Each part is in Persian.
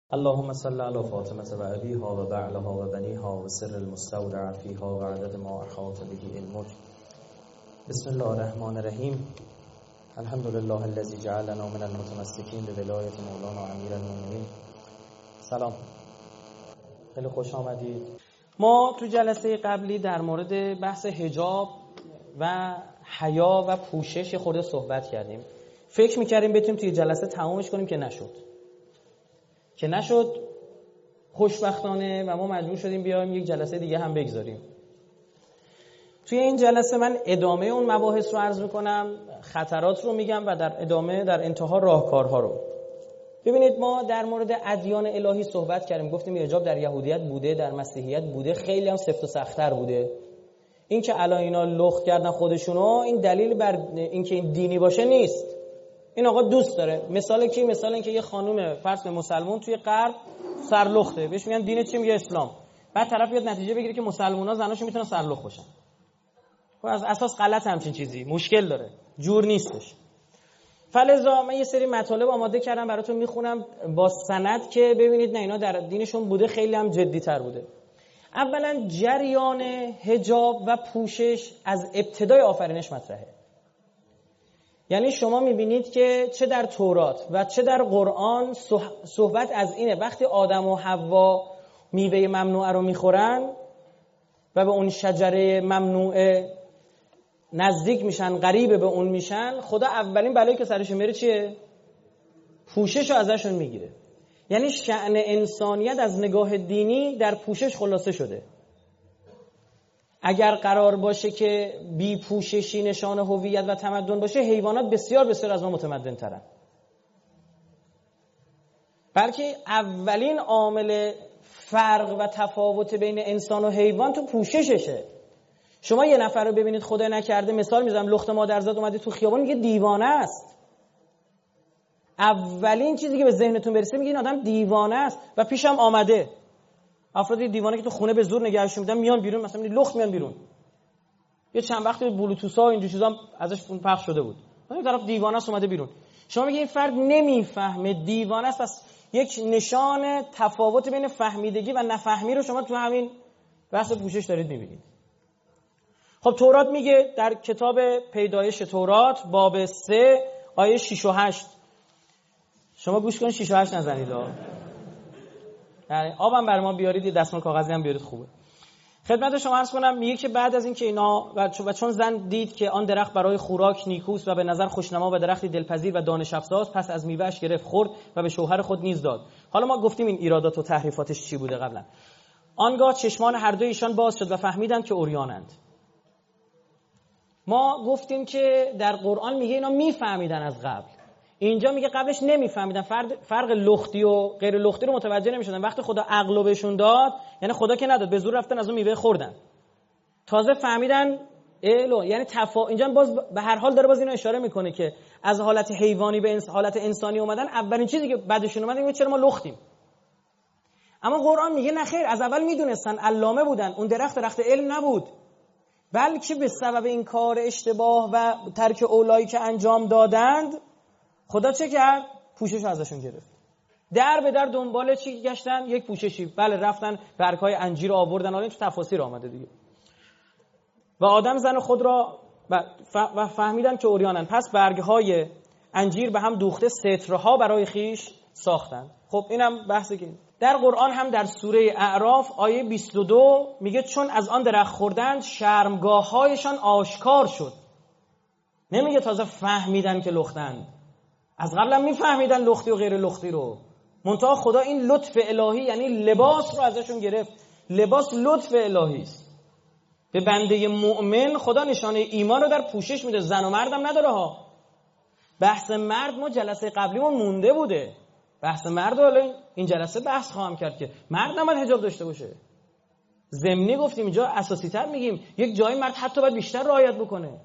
اللهم صل علی فاطمه و ابیها و بعلها و بنیها و سر المستودع فیها و عدد ما احاط به علمک. بسم الله الرحمن الرحیم. الحمد لله الذی جعلنا من المتمسکین بولایت مولانا امیرالمؤمنین. سلام، خیلی خوش آمدید. ما تو جلسه قبلی در مورد بحث حجاب و حیا و پوشش خود صحبت کردیم. فکر می‌کردیم بتونیم توی جلسه تمامش کنیم که نشد. خوشبختانه و ما مجبور شدیم بیایم یک جلسه دیگه هم بگذاریم. توی این جلسه من ادامه اون مباحث رو عرض میکنم، خطرات رو میگم و در ادامه در انتها راهکارها رو. ببینید، ما در مورد ادیان الهی صحبت کردیم، گفتیم حجاب در یهودیت بوده، در مسیحیت بوده، خیلی هم سفت و سخت‌تر بوده. این که الان اینا لخت کردن خودشونو، این دلیل بر اینکه این دینی باشه نیست. این آقا دوست داره. مثال کی؟ مثال اینکه یه خانم فرض مسلمان توی غرب سرلخته، بهش میگن دین چی؟ میگه اسلام. بعد طرف بیاد نتیجه بگیره که مسلمونا زناشون میتونن سرلخت باشن. خب از اساس غلط همچین چیزی مشکل داره، جور نیستش. فلذا من یه سری مطالب آماده کردم براتون میخونم با سند که ببینید نه اینا در دینشون بوده، خیلی هم جدی‌تر بوده. اولا جریان حجاب و پوشش از ابتدای آفرینش مطرحه. یعنی شما میبینید که چه در تورات و چه در قرآن صحبت از اینه وقتی آدم و حوا میوه ممنوعه رو میخورن و به اون شجره ممنوعه نزدیک میشن، قریب به اون میشن، خدا اولین بلایی که سرشون میره چیه؟ پوشش رو ازشون میگیره. یعنی شأن انسانیت از نگاه دینی در پوشش خلاصه شده. اگر قرار باشه که بی پوششی نشان هویت و تمدن باشه، حیوانات بسیار بسیار از ما متمدن ترن. بلکه اولین عامل فرق و تفاوت بین انسان و حیوان تو پوشششه. شما یه نفر رو ببینید خدای نکرده، مثال میزنم، لخت مادرزاد اومده تو خیابان، میگه دیوانه است. اولین چیزی که به ذهنتون برسه میگه این آدم دیوانه است. و پیشم آمده افرادی دیوانه که تو خونه به زور نگهشون میدن، میان بیرون، مثلا لخت میان بیرون. یه چند وقتی بلوتوث ها و اینجور چیزا ازش پخش شده بود، اون طرف دیوانه است اومده بیرون. شما میگه این فرد نمیفهمه، دیوانه است. پس یک نشان تفاوت بین فهمیدگی و نفهمی رو شما تو همین بحث پوشش دارید میبینید. خب تورات میگه در کتاب پیدایش تورات باب 3 آیه 6 و 8، شما گوش کنید 6 و 8 نزنید ها. یعنی آبم بر ما بیارید، یه دستمال کاغذی هم بیارید خوبه. خدمت شما عرض کنم، میگه که بعد از این که اینا و چون زن دید که آن درخت برای خوراک نیکوست و به نظر خوشنما و درختی دلپذیر و دانش افزاست، پس از میوه‌اش گرفت خورد و به شوهر خود نیز داد. حالا ما گفتیم این ایرادات و تحریفاتش چی بوده قبلا. آنگاه چشمان هر دوی ایشان باز شد و فهمیدند که عریانند. ما گفتیم که در قرآن میگه اینا میفهمیدن از قبل. اینجا میگه قبلش نمیفهمیدن، فرق لختی و غیر لختی رو متوجه نمیشدن. وقتی خدا عقل بهشون داد، یعنی خدا که نداد، به زور رفتن از اون میوه خوردن، تازه فهمیدن یعنی اینجا باز به هر حال داره باز اینو اشاره میکنه که از حالت حیوانی به حالت انسانی اومدن. اولین چیزی که بعدشون اومد اینه چرا ما لختیم. اما قرآن میگه نه خیر، از اول میدونستن، علامه بودن. اون درخت علم نبود، بلکه به سبب این کار اشتباه و ترک اولایی که انجام دادند، خدا چه کرد؟ پوشش ازشون گرفت. در به در دنبال چی گشتن؟ یک پوششی. بله، رفتن برگ‌های انجیر رو آوردن، حالا این تو تفاسیر آمده دیگه. و آدم زن خود را و فهمیدن که عریانن، پس برگ‌های انجیر به هم دوخته سترها برای خیش ساختند. خب اینم بحثی که در قرآن هم در سوره اعراف آیه 22 میگه چون از آن درخت خوردند شرمگاه‌هایشان آشکار شد. نمیگه تازه فهمیدن که لختند، از قبل هم میفهمیدن لختی و غیر لختی رو. منتها خدا این لطف الهی، یعنی لباس رو ازشون گرفت. لباس لطف الهی است. به بنده مؤمن خدا نشانه ایمان رو در پوشش میده. زن و مردم نداره ها. بحث مرد ما جلسه قبلیمون مونده بوده. بحث مرد حالا این جلسه بحث خواهم کرد که مرد نباید حجاب داشته باشه. ضمنی گفتیم، اینجا اساسی تر میگیم یک جای مرد حتی باید بیشتر رعایت بکنه.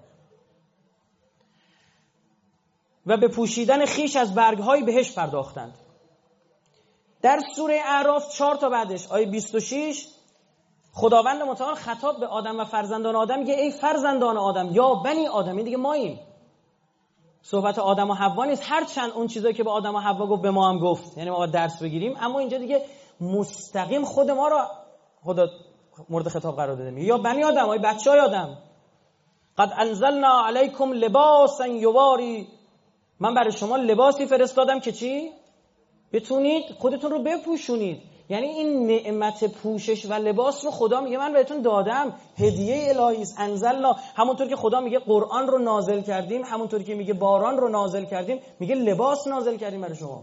و به پوشیدن خیش از برگ‌های بهشت پرداختند. در سوره اعراف 4 تا بعدش آیه 26 خداوند متعال خطاب به آدم و فرزندان آدم میگه ای فرزندان آدم یا بنی آدم، این دیگه ماییم. صحبت آدم و حوا نیست، هرچند اون چیزایی که به آدم و حوا گفت به ما هم گفت، یعنی ما باید درس بگیریم، اما اینجا دیگه مستقیم خود ما را خدا مورد خطاب قرار داده. میگه یا بنی آدم، ای بچهای آدم، قد انزلنا علیکم لباسا یواری، من برای شما لباسی فرستادم که چی؟ بتونید خودتون رو بپوشونید. یعنی این نعمت پوشش و لباس رو خدا میگه من بهتون دادم، هدیه الهی است. انزلنا، همونطور که خدا میگه قرآن رو نازل کردیم، همونطور که میگه باران رو نازل کردیم، میگه لباس نازل کردیم برای شما.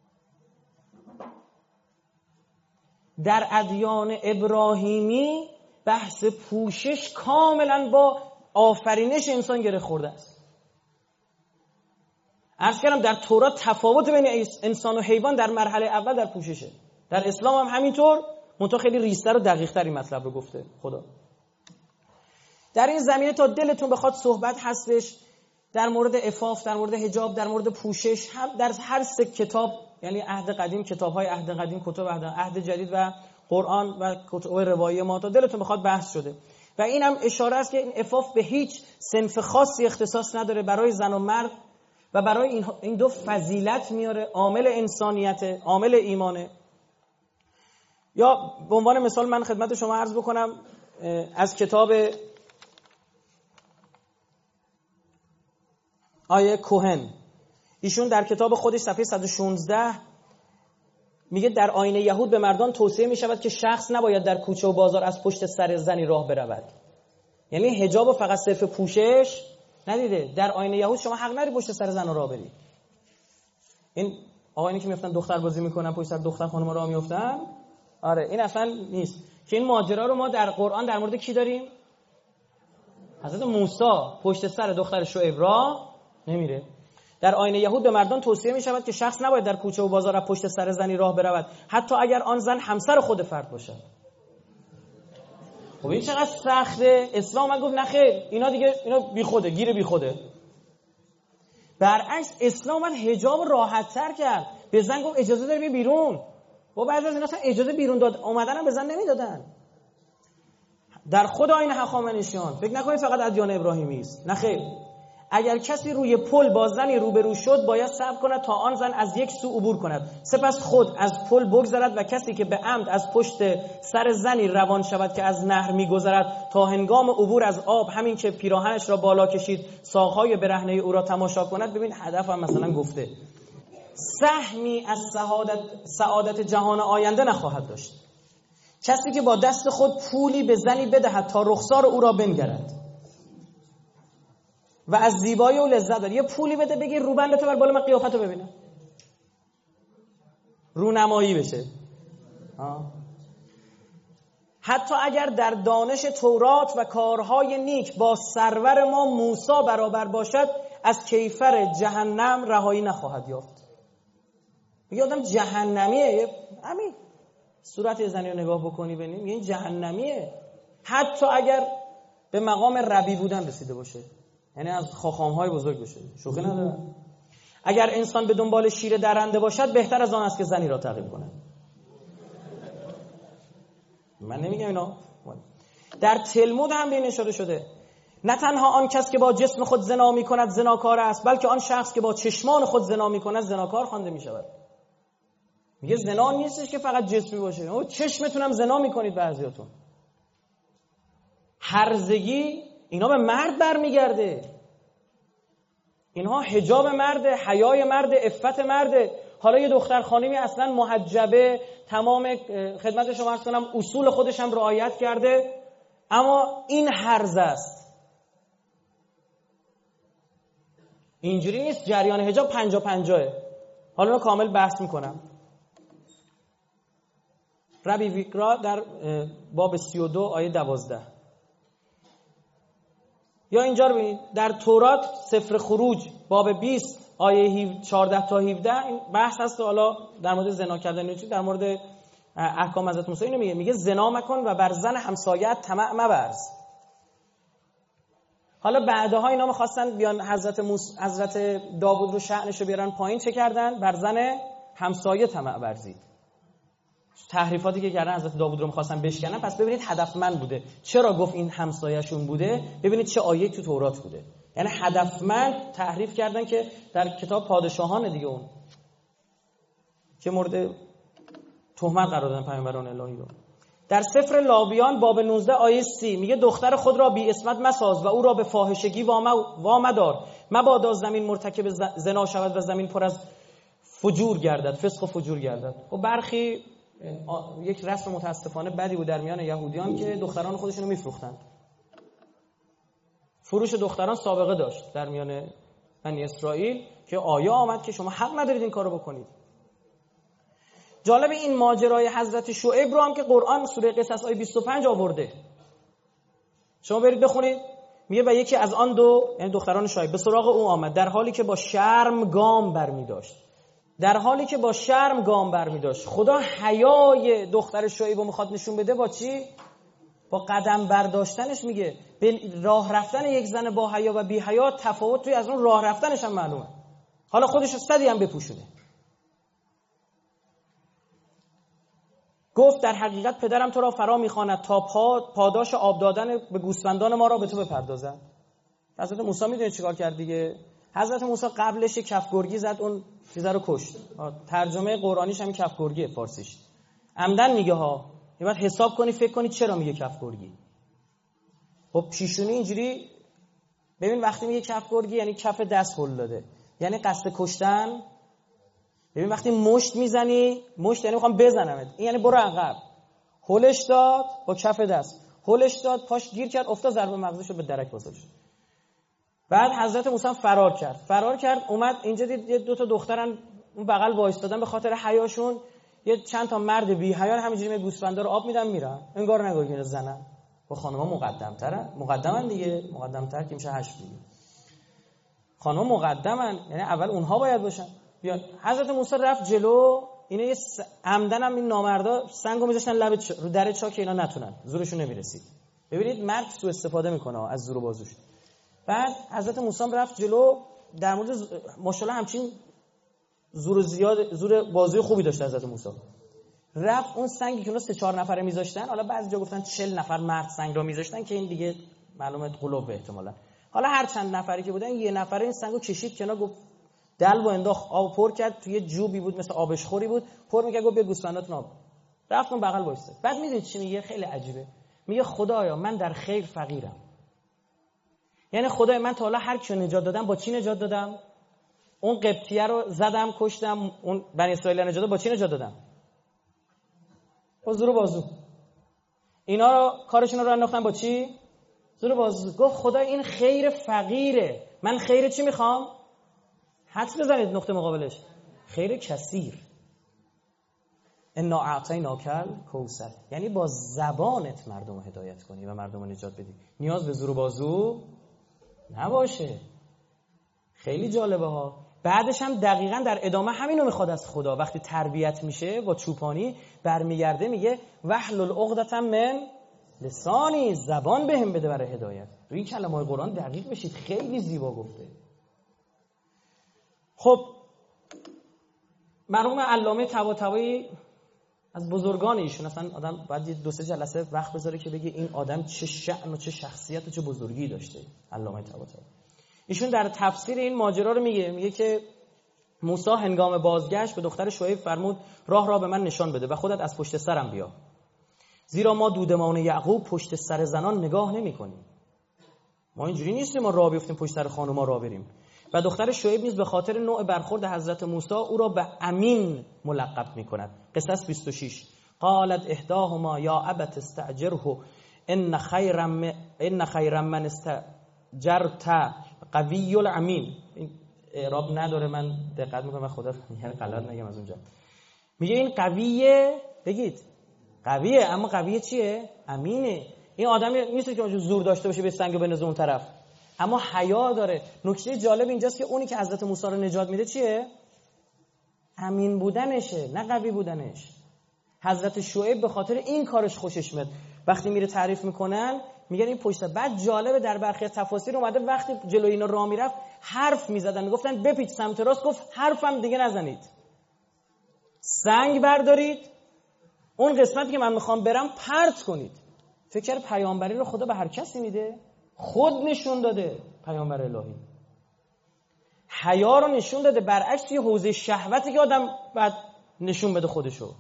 در ادیان ابراهیمی بحث پوشش کاملا با آفرینش انسان گره خورده است. عرض کردم در تورات تفاوت بین انسان و حیوان در مرحله اول در پوششه. در اسلام هم همینطور، منتها خیلی ریزتر و دقیق‌تر این مطلب رو گفته خدا. در این زمینه تا دلتون بخواد صحبت هستش در مورد عفاف، در مورد حجاب، در مورد پوشش، هم در هر سه کتاب، یعنی عهد قدیم، کتاب‌های عهد قدیم، کتب عهد جدید و قرآن و کتب روایی ما، تا دلتون بخواد بحث شده. و این هم اشاره است که این عفاف به هیچ صنف خاصی اختصاص نداره، برای زن و مرد و برای این دو فضیلت میاره، عامل انسانیت، عامل ایمانه. یا به عنوان مثال من خدمت شما عرض بکنم از کتاب آیه کوهن، ایشون در کتاب خودش صفحه 116 میگه در آیین یهود به مردان توصیه میشود که شخص نباید در کوچه و بازار از پشت سر زنی راه برود. یعنی حجاب و فقط صرف پوشش ندیده، در آیین یهود شما حق نداری پشت سر زن راه بری. این آقایانی که میفتن دختر بازی میکنن پشت سر دختر خانم راه میفتن، آره این اصلا نیست. که این ماجرا رو ما در قرآن در مورد کی داریم؟ حضرت موسی پشت سر دختر شعیب راه نمیره. در آیین یهود به مردان توصیه می شود که شخص نباید در کوچه و بازار پشت سر زنی راه برود، حتی اگر آن زن همسر خود فرد باشد. خب این چقدر سخته. اسلام من گفت نه خیر، اینا دیگه اینا بیخوده، گیر بیخوده. برعکس اسلام من حجاب راحت تر کرد، به زن گفت اجازه داری بی بیرون. و بعضی از اینا اصلا اجازه بیرون داد اومدن هم به زن نمیدادن. در خود آیین هخامنشیان فکر نکنید فقط ادیان ابراهیمی است، نه خیر. اگر کسی روی پل با زنی روبرو شد باید صبر کند تا آن زن از یک سو عبور کند، سپس خود از پل بگذرد و کسی که به عمد از پشت سر زنی روان شود که از نهر میگذرد تا هنگام عبور از آب همین که پیراهنش را بالا کشید ساقهای برهنه او را تماشا کند. ببین هدف هم مثلا گفته سهمی از سعادت جهان آینده نخواهد داشت کسی که با دست خود پولی به زنی بدهد تا رخسار او را بنگرد و از زیبایی او لذت داره. یه پولی بده بگی روبندتو بر بالا من قیافتو ببینم، رونمایی بشه. حتی اگر در دانش تورات و کارهای نیک با سرور ما موسی برابر باشد از کیفر جهنم رهایی نخواهد یافت. میگه آدم جهنمیه، همین صورت زنی رو نگاه بکنی ببینیم این جهنمیه، حتی اگر به مقام ربی بودن رسیده باشه، یعنی از خاخام‌های بزرگ باشه. شوخی ندارم. اگر انسان به دنبال شیر درنده باشد بهتر از آن است که زنی را تعقیب کند. من نمیگم اینا. در تلمود هم به این اشاره شده نه تنها آن کس که با جسم خود زنا می‌کند زناکار است، بلکه آن شخص که با چشمان خود زنا می‌کند زناکار خوانده می‌شود. میگه زنا نیستش که فقط جسمی باشه، او چشمتون هم زنا می‌کنید بعضیاتون. هرزگی اینا به مرد برمیگرده، اینها حجاب مرده، حیای مرده، عفت مرده. حالا یه دختر خانمی اصلا محجبه، تمام خدمت شما عرض کنم اصول خودش هم رعایت کرده، اما این هرز است. اینجوری نیست. جریان حجاب 50-50. حالا رو کامل بحث میکنم. ربی ویکرا در باب 32 آیه 12 یا اینجا رو ببینید در تورات سفر خروج باب 20 آیه 14 تا 17 این بحث هست که حالا در مورد زنا کردن در مورد احکام حضرت موسی اینو میگه زنا مکن و بر زن همسایت طمع مورز. حالا بعدها اینا می‌خواستن بیان حضرت داوود رو شأنش رو بیارن پایین، چه کردن؟ بر زن همسایه طمع ورزید. تحریفاتی که کردن حضرت داوود رو می‌خواستن بشکنن. پس ببینید هدفمند بوده. چرا گفت این همسایه‌شون بوده؟ ببینید چه آیه تو تورات بوده. یعنی هدفمند تحریف کردن که در کتاب پادشاهان دیگه اون که مورد تهمت قرار دادن پیامبران الهی رو. در سفر لاویان باب 19 آیه 30 میگه دختر خود را بی عصمت مساز و او را به فاحشگی وامدار، مبادا زمین مرتکب زنا شود و زمین پر از فجور گردد، فسق و فجور گردد. و برخی یک رسم متاسفانه بدی بود در میان یهودیان که دختران خودشونو میفروختند. فروش دختران سابقه داشت در میان بنی اسرائیل که آیه آمد که شما حق ندارید این کارو بکنید. جالب این ماجرای حضرت شعیب رو هم که قرآن سوره قصص آیه 25 آورده. شما برید بخونید، میگه و یکی از آن دو، یعنی دختران شعیب، به سراغ او آمد در حالی که با شرم گام برمی داشت. در حالی که با شرم گام برمی داشت. خدا حیای دختر شعیب رو میخواد نشون بده با چی؟ با قدم برداشتنش. میگه به راه رفتن یک زن با حیا و بی حیا تفاوت توی از اون راه رفتنش هم معلومه. حالا خودش رو صدی هم بپوشونه. گفت در حقیقت پدرم تو را فرا میخواند تا پاداش آب دادن به گوسفندان ما را به تو بپردازد. حضرت موسی میدونه چیکار کرد دیگه؟ حضرت موسی قبلش کف گرگی زد، اون چیزا رو کشت. ترجمه قرآنیش هم کف گرگیه فارسیش. عمدن میگه ها. باید حساب کنی فکر کنی چرا میگه کف گرگی. خب پیشونی اینجوری ببین وقتی میگه کف گرگی یعنی کف دست هل داده. یعنی قصد کشتن. ببین وقتی مشت میزنی، مشت یعنی میخوام بزنمت، این یعنی برو عقب. هلش داد با کف دست، هلش داد پاش گیر کرد افتاد ضربه مغزش رو به درک گذاشت. بعد حضرت موسی فرار کرد اومد اینجا دید یه دو تا دخترن اون بغل وایستادن به خاطر حیاشون، یه چند تا مرد بی حیا همینجوری به گوسفندا رو آب میدن میرن. انگار نگاه زنن. با خانم‌ها مقدمن دیگه، مقدم‌تر که میشه 8 دیگه. خانم‌ها مقدمن، یعنی اول اونها باید باشن. بیان حضرت موسی رفت جلو، اینا یه عمدن هم این نامردا سنگو میذاشتن لب رو در چاه که اینا نتونن، زورشون نمیرسید. ببینید مرد سوء استفاده میکنه از زور و بازوش. بعد حضرت موسی رفت جلو، در مورد ماشاءالله همچین زور بازوی خوبی داشت حضرت موسی. رفت اون سنگی که اونا 3-4 نفره میذاشتن، حالا بعضی جا گفتن 40 نفر مرد سنگ رو میذاشتن که این دیگه معلومه قلوب احتمالاً. حالا هر چند نفری که بودن یه نفره این سنگو کشید کنار، گفت دلو انداخت، آب پر کرد توی جوبی بود مثل آبشخوری بود، پر می‌کرد، گفت بیا گوسفنداتون آب. رفت اون بغل وایساد. بعد میدونید چی میگه؟ خیلی عجیبه. میگه خدایا من در خیر فقیرم. یعنی خدای من تا حالا هر کیو نجات دادم با چی نجات دادم؟ اون قبطیه رو زدم کشتم، اون بنی اسرائیل نجات دادم با چی نجات دادم؟ با زور و بازو. اینا رو کارشون رو انداختن با چی؟ زور و بازو. گفت خدا این خیر فقیره، من خیر چی میخوام؟ حدس بزنید نقطه مقابلش خیر کثیر. انا اعطیناک الکوثر، یعنی با زبانت مردم رو هدایت کنی و مردم رو نجات بدی، نیاز به زور و بازو نباشه. خیلی جالبه ها. بعدش هم دقیقاً در ادامه همینو میخواد از خدا. وقتی تربیت میشه با چوپانی برمیگرده میگه واحلل عقدة من لسانی، زبان بهم بده برای هدایت. روی این کلمات قرآن دقیق بشید، خیلی زیبا گفته. خب مرحوم علامه طباطبایی از بزرگان ایشون، اصلا آدم باید 2-3 جلسه وقت بذاره که بگه این آدم چه شأن و چه شخصیت و چه بزرگی داشته. علامه طباطبایی ایشون در تفسیر این ماجرا رو میگه که موسی هنگام بازگشت به دختر شعیب فرمود راه را به من نشان بده و خودت از پشت سرم بیا، زیرا ما دودمان یعقوب پشت سر زنان نگاه نمی‌کنیم. ما اینجوری نیستیم ما راه بیفتیم پشت سر خانوما راه بریم. و دختر شعیب نیز به خاطر نوع برخورد حضرت موسی او را به امین ملقب می‌کند. قصص 26 قالت احداهما یا ابت استاجره ان خیر من استاجرت قوی الامین. این اعراب نداره، من دقت می‌کنم خدا میگه غلط نگم از اونجا. میگه این قویه، بگید قویه، اما قویه چیه؟ امینه. این آدمی نیست که زور داشته باشه به سنگ بندازه اون طرف، اما حیا داره. نکته جالب اینجاست که اونی که حضرت موسی رو نجات میده چیه؟ امین بودنشه، نه قوی بودنش. حضرت شعیب به خاطر این کارش خوشش میاد. وقتی میره تعریف میکنن میگن این پشت. بعد جالبه در برخی تفاسیر اومده وقتی جلوی اینا راه میرفت حرف میزدن، میگفتن بپیچ سمت راست، گفت حرفم دیگه نزنید، سنگ بردارید، اون قسمتی که من میخوام برم پرت کنید. فکر پیامبری رو خدا به هر کسی میده؟ خود نشون داده. پیامبر الهی. حیا رو نشون داده، برعکس یه حوزه شهوتی که آدم بعد نشون بده خودشو.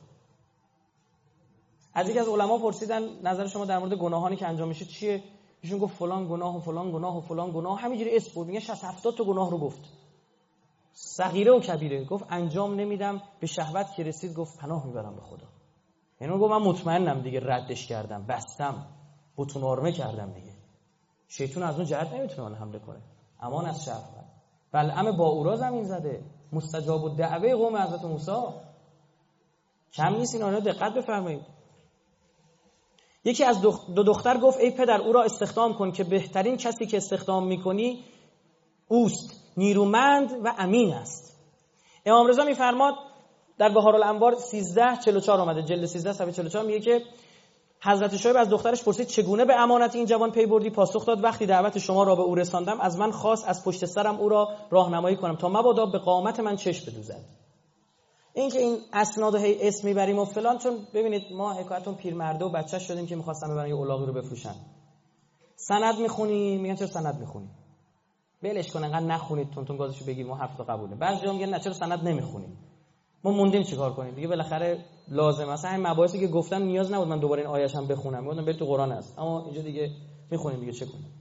از یکی از علما پرسیدن نظر شما در مورد گناهانی که انجام میشه چیه؟ ایشون گفت فلان گناه و فلان گناه و فلان گناه، همینجوری اسم برد، میگه 60 70 تا گناه رو گفت، صغیره و کبیره. گفت انجام نمیدم، به شهوت که رسید گفت پناه میبرم به خدا. یعنی گفت من مطمئنم دیگه، ردش کردم، بستم، بتون آرمه کردم دیگه، شیطان از اون جهت نمیتونه من حمله کنه. امان از شهوت. بلعم با اورا زمین زده، مستجاب الدعوه قوم حضرت موسی. کم نیست اینا رو دقت بفرمایید. یکی از دو دختر گفت ای پدر او را استخدام کن که بهترین کسی که استخدام میکنی اوست، نیرومند و امین است. امام رضا میفرماد در بهارالانوار 1344 اومده، جلد 13 صفحه 44، میگه که حضرت شعیب از دخترش پرسید چگونه به امانت این جوان پی بردی؟ پاسخ داد وقتی دعوت شما را به او رساندم از من خواست از پشت سرم او را راهنمایی کنم تا مبادا به قامت من چشم بدوزد. این که این اسناد رو هی اسم میبریم و فلان، چون ببینید ما حکایتون پیرمرده و بچه شدیم که می‌خواستن ببرن یه الاغی رو بفروشن. سند میخونی، میگن چرا سند میخونی؟ ولش کن انقدر نخونید، تون گازشو بگیر ما حرف قبوله. بعضیا میگن نه چرا سند نمیخونی؟ ما موندیم چیکار کنیم دیگه، بالاخره لازم مثلا این مباحثی که گفتن نیاز نبود من دوباره این آیه‌اش هم بخونم، گفتم برید تو قرآن است، اما اینجا دیگه میخونیم دیگه چه کنیم.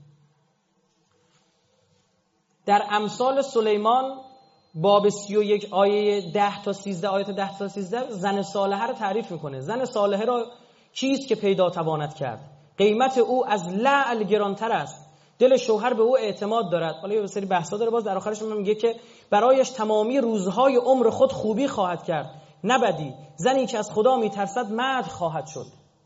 در امثال سلیمان باب 31 آیه 10 تا 13 آیات 10 تا 13 زن صالحه رو تعریف میکنه. زن صالحه را کیست که پیدا تواند کرد؟ قیمت او از لعل گرانتر است، دل شوهر به او اعتماد دارد. حالا یه سری بحثا داره، باز در آخرش میگه که برایش تمامی روزهای عمر خود خوبی خواهد کرد، نه بدی. زنی که از خدا میترسد مدح خواهد شد.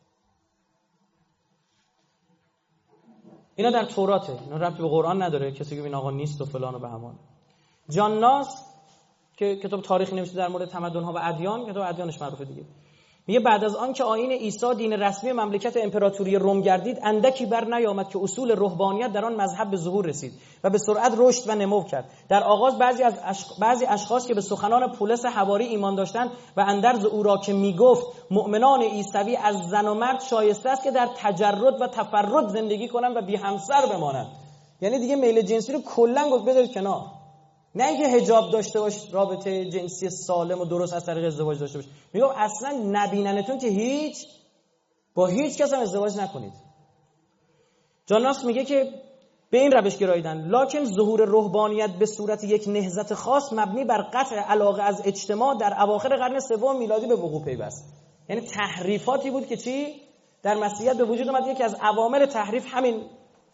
اینا در توراته، اینا ربطی به قرآن نداره. کسی که این آقا نیست و فلان و به همان. جان ناس که کتاب تاریخی نوشته در مورد تمدن‌ها و ادیان، کتاب ادیانش معروفه دیگه، میگه بعد از آن که آیین عیسی دین رسمی مملکت امپراتوری روم گردید، اندکی بر نیامد که اصول رهبانیت در آن مذهب به ظهور رسید و به سرعت رشد و نمو کرد. در آغاز بعضی اشخاص که به سخنان پولس حواری ایمان داشتند و اندرز او را که میگفت مؤمنان عیسوی از زن و مرد شایسته است که در تجرد و تفرد زندگی کنند و بی همسر بمانند. یعنی دیگه میل جنسی رو کلا گفت بذارید کنار، نه اینکه حجاب داشته باش، رابطه جنسی سالم و درست از طریق ازدواج داشته باش. میگم اصلا نبیننتون که با هیچ کس هم ازدواج نکنید. جاناس میگه که به این روش گراییدن، لکن ظهور رهبانیت به صورت یک نهضت خاص مبنی بر قطع علاقه از اجتماع در اواخر قرن سوم میلادی به وقوع پیوست. یعنی تحریفاتی بود که چی در مسیحیت به وجود اومد. یکی از عوامل تحریف همین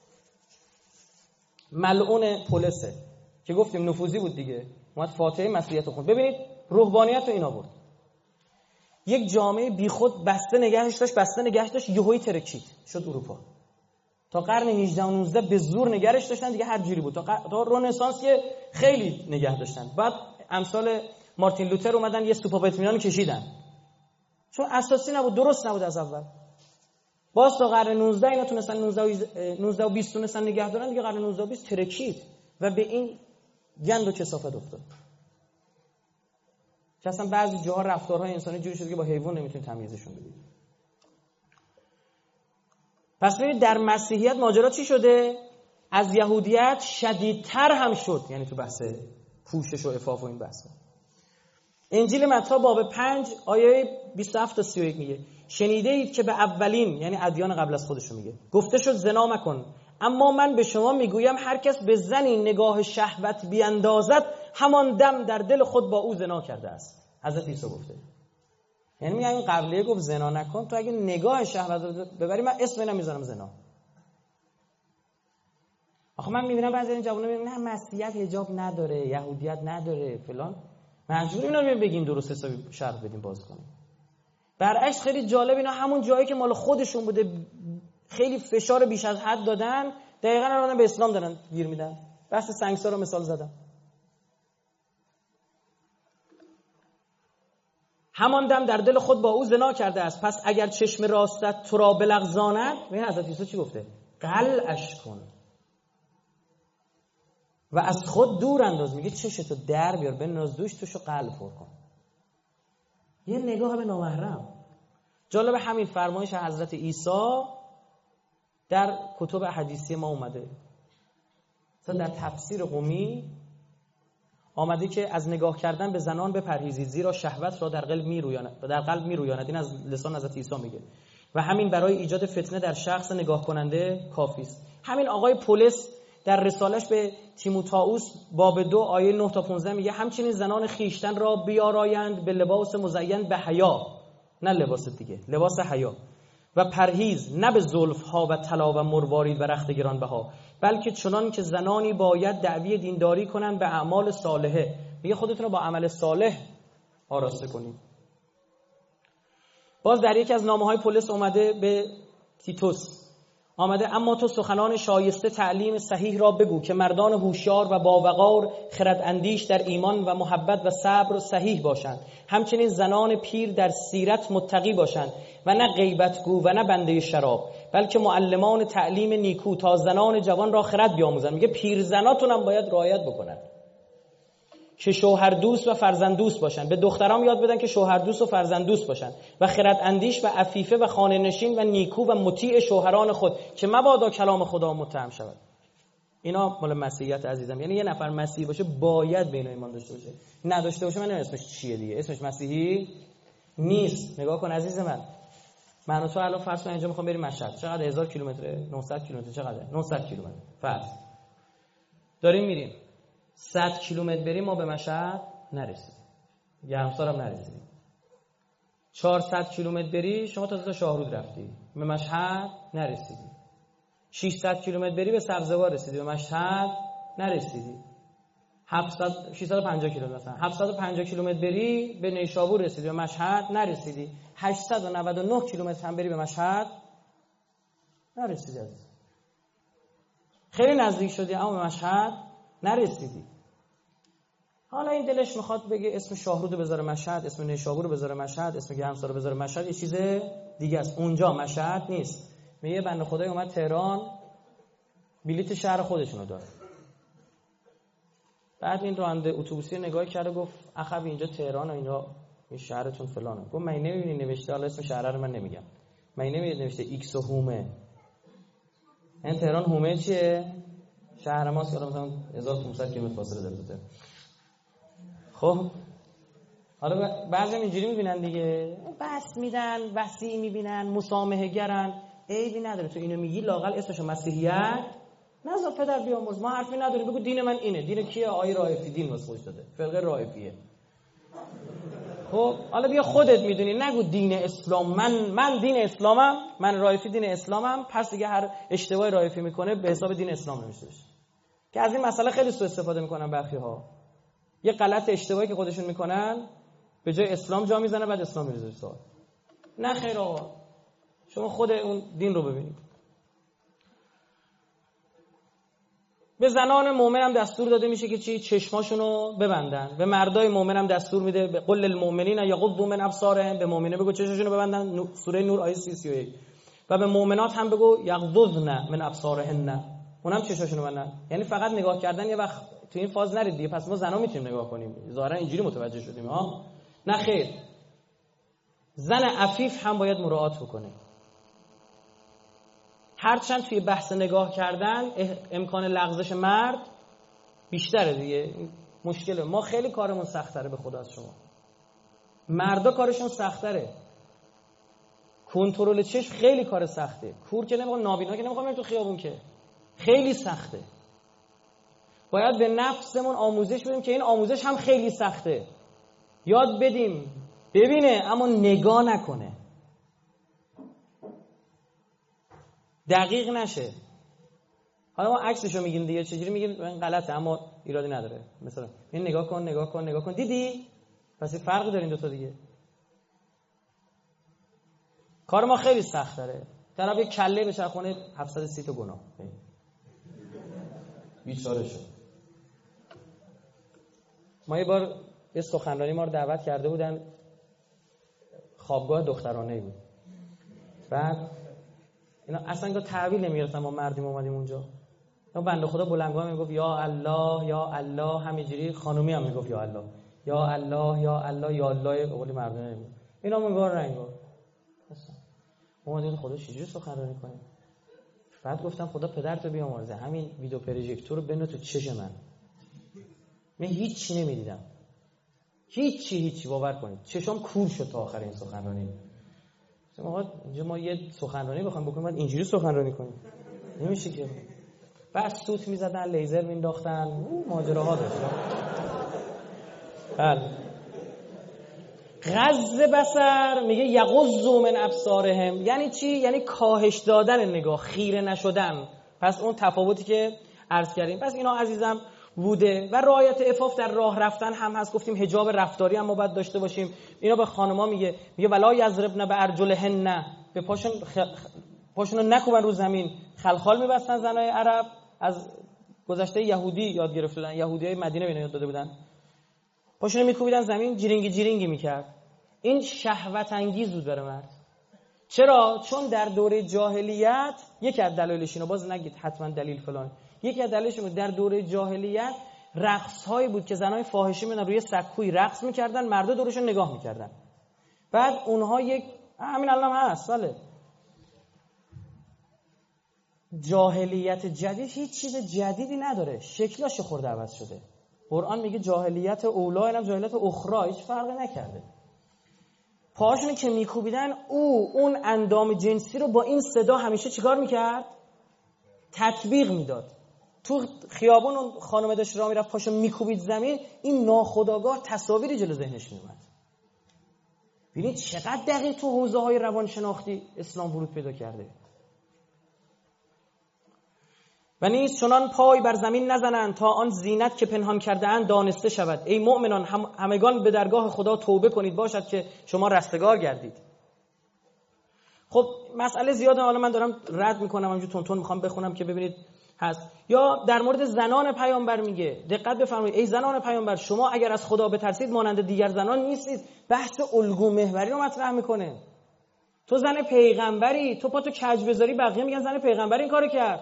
ملعون پولسه که گفتیم نفوذی بود دیگه، اومد فاتحه مسیحیت رو خوند. ببینید رهبانیت رو اینا بود. یک جامعه بیخود بسته نگهش داشت یهویی ترکید شد اروپا. تا قرن 18 و 19 به زور نگرش داشتن دیگه، هر جوری بود. تا رنسانس که خیلی نگه داشتن. بعد امثال مارتین لوتر اومدن یه سوپا اطمینان کشیدن، چون اساسی نبود، درست نبود از اول. باز تا قرن 19 اینا تونستن 19 و 20 تونستن نگه دارن دیگه. قرن 19 و 20 ترکید و به این گند و کثافت افتاد که اصلا بعضی جاها رفتارهای انسانی جوری شده که با حیوان نمیتونید تمیزشون بدید. پس ببینید در مسیحیت ماجرا چی شده؟ از یهودیت شدیدتر هم شد، یعنی تو بحث پوشش و عفاف و این بحثا. انجیل متی باب 5 آیه 27 تا 31 میگه شنیده اید که به اولین، یعنی ادیان قبل از خودشو میگه، گفته شد زنا مکن، اما من به شما میگویم هر کس به زنی نگاه شهوت بیاندازد همان دم در دل خود با او زنا کرده است. حضرت عیسی گفته. یعنی میگه این قبلیه گفت زنا نکن، تو اگه نگاه شهوت رو ببری من اسم اینا میذارم زنا. آخه من میبینم بعضی این جوونا میگن نه مسیحیت حجاب نداره، یهودیت نداره فلان، مجبور اینا رو بگیم درست حسابی شرح بدیم باز کنیم. برعکس خیلی جالب، اینا همون جایی که مال خودشون بوده خیلی فشار بیش از حد دادن، دقیقاً الان به اسلام دارن گیر میدن. بحث سنگسار رو مثال زدم. همان دم در دل خود با او زنا کرده است، پس اگر چشم راستت تو را بلغزاند، ببین حضرت عیسی چی گفته؟ قلعش کن و از خود دور انداز. میگه چشتو در بیار بنداز دوش، توشو قلب پر کن. یه نگاه به نامحرم. جالب همین فرمایش حضرت عیسی در کتب حدیثی ما اومده. مثلا در تفسیر قمی آمده که از نگاه کردن به زنان بپرهیزید زیرا شهوت را در قلب میرویاند. این از لسان حضرت عیسی میگه و همین برای ایجاد فتنه در شخص نگاه کننده کافی است. همین آقای پولس در رسالش به تیموتائوس باب 2 آیه 9 تا 15 میگه همچنین زنان خیشتن را بیارایند به لباس مزین به حیا، نه لباس دیگه، لباس حیا، و پرهیز، نه به زلفها و طلا و مروارید و رخت گرانبها، بلکه چنان که زنانی باید دعوی دینداری کنند به اعمال صالحه. میگه خودتون رو با عمل صالح آراسته کنید. باز در یکی از نامه‌های پولس اومده به تیتوس آمده اما تو سخنان شایسته تعلیم صحیح را بگو که مردان هوشیار و باوقار خرد اندیش در ایمان و محبت و صبر صحیح باشند، همچنین زنان پیر در سیرت متقی باشند و نه غیبتگو و نه بنده شراب، بلکه معلمان تعلیم نیکو تا زنان جوان را خرد بیاموزند. میگه پیرزناتون هم باید رعایت بکنن که شوهر دوست و فرزند دوست باشن، به دخترام یاد بدن که شوهر دوست و فرزند دوست باشن و خرد اندیش و عفیفه و خانه نشین و نیکو و مطیع شوهران خود که مبادا کلام خدا متهم شود. اینا مال مسیحیت عزیزم. یعنی یه نفر مسیحی باشه باید بین ایمان داشته باشه، نداشته باشه من نمیدونم اسمش چیه دیگه، اسمش مسیحی نیست. نگاه کن عزیز من و تو الان فرض کن اینجا میخوام بریم مشهد، چقدر 1000 کیلومتره؟ 900 کیلومتر. چقدر؟ 900 کیلومتر. فرض داریم میریم 100 کیلومتر بریم ما به مشهد نرسیدیم، گرمسار هم نرسیدیم. 400 کیلومتر بری شما تا شاهرود رفتی، به مشهد نرسیدی. 600 کیلومتر بری به سبزوار رسیدی، به مشهد نرسیدی. 650 کیلومتر مثلا 750 کیلومتر بری به نیشابور رسیدی، به مشهد نرسیدی. 899 کیلومتر هم بری به مشهد نرسیدی. خیلی نزدیک شدی اما به مشهد نرسیدی. حالا این دلش میخواد بگه اسم شاهرود بذاره مشهد، اسم نیشابور بذاره مشهد، اسم گرمسار بذاره مشهد، یه چیز دیگه است. اونجا مشهد نیست. میگه بنده خدای اومد تهران، بلیت شهر خودشونو داد. بعد این راننده اتوبوسی نگاه کرده گفت اخوی اینجا تهران و اینجا این شهرتون فلانه. گفت من نمیبینی نوشته، حالا اسم شهر رو من نمیگم، من نمیبینی نوشته ایکس و هومه. این تهران هومه چیه؟ شهر ماست که مثلا 1500 کیلومتر فاصله داره. خب حالا بعضی هم اینجوری میبینن دیگه، بس میدن، وسیع میبینن، مسامحه گرن. عیبی نداره تو اینو میگی، لااقل اسمشو مسیحیت نذار پدر بیامرز، ما حرفی نداریم، بگو دین من اینه. دین کیه؟ آقای رائفی دین واسه خودش داده، فرقه رائفیه. خب حالا بیا خودت میدونی، نگو دین اسلام، من دین اسلامم، من رائفی دین اسلامم، پس دیگه هر اشتباهی رائفی میکنه به حساب دین اسلام نمیشه بشه. که از این مسئله خیلی سوء استفاده میکنن برخی‌ها. یه غلط اشتباهی که خودشون میکنن به جای اسلام جا میزنه، بعد اسلام میریزه سوال. نه خیر آقا، شما خود اون دین رو ببینید. به زنان مؤمن هم دستور داده میشه که چی؟ چشماشونو ببندن. به مردای مؤمن هم دستور میده به قل للمؤمنین یغضوا من ابصارهم، به مؤمنه بگو چشماشونو ببندن، سوره نور آیه 31. و به مؤمنات هم بگو یغضضن من ابصارهن، اونم چشماشونو ببندن. یعنی فقط نگاه کردن یه وقت تو این فاز نرید دیگه، پس ما زنا میتونیم نگاه کنیم، ظاهرا اینجوری متوجه شدیم ها. نه خیر، زن عفیف هم باید مراعات بکنه. هرچند توی بحث نگاه کردن امکان لغزش مرد بیشتره دیگه، مشکله. ما خیلی کارمون سخت‌تره به خدا از شما. مردا کارشون سخت‌تره. کنترل چشم خیلی کار سخته. کور که نمیخواد، نابینا که نمیخواد تو خیابون، که خیلی سخته. باید به نفسمون آموزش بدیم که این آموزش هم خیلی سخته. یاد بدیم ببینه اما نگاه نکنه، دقیق نشه. حالا ما عکسشو میگیم دیگه، چجوری میگیم این غلطه اما ایرادی نداره. مثلا این نگاه کن دیدی؟ پس این فرق داره این دو تا دیگه. کار ما خیلی سخت داره. طرف یک کله به چرخونه 730 تا گناه. بیچاره شد. ما یه بار یه سخنرانی ما رو دعوت کرده بودن، خوابگاه دخترانه بود. بعد اینا اصلا که تحویل نمیگرفتن، ما مردیم اومدیم اونجا. اون بنده خدا بلندگاه میگفت یا الله یا الله، همینجوری خانومی هم میگفت یا الله یا الله یا الله یا الله، به قول مردونه نمیگفت. اینا منگار رنگار. اصلا اومدیم خدا چجوری سخنرانی کنیم؟ بعد گفتم خدا پدرتو بیامرزه، همین ویدیو پروژکتور رو بنو تو چش من هیچی نمیدیدم، هیچی باور کنید، چشام کور شد تا آخر این سخنرانی. آقا اینجا ما یه سخنرانی بخوایم بکنیم بعد اینجوری سخنرانی کنیم نمیشه که. بعد سوت میزدن، لیزر مینداختن، ماجراها داشت. بله. غض بصر میگه یغض من ابصارهم، یعنی چی؟ یعنی کاهش دادن نگاه، خیره نشدن. پس اون تفاوتی که عرض کردیم. پس اینا عزیزم بوده. و رعایت عفاف در راه رفتن هم هست، گفتیم حجاب رفتاری هم ما باید داشته باشیم. اینا به خانما میگه ولا یضربن بارجلهن، به پاشون نکوبن رو زمین. خلخال میبستن زنای عرب، از گذشته یهودی یاد گرفتن، یهودیای مدینه اینا یاد داده بودن. پاشون میکوبیدن زمین، جیرینگی میکرد. این شهوت انگیز بود برای مرد. چرا؟ چون در دوره جاهلیت، یکی از دلایلش اینو، باز نگید حتما دلیل فلان، یکی از دلایلش در دوره جاهلیت رقص هایی بود که زنای فاحشه میان روی سکوی رقص میکردن، مردا دورشون نگاه میکردن. بعد اونها همین الان هم هست. بله. جاهلیت جدید هیچ چیز جدیدی نداره، شکلاش خورده عوض شده. قرآن میگه جاهلیت اولا، اینم جاهلیت اخرى، هیچ فرقی نکرده. پاهاشون که میکوبیدن، اون اندام جنسی رو با این صدا همیشه چیکار میکرد؟ تطبیق میداد. تو خیابون اون خانم داشت راه میرفت، پاشو میکوبید زمین، این ناخودآگاه تصاویری جلو ذهنش میومد. ببینید چقدر دقیق تو حوزه های روانشناختی اسلام ورود پیدا کرده. و نیز چنان پای بر زمین نزنند تا آن زینت که پنهان کرده اند دانسته شود. ای مؤمنان همگان به درگاه خدا توبه کنید، باشد که شما رستگار گردید. خب مسئله زیاده، حالا من دارم رد میکنم، همینجور تون میخوام بخونم که ببینید هست. یا در مورد زنان پیامبر میگه، دقت بفرمایید، ای زنان پیامبر شما اگر از خدا بترسید مانند دیگر زنان نیستید. بحث الگو محوری رو مطرح میکنه. تو زن پیغمبری، تو پاتو کج بذاری بقیه میگن زن پیغمبر این کارو کرد.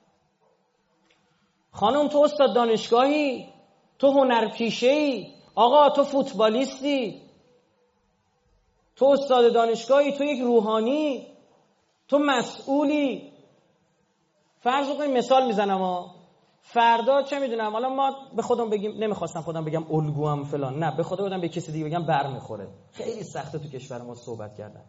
خانم تو استاد دانشگاهی، تو هنرپیشه‌ای، آقا تو فوتبالیستی، تو استاد دانشگاهی، تو یک روحانی، تو مسئولی. فرض کنیم مثال میزنم فردا چه میدونم، حالا ما به خودم بگیم، نمیخواستم خودم بگم الگوام فلان، نه به خدا بودم به کسی دیگه بگم برمیخوره. خیلی سخته تو کشور ما صحبت کردن.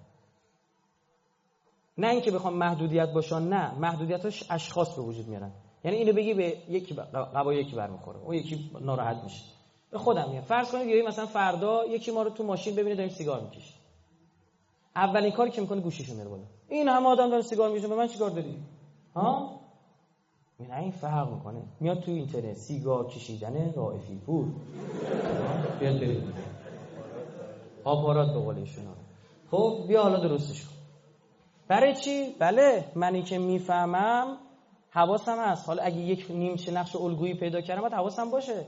نه اینکه بخوام محدودیت باشن، نه، محدودیتاش اشخاص به وجود میارن. یعنی اینو بگی به یکی قبا یکی برمیخوره، اون یکی ناراحت میشه. به خودم میگم فرض کنید یه مثلا فردا یکی ما رو تو ماشین ببینه داریم سیگار میکشیم، اولین کاری که میکنه گوشیشو میاره بالا. این همه آدم دارن سیگار میکشن، به من چیکار داری؟ ها؟ این فرق میکنه. میاد تو اینترنت سیگار کشیدن رائفی پور، بیاد بریم آپارات به قول ایشون. خب بیا حالا درستش کن. برای چی؟ بله منی که میفهمم حواسم هست. حالا اگه یک نیمچه نقش الگویی پیدا کردم باید حواسم باشه.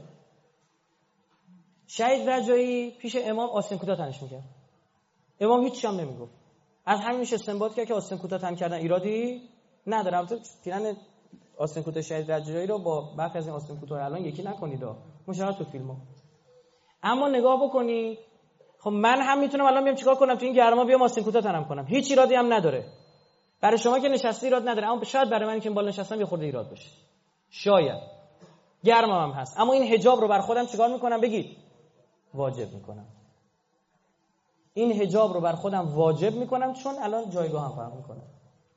شهید رجایی پیش امام آستین کوتاه تنش میکرد، امام هیچ هم نمیگفت. از همینش استنباط کرد که آستین کوتاه تن کردن ایرادی نداره. البته تیرن آستین کوتاه شهید رجایی رو با برخی از این آستین کوتاه الان یکی نکنید، مشاهده تو فیلم‌ها. اما نگاه بکنی، خب من هم میتونم الان بیام چیکار کنم تو این گرما، بیام آستین کوتاه تنم کنم، هیچ ایرادی هم نداره. برای شما که نشستی ایراد نداره، اما شاید برای من که بالا نشستم یه خورده ایراد بشه، شاید گرمم هم هست. اما این حجاب رو بر خودم چیکار میکنم؟ بگید واجب میکنم. این حجاب رو بر خودم واجب میکنم چون الان جایگاه هم فرق میکنه.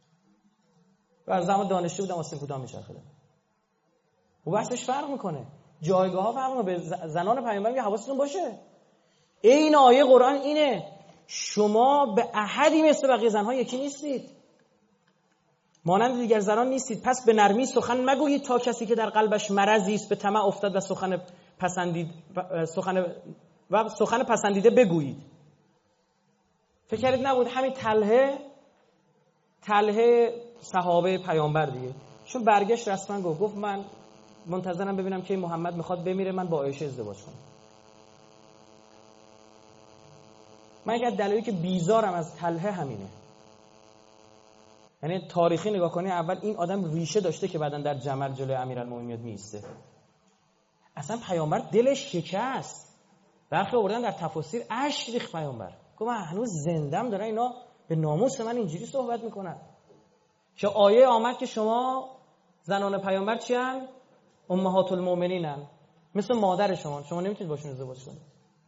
و زمان دانشجو بودم آستین کوتاه میچرخیدم. و بحثش فرق میکنه، جایگاه ها فرق میکنه. به زنان پیامبر میگه حواستون باشه. این آیه قرآن اینه، شما به احدی مثل بقیه زنها یکی نیستید، مانند دیگر زنان نیستید. پس به نرمی سخن مگویید تا کسی که در قلبش مرضی است به طمع افتاد و سخن پسندیده بگویید. فکر کردید نبود همین طلحه صحابه پیامبر دیگه، چون برگشت رسما گفت من منتظرم ببینم که محمد میخواد بمیره من با عایشه ازدواج کنم. من اگر دلیلی که بیزارم از طلحه همینه. یعنی تاریخی نگاه کنی، اول این آدم ریشه داشته که بعدن در جمل جلوی امیرالمومنین میسته. اصلا پیامبر دلش شکست. برخی آوردن در تفاسیر اشک ریخت پیامبر. گفت من هنوز زندم دارن اینا به ناموس من اینجوری صحبت میکنن. که آیه آمد که شما زنان پیامبر چی هن؟ امهات المؤمنین هن، مثل مادر شما نمیتونید باشون ازدواج کنید.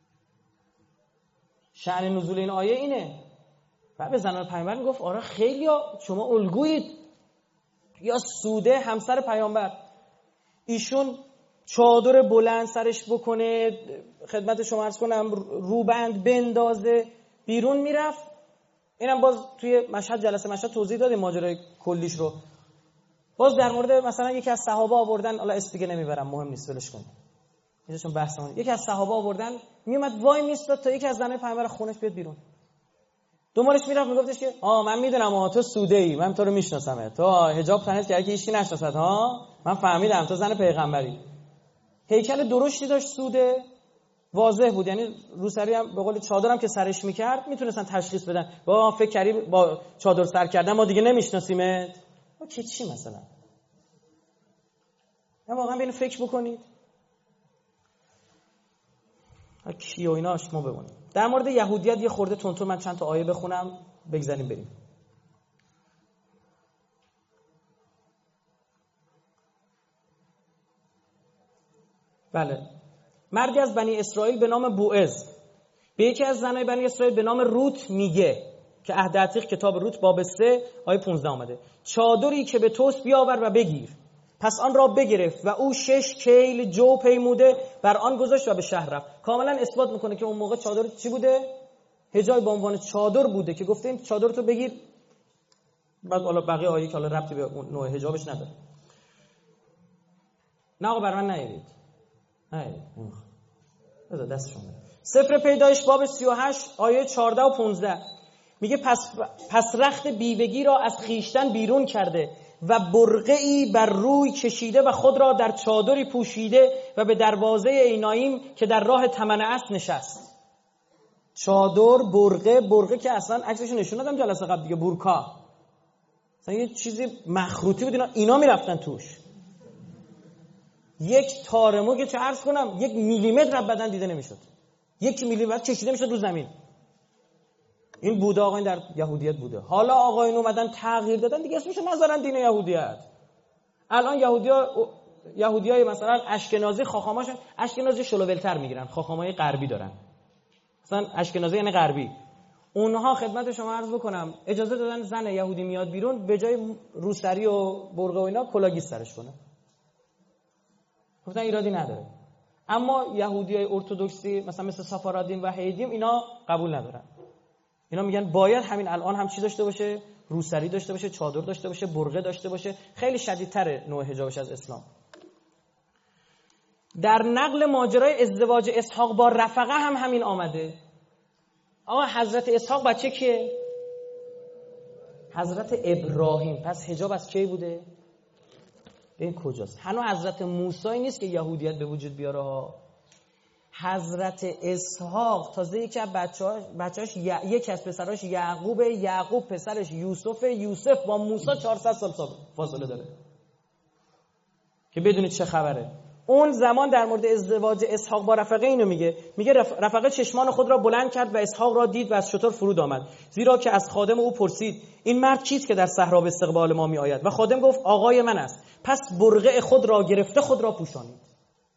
شأن نزول این آیه اینه. و به زنان پیامبر میگفت آره خیلی شما الگویید. یا سوده همسر پیامبر، ایشون چادر بلند سرش بکنه، خدمت شما عرض کنم روبند بندازه، بیرون میرفت. اینم باز توی جلسه مشهد توضیح دادیم ماجرای کلیش رو. باز در مورد مثلا یکی از صحابه آوردن، حالا اسم دیگه نمیبرم مهم نیست ولش کن، اینجاشون بحثمون. یکی از صحابه آوردن میومد وای میستاد تا یکی از زنای پیامبر خونش بیاد بیرون. دنبالش میرفت میگفتش که من میدونم تو سوده ای، من تو رو میشناسم، تو حجاب تنت کردی که هیچکی نشناسد، من فهمیدم تو زن پیغمبری. هیکل درشتی داشت سوده، واضح بود، یعنی روسری هم به قول چادرم که سرش میکرد میتونستن تشخیص بدن با فکر کردی با چادر سر کردن ما دیگه نمیشناسیمت. که چی مثلا؟ یا واقعا بینو فکر بکنید کی و ایناش ما بمونیم. در مورد یهودیت یه خورده تونتون من چند تا آیه بخونم بگذاریم بریم. بله، مردی از بنی اسرائیل به نام بوعز به یکی از زنای بنی اسرائیل به نام روت میگه که عهد عتیق کتاب روت باب 3 آیه 15 آمده: چادری که به توست بیاور و بگیر. پس آن را بگرفت و او 6 کیل جو پیموده بر آن گذاشت و به شهر رفت. کاملا اثبات میکنه که اون موقع چادر چی بوده؟ حجاب به عنوان چادر بوده که گفته این چادر تو بگیر. بعد حالا بقیه آیه که حالا ربطی به اون نوع حجابش نداره. نه آقا بر من نیارید. بذار دستشون بده. سفر پیدایش باب 38 آیه 14 و 15 میگه پس رخت بیوگی را از خیشتن بیرون کرده و برقعی بر روی کشیده و خود را در چادری پوشیده و به دروازه ایناییم که در راه تمنعس نشست. چادر، برقه که اصلا عکسش نشون دادم جلسه قبل دیگه، بورکا اصلا یه چیزی مخروطی بود، اینا میرفتن توش. یک تارمو که چه عرض کنم 1 میلیمتر از بدن دیده نمیشد، 1 میلیمتر کشیده میشد رو زمین. این بوده آقایون در یهودیت بوده. حالا آقایون اومدن تغییر دادن دیگه اسمش نذارن دین یهودیت. الان یهودیای مثلا اشکنازی خاخاماشون اشکنازی شلوولتر میگیرن، خاخامای غربی دارن. مثلا اشکنازی یعنی غربی. اونها خدمت شما عرض بکنم اجازه دادن زن یهودی میاد بیرون به جای روسری و برقه و اینا کلاگی سرش کنه. گفتن ایرادی نداره. اما یهودیای ارتدوکسی مثلا مثل سفارادیم و هیدیم اینا قبول ندارن. اینا میگن باید همین الان هم چی داشته باشه؟ روسری داشته باشه، چادر داشته باشه، برقه داشته باشه. خیلی شدیدتره نوع حجابش از اسلام. در نقل ماجرای ازدواج اسحاق با رفقه هم همین آمده. آقا حضرت اسحاق بچه کیه؟ حضرت ابراهیم. پس حجاب از کی بوده؟ این کجاست؟ هنوز حضرت موسی نیست که یهودیت به وجود بیاره ها. حضرت اسحاق تازه یکی از بچه‌اش یکی از پسراش یعقوب پسرش یوسف با موسی 400 سال فاصله داره که بدونید چه خبره. اون زمان در مورد ازدواج اسحاق با رفقه اینو میگه رفقه چشمان خود را بلند کرد و اسحاق را دید و از شتر فرود آمد، زیرا که از خادم او پرسید این مرد کیست که در صحرا به استقبال ما می آید؟ و خادم گفت آقای من است. پس برقع خود را گرفته خود را پوشانید.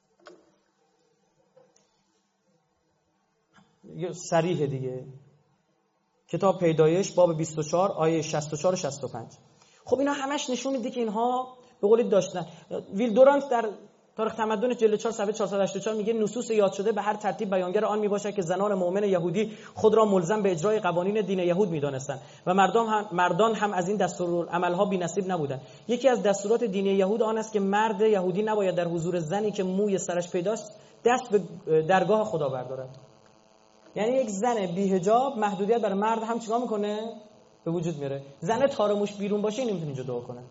صریح دیگه. کتاب پیدایش باب 24 آیه 64 و 65. خب اینا همش نشون میده که اینها به قولید داشتن. ویل دورانت در تاریخ تمدن جلد 4 صفحه 484 میگه نصوص یاد شده به هر ترتیب بیانگر آن میباشد که زنان مؤمن یهودی خود را ملزم به اجرای قوانین دین یهود میدانستند و مردان هم از این دستورالعملها بی‌نصیب نبودند. یکی از دستورات دین یهود آن است که مرد یهودی نباید در حضور زنی که موی سرش پیداست دست به درگاه خدا بردارد. یعنی یک زن بی‌حجاب محدودیت برای مرد هم چیکار میکنه؟ به وجود میاره. زن تارموش بیرون باشه نمیتونه اینجا دعا کنه.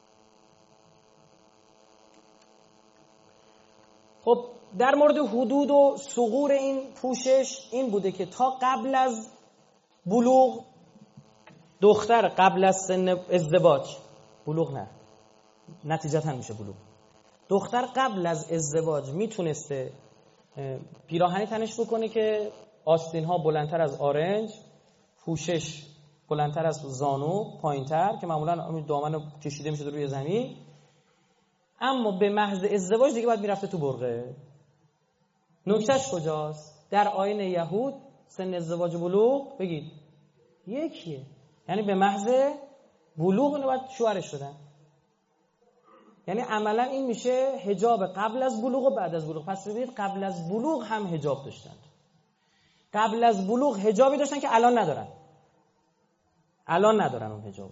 خب در مورد حدود و ثغور این پوشش این بوده که تا قبل از بلوغ دختر قبل از سن ازدواج، بلوغ نه نتیجتا میشه بلوغ، دختر قبل از ازدواج میتونسته پیراهنی تنش بکنه که آستین ها بلندتر از آرنج، پوشش بلندتر از زانو، پایینتر، که معمولا دامن کشیده میشه روی زمین. اما به محض ازدواج دیگه باید میرفته تو برقه. نکتهش کجاست؟ در آیین یهود سن ازدواج بلوغ بگید یکیه، یعنی به محض بلوغ اینو باید شوهرش شدن. یعنی عملا این میشه حجاب قبل از بلوغ و بعد از بلوغ. پس ببینید قبل از بلوغ هم حجاب داشتند. قبل از بلوغ حجابی داشتن که الان ندارن. الان ندارن اون حجاب.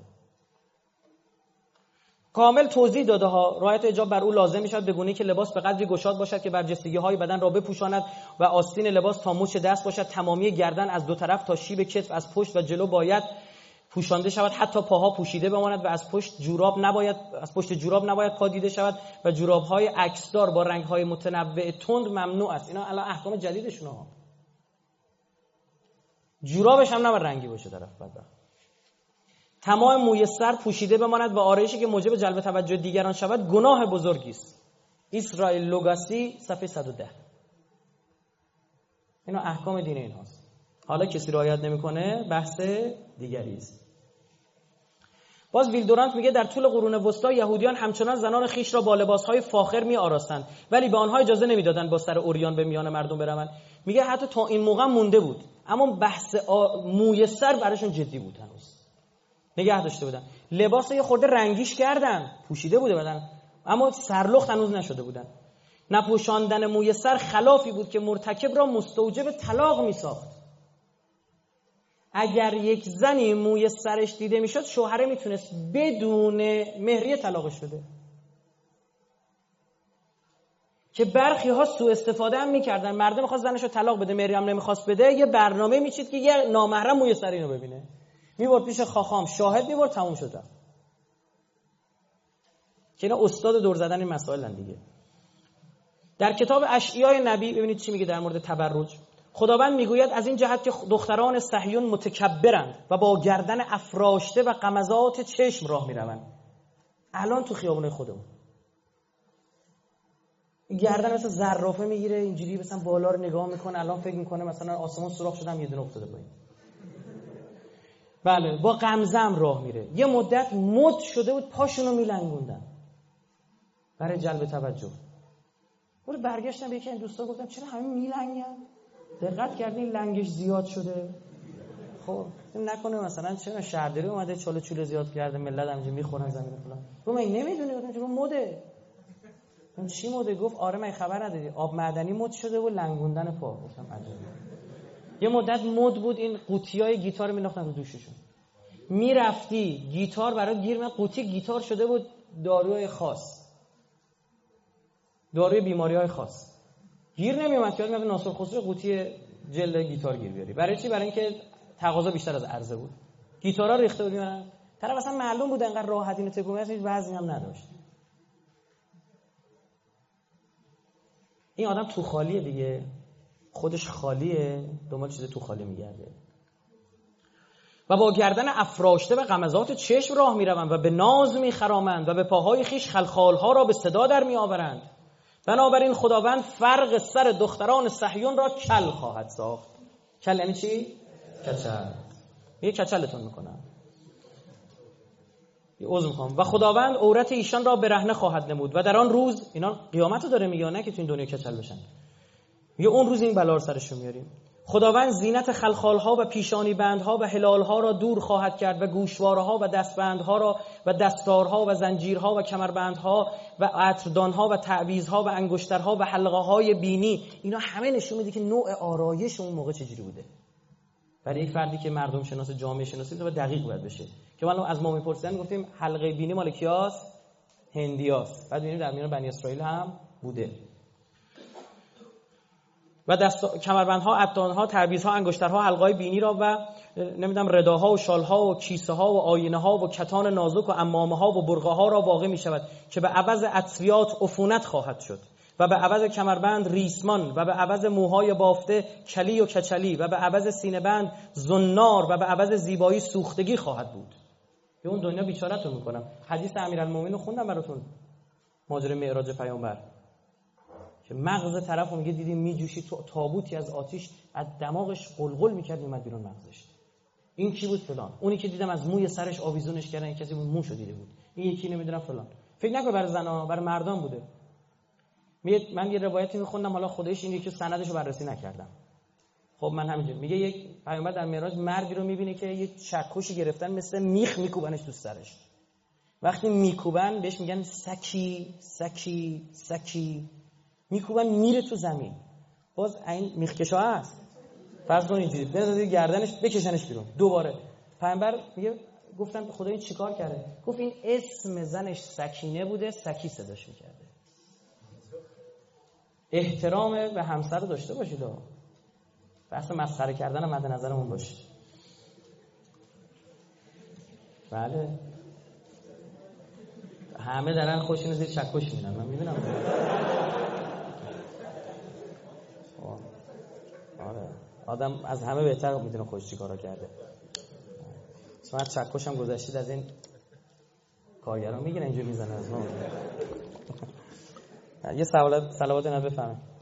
کامل توضیح داده ها. رعایت حجاب بر او لازم میشد به گونه‌ای که لباس به قدری گشاد باشد که برجستگی‌های بدن را بپوشاند و آستین لباس تا مچ دست باشد. تمامی گردن از دو طرف تا شیب کتف از پشت و جلو باید پوشانده شود، حتی پاها پوشیده بماند و از پشت جوراب نباید پا دیده شود و جوراب‌های عکسدار با رنگ‌های متنوع تند ممنوع است. اینا الان احکام جدیدشونه ها. جورابش هم نباید رنگی باشه طرف بدبخت. تمام موی سر پوشیده بماند و آرایشی که موجب جلب توجه دیگران شود گناه بزرگی است. اسرائیل لوگاسی صفحه 110. اینا احکام دین ایناست. حالا کسی رعایت نمیکنه بحث دیگری است. باز ویلدورانت میگه در طول قرون وسطا یهودیان همچنان زنان خیش را با لباسهای فاخر میآراستند ولی به آنها اجازه نمیدادند با سر عریان به میان مردم بروند. میگه حتی تا این موقع مونده بود، اما بحث موی سر براشون جدی بود، هنوز نگه داشته بودن. لباس یه خورده رنگیش کردن، پوشیده بوده بدن، اما سرلخت هنوز نشده بودن. نپوشاندن موی سر خلافی بود که مرتکب را مستوجب طلاق میساخت. اگر یک زنی موی سرش دیده میشد شوهره میتونست بدون مهریه طلاقش بده، که برخی ها سوء استفاده هم میکردن. مردم میخواست زنشو طلاق بده، مهریه هم نمیخواست بده، یه برنامه میچید که یه نامحرم موی سر اینو ببینه، میبرد پیش خاخام، شاهد میبرد، تموم شد. که اینا استاد دور زدن این مسائلن دیگه. در کتاب اشعیای نبی ببینید چی میگه در مورد تبرج. خداوند میگوید از این جهت که دختران صهیون متکبرند و با گردن افراشته و غمزات چشم راه میروند. الان تو خیابون خودمون گردن مثلا زرافه میگیره اینجوری مثلا بالا رو نگاه میکنه، الان فکر میکنه مثلا آسمون سوراخ شده، یه دونه افتاده پایین. بله، با غمزم راه میره. یه مدت مد شده بود پاشونو میلنگوندن برای جلب توجه. برو برگشتم به یکی از دوستا گفتم چرا همه میلنگن؟ دقت کردین لنگش زیاد شده؟ خب نکنه مثلا چرا شهرداری اومده چاله چوله زیاد کرده، ملت همینجوری میخورن زمین فلان. رو من نمیدونی، گفتم چرا مده؟ اون چی مده؟ گفت آره من خبر ندادی آب معدنی مد شده و لنگوندن پا. گفتم عجب. یه مدت مد بود این قوطیای گیتار مینداختن رو دوششون. میرفتی گیتار برای گیر من، قوطی گیتار شده بود داروی خاص، داروی بیماری‌های خاص. گیر نمیومد که میگه ناصر خسرو قوطی جلد گیتار گیر بیاری. برای چی؟ برای اینکه تقاضا بیشتر از عرضه بود. گیتارا ریخته بود میارن. طرف اصلا معلوم بود انقدر راحت اینو تکون می‌داد، هیچ وزنی هم نداشت. این آدم تو خالیه دیگه، خودش خالیه، دنبال چیز تو خالی میگرده. و با گردن افراشته و غمزات چشم راه میروند و به ناز میخرامند و به پاهای خیش خلخالها را به صدا در میآورند. بنابراین خداوند فرق سر دختران صهیون را کل خواهد ساخت. کل یعنی چی؟ کچل. یه کچلتون میکنم، یه عذر میخوام. و خداوند عورت ایشان را برهنه خواهد نمود و در آن روز، اینا قیامت رو داره میگه، نه که تو این دنیا کچل بشن، یه اون روز این بلا رو سرشون میاریم. خداوند زینت خلخالها و پیشانی بندها و هلالها را دور خواهد کرد و گوشوارها و دستبندها را و دستارها و زنجیرها و کمربندها و عطردانها و تعویذها و انگشترها و حلقه‌های بینی. اینا همه نشون میده که نوع آرایش اون موقع چجوری بوده. برای یک فردی که مردم شناس جامعه شناسی تو دقیق باید بشه. که ما از ما میپرسیدن گفتیم حلقه بینی مال کیاست؟ هندیاست. بعد میبینیم در میان بنی اسرائیل هم بوده. و کمربندها، عطارها، تعویذها، انگشترها، حلقه‌های بینی را و نمیدونم رداها و شالها و کیسه‌ها و آینه‌ها و کتان نازک و عمامه‌ها و برقه‌ها را واقع می‌شود که به عوض عطریات عفونت خواهد شد و به عوض کمربند ریسمان و به عوض موهای بافته کلی و کچلی و به عوض سینه‌بند زنار و به عوض زیبایی سوختگی خواهد بود. به اون دنیا بیچاره‌تون می‌کنم. حدیث امیرالمومنین رو خوندم براتون، ماجرای معراج پیامبر، که مغز طرفو میگه دیدیم میجوشی، تابوتی از آتش از دماغش قلقل میکرد، اومد بیرون مغزش. این کی بود فلان، اونی که دیدم از موی سرش آویزونش کردن کسی بود موشو دیده بود، این یکی نمیدونم فلان. فکر نکن برای زنا، برای مردان بوده. من یه روایتی میخوندم، حالا خودش این یکی سندشو بررسی نکردم. خب من همینجوری میگه یک پیامبر در معراج مردی رو میبینه که یه چکشی گرفتن مثل میخ میکوبنش تو سرش. وقتی میکوبن بهش میگن سکی سکی سکی، میکوبن میره تو زمین. باز این میخکشا هست، فرض کن اینجوری بندازید گردنش بکشنش بیرون. دوباره پیامبر میگه گفتم خدا این چیکار کرده؟ گفت این اسم زنش سکینه بوده، سکی صداش میکرده. احترام به همسر رو داشته باشید. بحث مسخره کردن هم مد نظرمون باشه. بله همه دارن خوش اینو زیر چکش میدن، من میبینم. آره آدم از همه بهتر میدونه خوش چی کارا کرده. شما از چکش هم گذشتید، از این کارگران میگیرن اینجور میزنن از ما. یه صلوات نبی بفرمایید.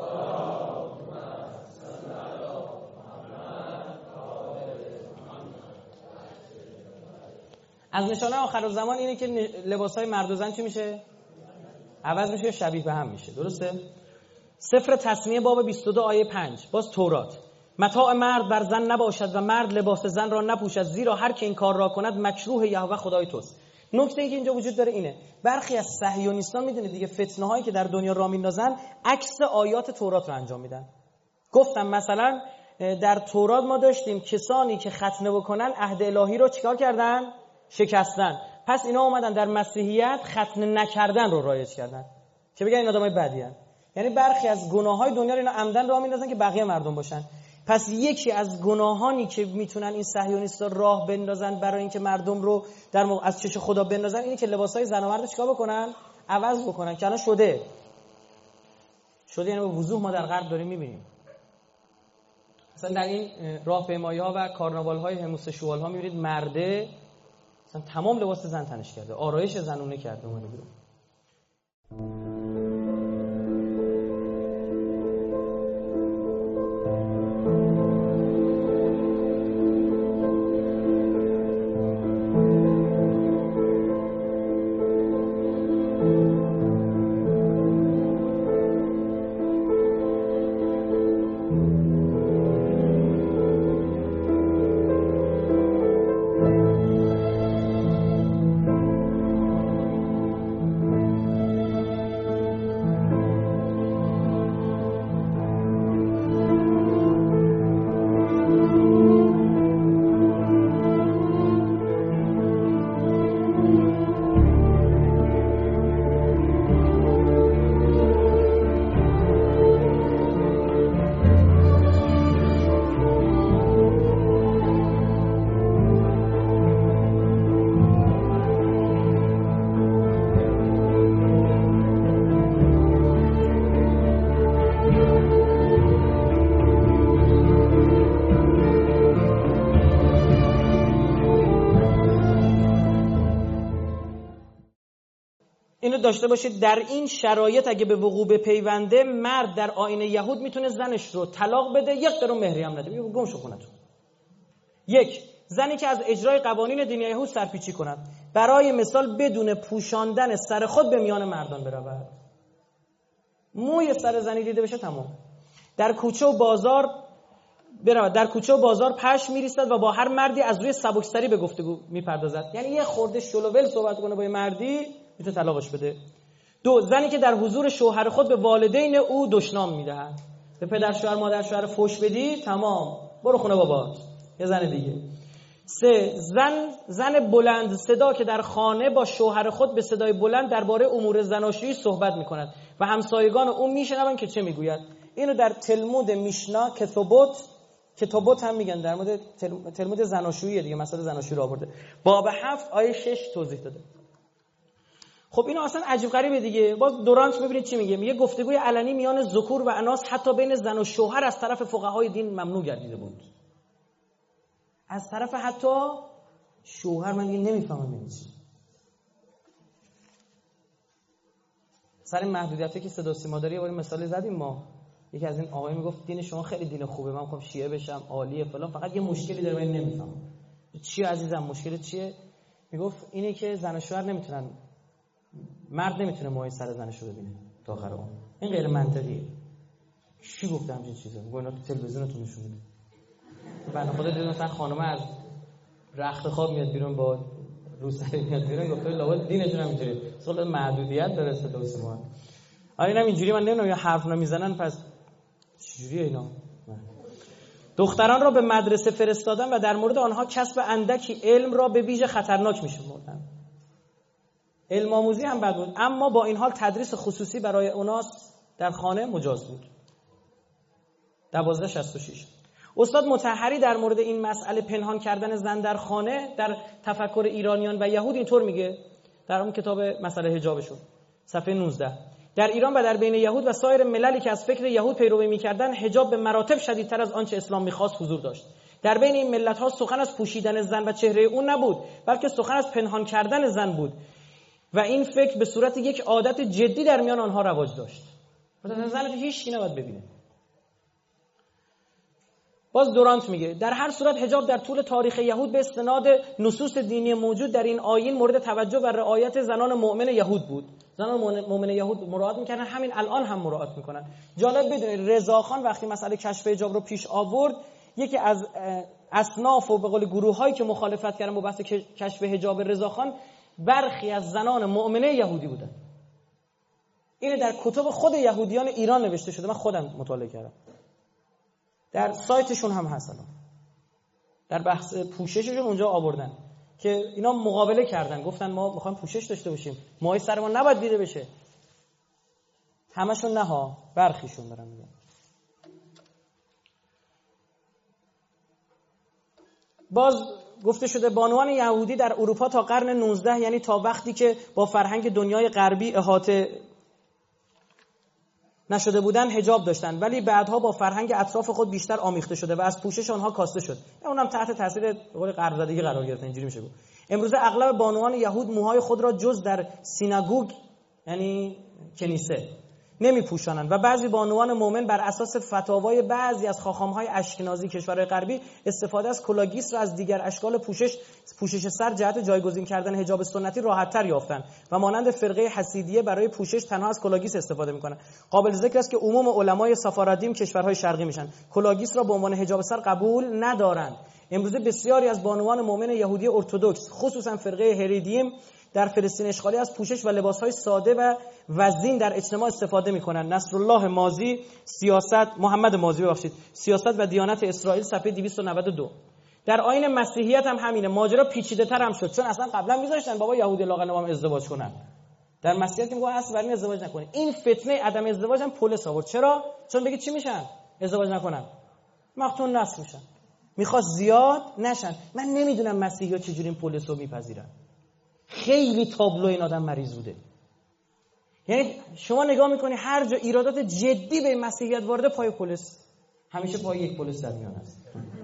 از نشانه آخرالزمان اینه که لباسهای مرد و زن چی میشه؟ عوض میشه، شبیه به هم میشه. درسته؟ سفر تثنیه باب 22 آیه 5 باز تورات: متاع مرد بر زن نباشد و مرد لباس زن را نپوشد، زیرا هر که این کار را کند مکروه یهوه خدای توست. نکته ای که اینجا وجود داره اینه، برخی از صهیونیستان میدونید دیگه فتنه هایی که در دنیا راه میندازن عکس آیات تورات رو انجام میدن. گفتم مثلا در تورات ما داشتیم کسانی که ختنه بکنن عهد الهی رو چیکار کردن؟ شکستن. پس اینا اومدن در مسیحیت ختنه نکردن رو رایج کردن که بگن این آدمای بدی ان. یعنی برخی از گناههای دنیا رو اینا عمدن راه میندازن که بقیه مردم باشن. پس یکی از گناهانی که میتونن این صهیونیستا راه بندازن برای اینکه مردم رو از چش خدا بندازن اینه که لباسای زن و مرد چیکار بکنن؟ عوض بکنن. که الان شده یعنی به وضوح ما در غرب داریم میبینیم. مثلا در این راهپیمایی‌ها و کارناوال‌های هموسکسوال‌ها میبینید مرده مثلا تمام لباس زن تنش کرده، آرایش زنونه کرده اومده بیرون. اینو داشته باشید در این شرایط اگه به وقوع بپیونده مرد در آیین یهود میتونه زنش رو طلاق بده، یک قرون مهری هم نده، میگه گم شو خونتون. یک زنی که از اجرای قوانین دین یهود سرپیچی کند، برای مثال بدون پوشاندن سر خود به میان مردان برود، موی سر زنی دیده بشه تمام. در کوچه و بازار برود، در کوچه و بازار پشم میریستد و با هر مردی از روی سبکسری به گفتگو میپردازد. یعنی یه خورده شلوول صحبت کنه با یه مردی میتونه طلاقش بده. دو زنی که در حضور شوهر خود به والدین او دشنام میدهد، به پدر شوهر مادر شوهر فحش بدی تمام برو خونه بابات، یه زن دیگه. سه زن بلند صدا که در خانه با شوهر خود به صدای بلند درباره امور زناشویی صحبت میکند و همسایگان او میشنوند که چه میگوید. اینو در تلمود میشنا کتابت هم میگن، در مورد تلمود زناشویی دیگه، مسئله زناشویی رو آورده، باب 7 آیه 6 توضیح داده. خب اینو اصلا عجیب غریبه دیگه. باز دورانت میبینید چی میگه؟ میگه گفتگوی علنی میان ذکور و اناث حتی بین زن و شوهر از طرف فقهای دین ممنوع گردیده بود. از طرف حتی شوهر. من دیگه نمیفهمم این چی. سر این محدودیتی که صدا و سیما داره یه بار مثال زدیم ما. یکی از این آقای میگفت دین شما خیلی دین خوبه، من میخوام شیعه بشم، عالیه فلان، فقط یه مشکلی داره من نمیفهمم. چیه عزیزم مشکلت چیه؟ میگفت اینه که زن و شوهر نمیتونن، مرد نمیتونه موهای سر زنش رو ببینه تا آخر عمر. این غیر منطقیه. چی گفته همچین چیزا؟ میگه اینا تو تلویزیونتون نشون میده. بنده خدا دیدم مثلا خانم از رخت خواب میاد بیرون با روسری میاد بیرون، گفته لابد دینشون هم اینجوریه. اصلا محدودیت داره صدا ما. آره اینم اینجوری من نمیدونم یا حرف نمیزنن پس چجوریه اینا؟ دختران را به مدرسه فرستادن و در مورد آنها کسب اندکی علم را به ویژه خطرناک می‌شمردند. علم آموزی هم بد بود، اما با این حال تدریس خصوصی برای اوناس در خانه مجاز بود. 1266 استاد مطهری در مورد این مسئله پنهان کردن زن در خانه در تفکر ایرانیان و یهود اینطور میگه در اون کتاب مسئله حجابشون صفحه 19: در ایران و در بین یهود و سایر مللی که از فکر یهود پیروی می‌کردند حجاب به مراتب شدیدتر از آنچه اسلام می‌خواست حضور داشت. در بین این ملت‌ها سخن از پوشیدن زن و چهره او نبود، بلکه سخن از پنهان کردن زن بود و این فکر به صورت یک عادت جدی در میان آنها رواج داشت. مثلا زن رو هیچ کی نباید ببینه. باز دورانت میگه در هر صورت حجاب در طول تاریخ یهود به استناد نصوص دینی موجود در این آیین مورد توجه و رعایت زنان مؤمن یهود بود. زنان مؤمن یهود مراعات میکردن، همین الان هم مراعات میکنن. جالب بدونید رضاخان وقتی مسئله کشف حجاب رو پیش آورد، یکی از اصناف و به قول گروه‌هایی که مخالفت کردن با بحث کشف حجاب رضاخان برخی از زنان مؤمنه یهودی بودن. اینه در کتب خود یهودیان ایران نوشته شده، من خودم مطالعه کردم. در سایتشون هم هست الان. در بحث پوشششون اونجا آوردن که اینا مقابله کردن، گفتن ما میخوایم پوشش داشته باشیم، موهای سرمون نباید دیده بشه. همشون نه ها، برخیشون دارن میگن. باز گفته شده بانوان یهودی در اروپا تا قرن 19 یعنی تا وقتی که با فرهنگ دنیای غربی احاطه نشده بودن حجاب داشتن، ولی بعدها با فرهنگ اطراف خود بیشتر آمیخته شده و از پوشش آنها کاسته شد. اونم تحت تاثیر قول غرب زدگی قرار گرفت. اینجوری میشه گفت. امروزه اغلب بانوان یهود موهای خود را جز در سیناگوگ یعنی کنیسه نمیپوشانند و بعضی بانوان مؤمن بر اساس فتاوای بعضی از خاخام‌های اشکنازی کشورهای غربی استفاده از کلاگیس را از دیگر اشکال پوشش سر جهت جایگزین کردن حجاب سنتی راحت‌تر یافتند و مانند فرقه حسیدیه برای پوشش تنها از کلاگیس استفاده می‌کنند. قابل ذکر است که عموم علمای سفاردیم کشورهای شرقی میشن کلاگیس را به عنوان حجاب سر قبول ندارند. امروزه بسیاری از بانوان مؤمن یهودی ارتدوکس خصوصا فرقه هریدیم در فلسطین اشغالی از پوشش و لباس‌های ساده و وزین در اجتماع استفاده می‌کنند. نصرالله مازی محمد مازی سیاست و دیانت اسرائیل صفحه 292. در آیین مسیحیت هم همینه. ماجرا پیچیده‌تر هم شد چون اصلا قبلا می‌ذاشتن بابا یهودی لاغر نمام ازدواج کنن. در مسیحیت میگه اصلا برای ازدواج نکنید. این فتنه عدم ازدواج هم پلیس آورد. چرا؟ چون بگید چی میشن؟ ازدواج نکنن. مقتول نسل میشن. می‌خواست زیاد نشن. من نمیدونم مسیحی‌ها چجوری این پلیس رو میپذیرن. خیلی تابلو این آدم مریض بوده. یعنی شما نگاه میکنی هر جا ایرادات جدی به مسیحیت وارده پای پلیس، همیشه پای یک پلیس در میان است.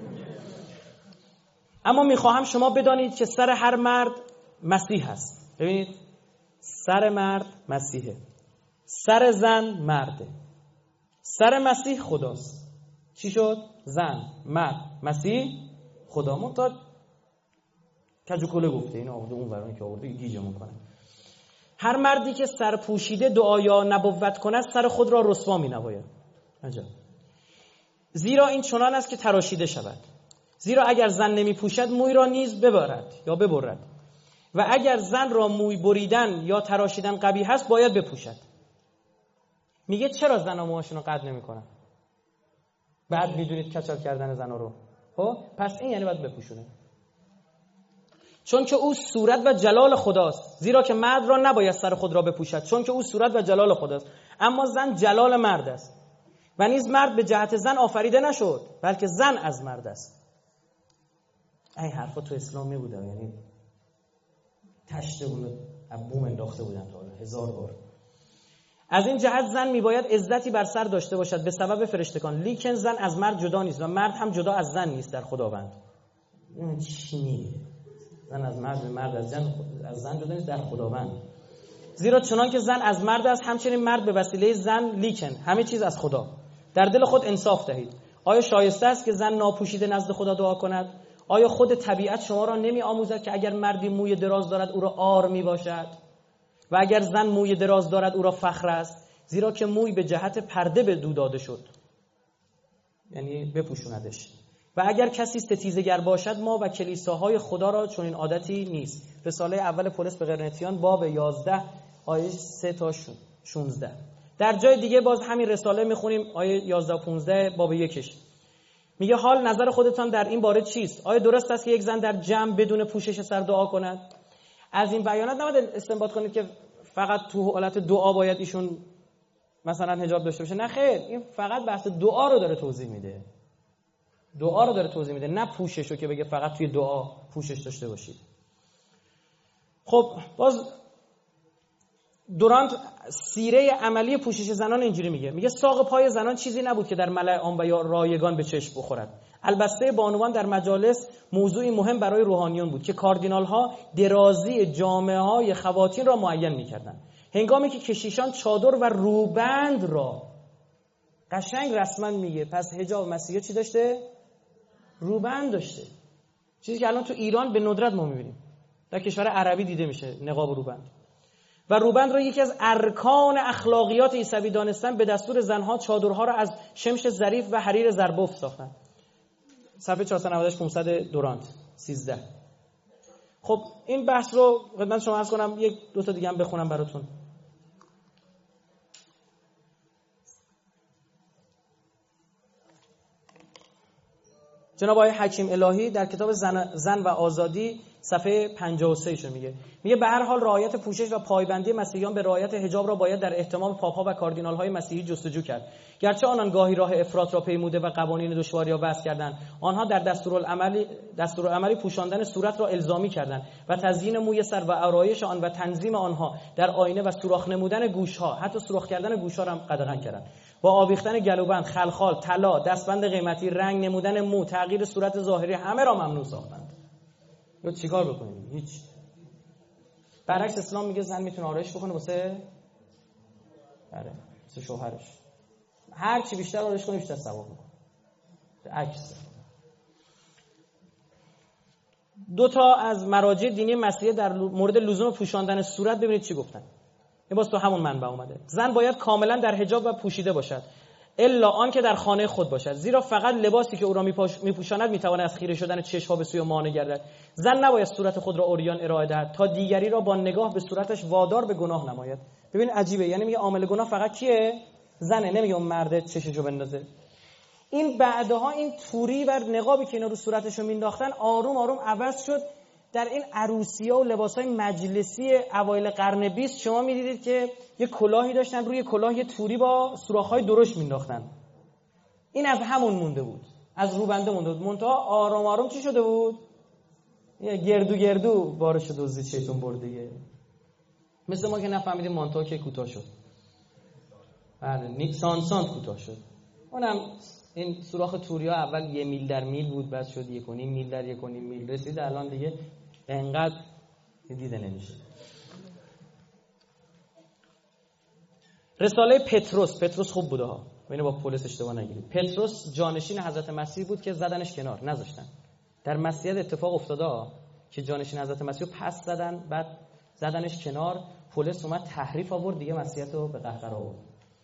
اما میخواهم شما بدانید که سر هر مرد مسیح هست. ببینید سر مرد مسیحه، سر زن مرده، سر مسیح خداست. چی شد؟ زن، مرد، مسیح، خدا. منتها کجوکله گفته این آورده اون ورانی که آورده گیجمون کنه. هر مردی که سر پوشیده دعا یا نبوت کند سر خود را رسوا می نماید. عجب. زیرا این چنان است که تراشیده شود. زیرا اگر زن نمی پوشد موی را نیز ببرد یا ببرد و اگر زن را موی بریدن یا تراشیدن قبیح است باید بپوشد. میگه چرا زن‌ها موهاشون رو قطع نمی‌کنن؟ بعد میدونید کچل کردن زن‌ها رو. خب پس این یعنی باید بپوشونه. چون که او صورت و جلال خداست. زیرا که مرد را نباید سر خود را بپوشد چون که او صورت و جلال خداست، اما زن جلال مرد است و نیز مرد به جهت زن آفریده نشد بلکه زن از مرد است. این حرفا تو اسلام می بوده، یعنی تشته بود بوم انداخته بودن تا حالا 1000 بار. از این جهت زن میباید عزتی بر سر داشته باشد به سبب فرشتگان، لیکن زن از مرد جدا نیست و مرد هم جدا از زن نیست در خداوند. این چی میگه؟ زن از مرد، مرد از زن جدا نیست در خداوند. زیرا چنان که زن از مرد است همچنین مرد به وسیله زن، لیکن همه چیز از خدا. در دل خود انصاف دهید. آیا شایسته است که زن ناپوشیده نزد خدا دعا کند؟ آیا خود طبیعت شما را نمی آموزد که اگر مردی موی دراز دارد او را عار می باشد و اگر زن موی دراز دارد او را فخر است، زیرا که موی به جهت پرده به دو داده شد، یعنی بپوشوندش. و اگر کسی ستیزگر باشد ما و کلیساهای خدا را چون این عادتی نیست. رساله اول پولس به قرنتیان باب 11 آیه 3 تا 16. در جای دیگه باز همین رساله میخونیم آیه 11 و 15 باب 1 میگه حال نظر خودتان در این باره چیست؟ آیا درست است که یک زن در جمع بدون پوشش سر دعا کند؟ از این بیانات نباید استنباط کنید که فقط تو حالت دعا باید ایشون مثلا حجاب داشته باشه. نه خیر، این فقط بحث دعا رو داره توضیح میده. دعا رو داره توضیح میده، نه پوشش رو که بگه فقط توی دعا پوشش داشته باشید. خب باز دورانت سیره عملی پوشش زنان اینجوری میگه ساق پای زنان چیزی نبود که در ملأ عام و یا رایگان به چشم بخورد. البسته بانوان در مجالس موضوعی مهم برای روحانیون بود که کاردینال ها درازی جامه های خواتین را معین میکردند، هنگامی که کشیشان چادر و روبند را قشنگ رسما میگه. پس حجاب مسیحی چی داشته؟ روبند داشته، چیزی که الان تو ایران به ندرت ما میبینیم. در کشور عربی دیده میشه نقاب و روبند. و روبند را یکی از ارکان اخلاقیات عیسوی دانستن، به دستور زنها چادرها را از شمش ظریف و حریر زربفت ساختند. صفحه 498 500 دورانت 13. خب این بحث رو خدمت شما عرض کنم، یک دو تا دیگه هم بخونم براتون. جناب آقای حکیم الهی در کتاب زن و آزادی صفحه 53 شو میگه به هر حال رعایت پوشش و پایبندی مسیحیان به رعایت حجاب را باید در اهتمام پاپ‌ها و کاردینال‌های مسیحی جستجو کرد. گرچه آنان گاهی راه افراط را پیموده و قوانین دشواری را وضع کردند، آنها در دستورالعملی پوشاندن صورت را الزامی کردند و تزیین موی سر و آرایش آن و تنظیم آنها در آینه و سوراخ نمودن گوش‌ها، حتی سوراخ کردن گوش‌ها را هم قدغن کردند. با آویختن گلوبند، خلخال، طلا، دستبند قیمتی، رنگ نمودن مو، تغییر صورت ظاهری، همه را ممنوع ساختند. یا چیکار بکنیم؟ هیچ. برعکس اسلام میگه زن میتونه آرایش بکنه واسه شوهرش. هر چی بیشتر آرایش کنه بیشتر ثواب میکنه. عکس. دو تا از مراجع دینی مسیحی در مورد لزوم پوشاندن صورت ببینید چی گفتن. این باز تو همون منبع اومده. زن باید کاملا در حجاب و پوشیده باشد، الا آن که در خانه خود باشد، زیرا فقط لباسی که او را میپوشاند میتواند از خیره شدن چشم‌ها به سوی مانع گردد. زن نباید صورت خود را عریان ارائه دهد تا دیگری را با نگاه به صورتش وادار به گناه نماید. ببین عجیبه، یعنی میگه عامل گناه فقط کیه؟ زنه، نمیگه اون مرده چششو بندازه. این بعدها این توری و نقابی که اینا رو صورتشو مینداختن آروم آروم عوض شد. در این عروسی‌ها و لباس‌های مجلسی اوایل قرن 20 شما می‌دیدید که یه کلاهی داشتن، روی کلاه یه توری با سوراخ‌های درشت مینداختن. این از همون مونده بود، از روبنده مونده بود. منتها آرام آرام چی شده بود؟ یه گردو بارش دزدی شیطون برد دیگه. مثل ما که نفهمیدیم مانتو که کوتاه شد. بله، سانت کوتاه شد. اونم این سوراخ توریا اول 1 میل در میل بود، بعد شد 1.5 میل در 1.5 میل رسید، الان دیگه انقدر دیده نمیشه. رساله پتروس خوب بوده ها، اینو با پولس اشتباه نگیرید. پتروس جانشین حضرت مسیح بود که زدنش کنار، نذاشتن. در مسیحیت اتفاق افتاده ها که جانشین حضرت مسیح رو پس زدن، بعد زدنش کنار. پولس اومد تحریف آورد دیگه، مسیحیت رو به قهقرا آورد.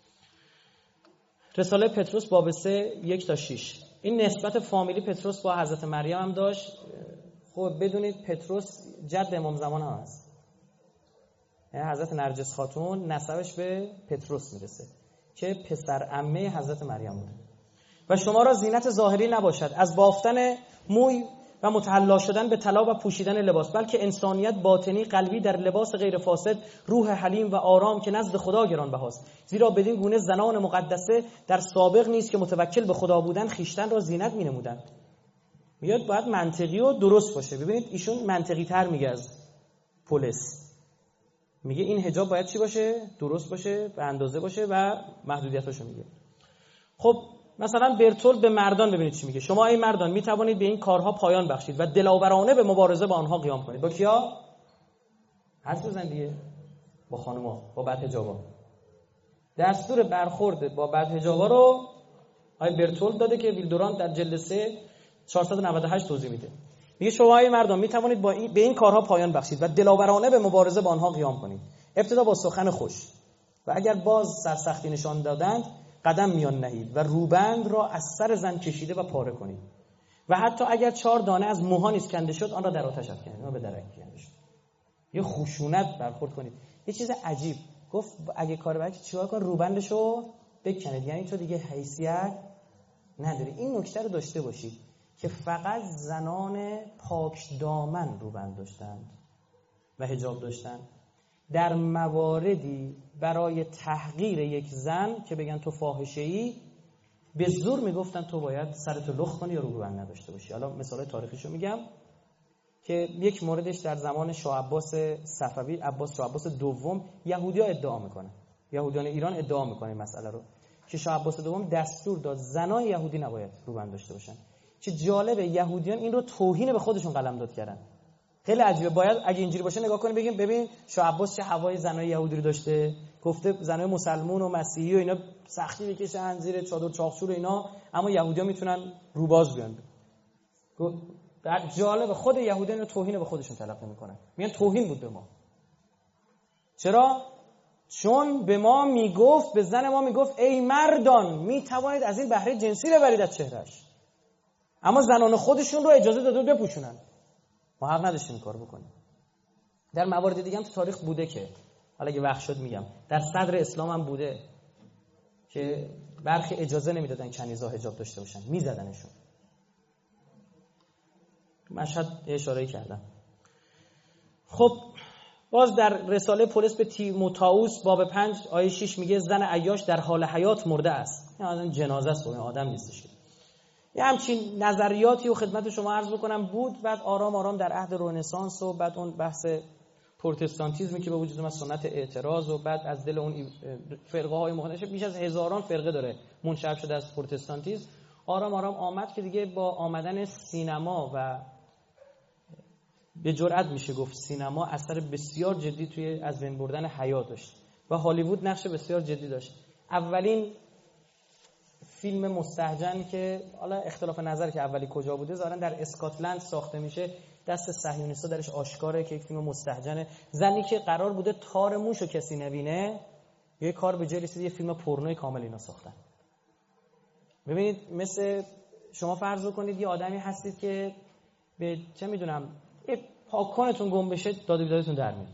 رساله پتروس باب 3 1 تا 6. این نسبت فامیلی پتروس با حضرت مریم هم داشت. خب بدونید پتروس جد امام زمان هم هست. حضرت نرجس خاتون نسبش به پتروس میرسه که پسر عمه حضرت مریم بوده. و شما را زینت ظاهری نباشد از بافتن موی و متحلا شدن به طلا و پوشیدن لباس، بلکه انسانیت باطنی قلبی در لباس غیر فاسد، روح حلیم و آرام که نزد خدا گرانبهاست. زیرا بدین گونه زنان مقدسه در سابق نیست که متوکل به خدا بودن خیشتن را زینت می‌نمودند. میاد باید منطقی و درست باشه. ببینید ایشون منطقی تر میگه از پولس. میگه این حجاب باید چی باشه؟ درست باشه، به اندازه باشه و محدودیتاشو میگه. خب مثلا برتولد به مردان ببینید چی میگه. شما ای مردان میتوانید به این کارها پایان بخشید و دلاورانه به مبارزه با آنها قیام کنید. با کیا؟ حرف بزن دیگه. با خانوما، با بدحجابا. دستور برخورد با بدحجابا رو آقای برتولد داده که ویلدورانت در جلد 3 498 توضیح میده. میگه شما ای مردم میتوانید به این کارها پایان بخشید و دلاورانه به مبارزه با آنها قیام کنید. ابتدا با سخن خوش و اگر باز سرسختی نشان دادند قدم میان نهید و روبند را از سر زن کشیده و پاره کنید و حتی اگر 4 دانه از موها نیز کنده شد آن را در آتش افکنید. آن به درک کنید. یه خشونت برخورد کنید. یه چیز عجیب گفت اگه کار بکنید چیکار کن؟ روبندشو بکنید. یعنی تو دیگه حیثیت نداری. این نکته رو داشته باشید که فقط زنان پاک دامن روبند داشتند و حجاب داشتند. در مواردی برای تحقیر یک زن که بگن تو فاحشه‌ای به زور میگفتن تو باید سرتو لخت کنی یا روبند نداشته باشی. حالا مثال تاریخیشو میگم که یک موردش در زمان شاه عباس صفوی، شاه عباس دوم، یهودی‌ها ادعا میکنن، یهودیان ایران ادعا میکنن این مسئله رو که شاه عباس دوم دستور داد زنان یهودی نباید روبند داشته باشن. چه جالبه یهودیان این رو توهین به خودشون قلمداد کردن. خیلی عجیبه. باید اگه اینجوری باشه نگاه کنیم بگیم ببین شاه عباس چه هوای زنای یهودی رو داشته. گفته زنای مسلمون و مسیحی و اینا سختی بکشن زیر چادر چاقچور اینا، اما یهودی‌ها میتونن روباز بیان. در جالب خود یهودیان توهین به خودشون تلقی میکنن. میگن توهین بود به ما. چرا؟ چون به ما میگفت، به زن ما میگفت ای مردان میتوانید از این بهره جنسی ببرید از چهرهش، اما زنان خودشون رو اجازه داده بپوشونن. ما حق نداشتیم این کارو بکنیم. در موارد دیگه هم تو تاریخ بوده که حالا اگه وقت شد میگم، در صدر اسلام هم بوده که برخی اجازه نمیدادن کنیزا حجاب داشته باشن، میزدنشون. مشهد اشاره کردم. خب باز در رساله پولس به تیموتائوس باب 5 آیه 6 میگه زن عیاش در حال حیات مرده است. این جنازه است و آدم نیستش. یه همچین نظریاتی و خدمت شما عرض بکنم بود. بعد آرام آرام در عهد رنسانس و بعد اون بحث پروتستانتیزمی که به وجود اومد، سنت اعتراض، و بعد از دل اون فرقه های مختلف، بیش از 1000 فرقه داره منشأ شده از پروتستانتیزم، آرام آرام آمد که دیگه با آمدن سینما و به جرئت میشه گفت سینما اثر بسیار جدی توی از بین بردن حیا داشت و هالیوود نقش بسیار جدی داشت. اولین فیلم مستهجن که حالا اختلاف نظر که اولی کجا بوده، ظاهرا در اسکاتلند ساخته میشه، دست صهیونیست‌ها درش آشکاره که یک فیلم مستهجنه. زنی که قرار بوده تار موشو کسی نبینه، یه کار به جای رسید یه فیلم پورنوی کامل اینا ساختن. ببینید مثل شما فرض کنید یه آدمی هستید که به چه میدونم یه پاکونتون گم بشه داد و بیدادتون در میاد،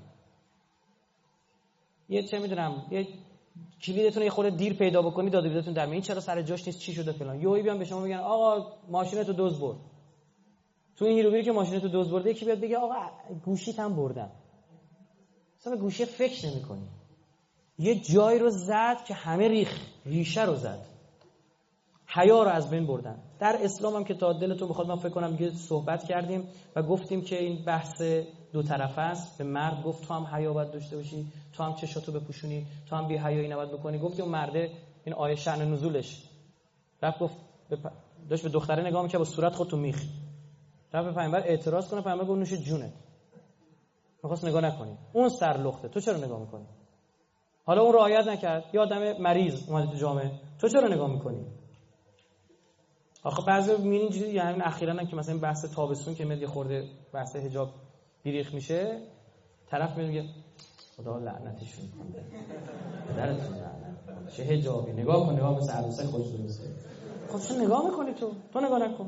یه چه میدونم یه کلیدتون یه خورده دیر پیدا بکنی داد و بیدادتون در میاد، این چرا سر جاش نیست، چی شده فلان. یهو بیان به شما میگن آقا ماشینتو دزد برد. تو این هیروگیری که ماشینتو دزد برده یکی بیاد بگه آقا گوشیت هم بردن، اصلا گوشی فکر نمی‌کنی. یه جای رو زد که همه ریشه رو زد، حیا رو از بین بردن. در اسلام هم که تا دلتون بخواد من فکر کنم دیگه صحبت کردیم و گفتیم که این بحث دو طرفه است. به مرد گفت تو هم حیا باید داشته باشی، تو هم چشاتو بپوشونی، تو هم بی حیایی نباید بکنی. گفتیم مرده این آیه شأن نزولش رفت گفت داشت به دختره نگاه می‌کرد با صورت خودتو میخ، رفت به پیامبر اعتراض کنه، پیامبر گفت نوش جونت، می‌خواست نگاه نکنی، اون سرلخته، تو چرا نگاه می‌کنی؟ حالا اون رعایت نکرد، یه آدم مریض اومد تو جامعه، تو چرا نگاه می‌کنی؟ آخه بعضی می‌بینین اینجوری، یعنی اخیراً هم که مثلا بحث تابستون که میاد یه خورده بحث حجاب بیریخ میشه، طرف میگه خدا لعنتشون کنه، پدرتون لعنت، چه حجابی، نگاه کن، نگاه مثل عروسک خوش درسته. خب چون نگاه می‌کنی تو نگاه نکن.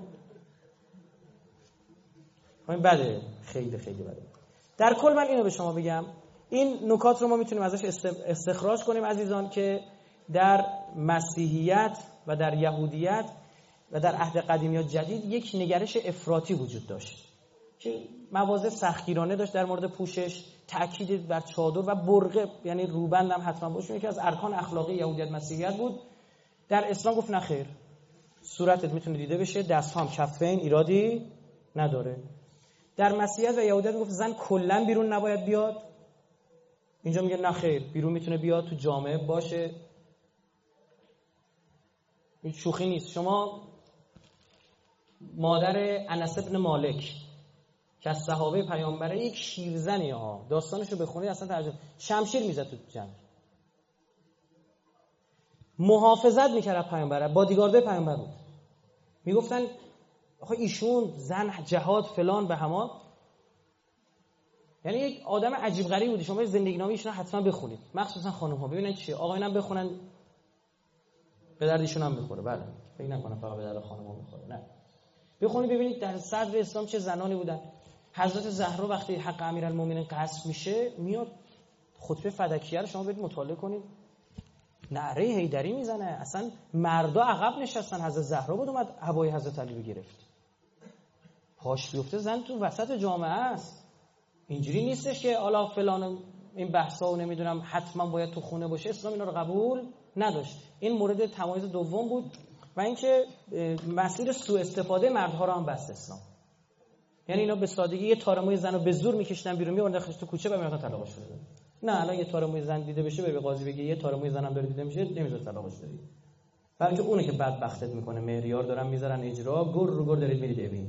این بده، خیلی خیلی بده. در کل من اینو به شما بگم، این نکات رو ما میتونیم ازش استخراج کنیم عزیزان که در مسیحیت و در یهودیت و در عهد قدیم یا جدید یک نگرش افراطی وجود داشت که مواضع سختگیرانه داشت در مورد پوشش، تأکید بر چادر و برقه، یعنی روبند هم حتما باشه، یکی از ارکان اخلاقی یهودیت مسیحیت بود. در اسلام گفت نه خیر، صورتت میتونه دیده بشه، دست هم کفین، ایرادی نداره. در مسیحیت و یهودیت گفت زن کلا بیرون نباید بیاد، اینجا میگه نه خیر، بیرون میتونه بیاد، تو جامعه باشه. این شوخی نیست. شما مادر انس بن مالک که از صحابه پیامبره، یک شیرزنی ها، داستانشو بخونید اصلا تعجب، شمشیر میزد تو جنگ، محافظت میکرد پیامبره، بادیگارد پیامبر بود. میگفتن آخه ایشون زن جهاد فلان به همان. یعنی یک آدم عجیب غریب بودی. شما زندگی نامه ایشون حتما بخونید، مخصوصا خانم‌ها. ببینید چیه، آقایونم بخونن به درد ایشون هم میخوره. بله فکر نکنم فقط به درد خانم‌ها میخوره، نه بخونید ببینید در صدر اسلام چه زنانی بودن. حضرت زهرا وقتی حق امیرالمومنین قصد میشه میاد خطبه فدکیه رو شما برید مطالعه کنید، نعره حیدری میزنه، اصلا مردا عقب نشستن. حضرت زهرا بود اومد هوای حضرت علی رو گرفت، پاش بیفته زن تو وسط جامعه است. اینجوری نیستش که حالا فلان این بحثا و نمیدونم حتما باید تو خونه باشه. اسلام اینا رو قبول نداشت. این مورد تمایز دوم بود. و اینکه مسیر سوء استفاده مردها رو هم بست اسلام. یعنی اینا به سادگی یه تار موی زن رو به زور میکشیدن بیرون، میوردن تو کوچه و میگفتن طلاقش بده. نه الان یه تار موی زن دیده بشه به قاضی بگه یه تار موی زنم داره دیده میشه، نمیذاره طلاقش بدی. بلکه اونه که بدبختت میکنه. معیار دارن میذارن اجرا، گر رو گر دارید میرید ببین.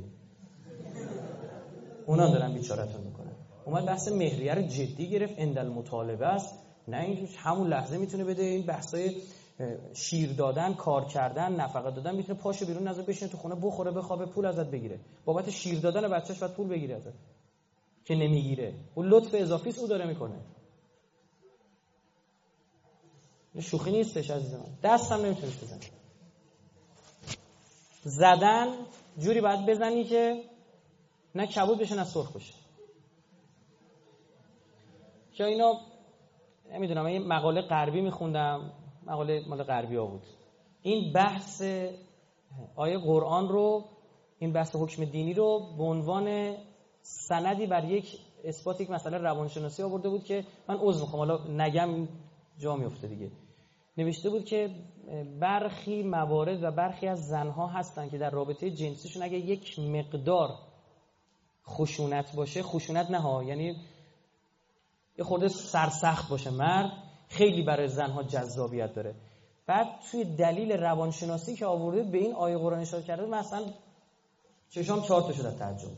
اونا دارن بیچارهتون میکنن. اومد بحث مهریه رو جدی گرفت، اندل مطالبه است. نه این همون لحظه میتونه بده. این بحثای شیر دادن، کار کردن، نفقه دادن میتونه پاشو بیرون نذاره بشینه تو خونه بخوره بخوابه پول ازت بگیره. بابت شیر دادن بچه‌ش بعد پول بگیره ازت که نمیگیره. اون لطف اضافی است او داره میکنه. شوخی نیستش عزیزم. دست هم نمیتونی بزنی. زدن جوری باید بزنی که نه کبود بشه نه سرخ بشه. که اینا نمیدونم، من یه مقاله غربی میخوندم، مقاله مال غربی ها بود. این بحث آیه قرآن رو، این بحث حکم دینی رو به عنوان سندی بر یک اثبات یک مسئله روانشناسی آورده بود که من عذر میخوام حالا نگم جا میفته دیگه. نوشته بود که برخی موارد و برخی از زنها هستن که در رابطه جنسیشون اگه یک مقدار خشونت باشه، خشونت نه ها، یعنی یه خورده سرسخت باشه مرد، خیلی برای زنها جذابیت داره. بعد توی دلیل روانشناسی که آورده به این آیه قرآن اشاره کرده، مثلا چشام 4 تا شده تعجب.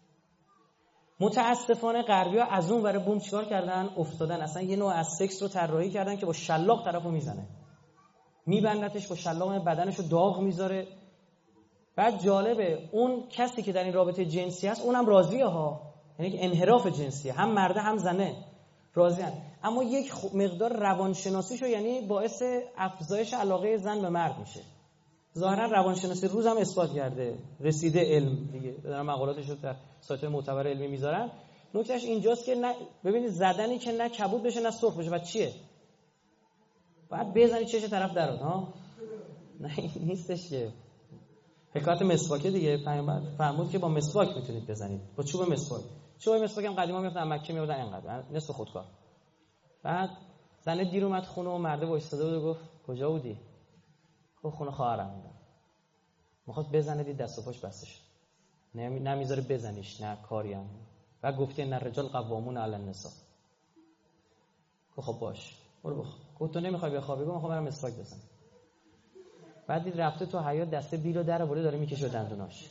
متاسفانه غربی‌ها از اون ور بوم چیکار کردن؟ افتادن اصلا یه نوع از سکس رو طراحی کردن که با شلاق طرفو میزنه، میبندتش با شلاق، بدنشو داغ میذاره. بعد جالبه اون کسی که در این رابطه جنسی هست اونم راضیه ها، یعنی که انحراف جنسیه، هم مرده هم زنه راضیان، اما یک مقدار روانشناسیشو یعنی باعث افزایش علاقه زن به مرد میشه. ظاهرا روانشناسی روز هم اثبات کرده، رسیده علم دیگه، دارن مقالاتشو در سایت‌های معتبر علمی میذارن. نکتهش اینجاست که نه ببینید زدنی که نه کبود بشه نه سرخ بشه، بعد چیه؟ بعد بزنی چش طرف درات ها؟ نه نیستش که. حکایت مسواک دیگه، پیامبر فرمود که با مسواک میتونید بزنید، با چوب مسواک. چوب مسواک هم قدیما میگفتن مکه میوردن اینقدر، نصف خودکار. بعد زنه دیر اومد خونه و مرده وایساده بود و گفت کجا بودی؟ گفت خونه خواهرم بودم. میخواد بزنه دید دست و پاش بسته شد. نمیذاره بزنیش، نه کاری هم. بعد گفتی ان الرجال قوامون علی النساء. گفت خب باش برو بخواب. گفت تو نمیخوای بخوابی؟ گفت میخوام برم مسواک بزنم. بعد دید رفته تو حیاط دسته بیلو در آورده داره میکشه دندوناش.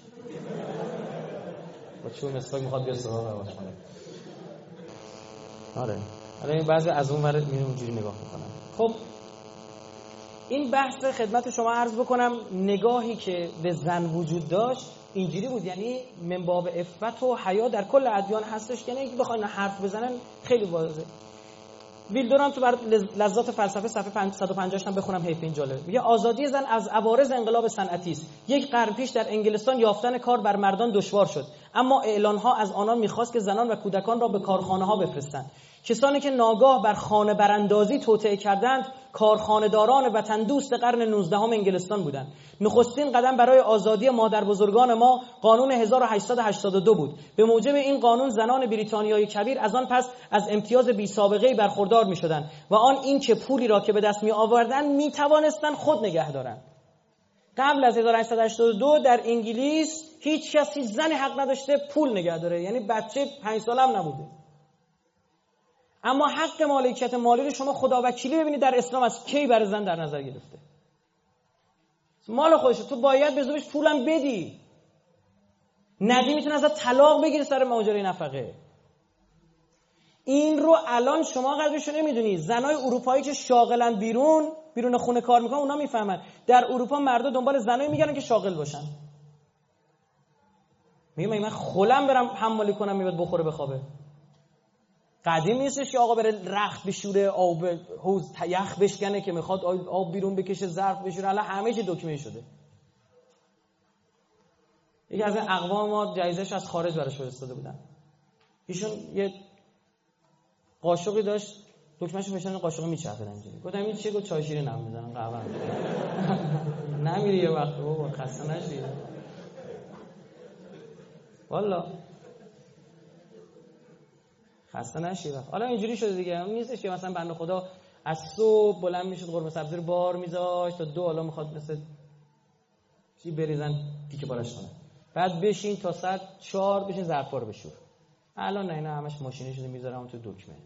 با چون مسواک میخواد بیا سراغ آواش کنه. آره. الان بعضی از اون ور میرم اونجوری نگاه میکنم. خب این بحث خدمت شما عرض بکنم، نگاهی که به زن وجود داشت اینجوری بود، یعنی من باب عفت و حیا در کل ادیان هستش، یعنی اگه بخواین حرف بزنن خیلی واضحه. ویلدوران تو بر لذات فلسفه صفحه 150 هم بخونم، حیف این جالب. میگه آزادی زن از عوارض انقلاب صنعتی است. یک قرن پیش در انگلستان یافتن کار بر مردان دشوار شد، اما اعلان‌ها از آنان می‌خواست که زنان و کودکان را به کارخانه‌ها بفرستند. کسانی که ناگاه بر خانه براندازی توطئه کردند کارخانه‌داران وطن دوست قرن 19 انگلستان بودند. نخستین قدم برای آزادی مادربزرگان ما قانون 1882 بود. به موجب این قانون زنان بریتانیایی کبیر از آن پس از امتیاز بی سابقه‌ای برخوردار می‌شدند و آن این که پولی را که به دست می‌آوردند می‌توانستند خود نگه دارند. قبل از 1882 در انگلیس هیچ کسی زن حق نداشته پول نگه داره، یعنی بچه 5 ساله هم نبوده. اما حق مالکیت مالی رو شما خداوکیلی ببینید در اسلام از کی برای زن در نظر گرفته. مال خودش تو باید به زورش پولم بدی، ندی میتونه ازت طلاق بگیره سر ماجرای نفقه. این رو الان شما قدرشو نمیدونی. زنای اروپایی که شاغلن بیرون خونه کار میکنن اونا میفهمن. در اروپا مردا دنبال زنایی میگردن که شاغل باشن. میگه من خولم برم حمالی کنم میاد بخوره بخوابه. قدیم نیستش که آقا بره رخت بشوره، آب حوض یخ بشکنه که میخواد آب بیرون بکشه، ظرف بشوره. الان همه چی دکمه شده. یکی از این اقوام ما جایزش از خارج براش فرستاده بودن. ایشون یه قاشقی داشت، دکمه‌شو بشن قاشق میچرخه اینجوری. گفتم این چیه؟ گفت چای شیرین هم میزنم قهوه. نمیری یه وقت بابا خسته نشی. والا خسته نشی. حالا اینجوری شده دیگه. نیستش که مثلا بنده خدا از صبح بلند میشد قرمه سبزی رو بار میذاشت تا 2 حالا میخواد مثل چی بریزن تیکه پارش کنه. بعد بشین تا ساعت 4 بشین ظرفا رو بشور. الان نه اینا همش ماشینی شده میذارم اون تو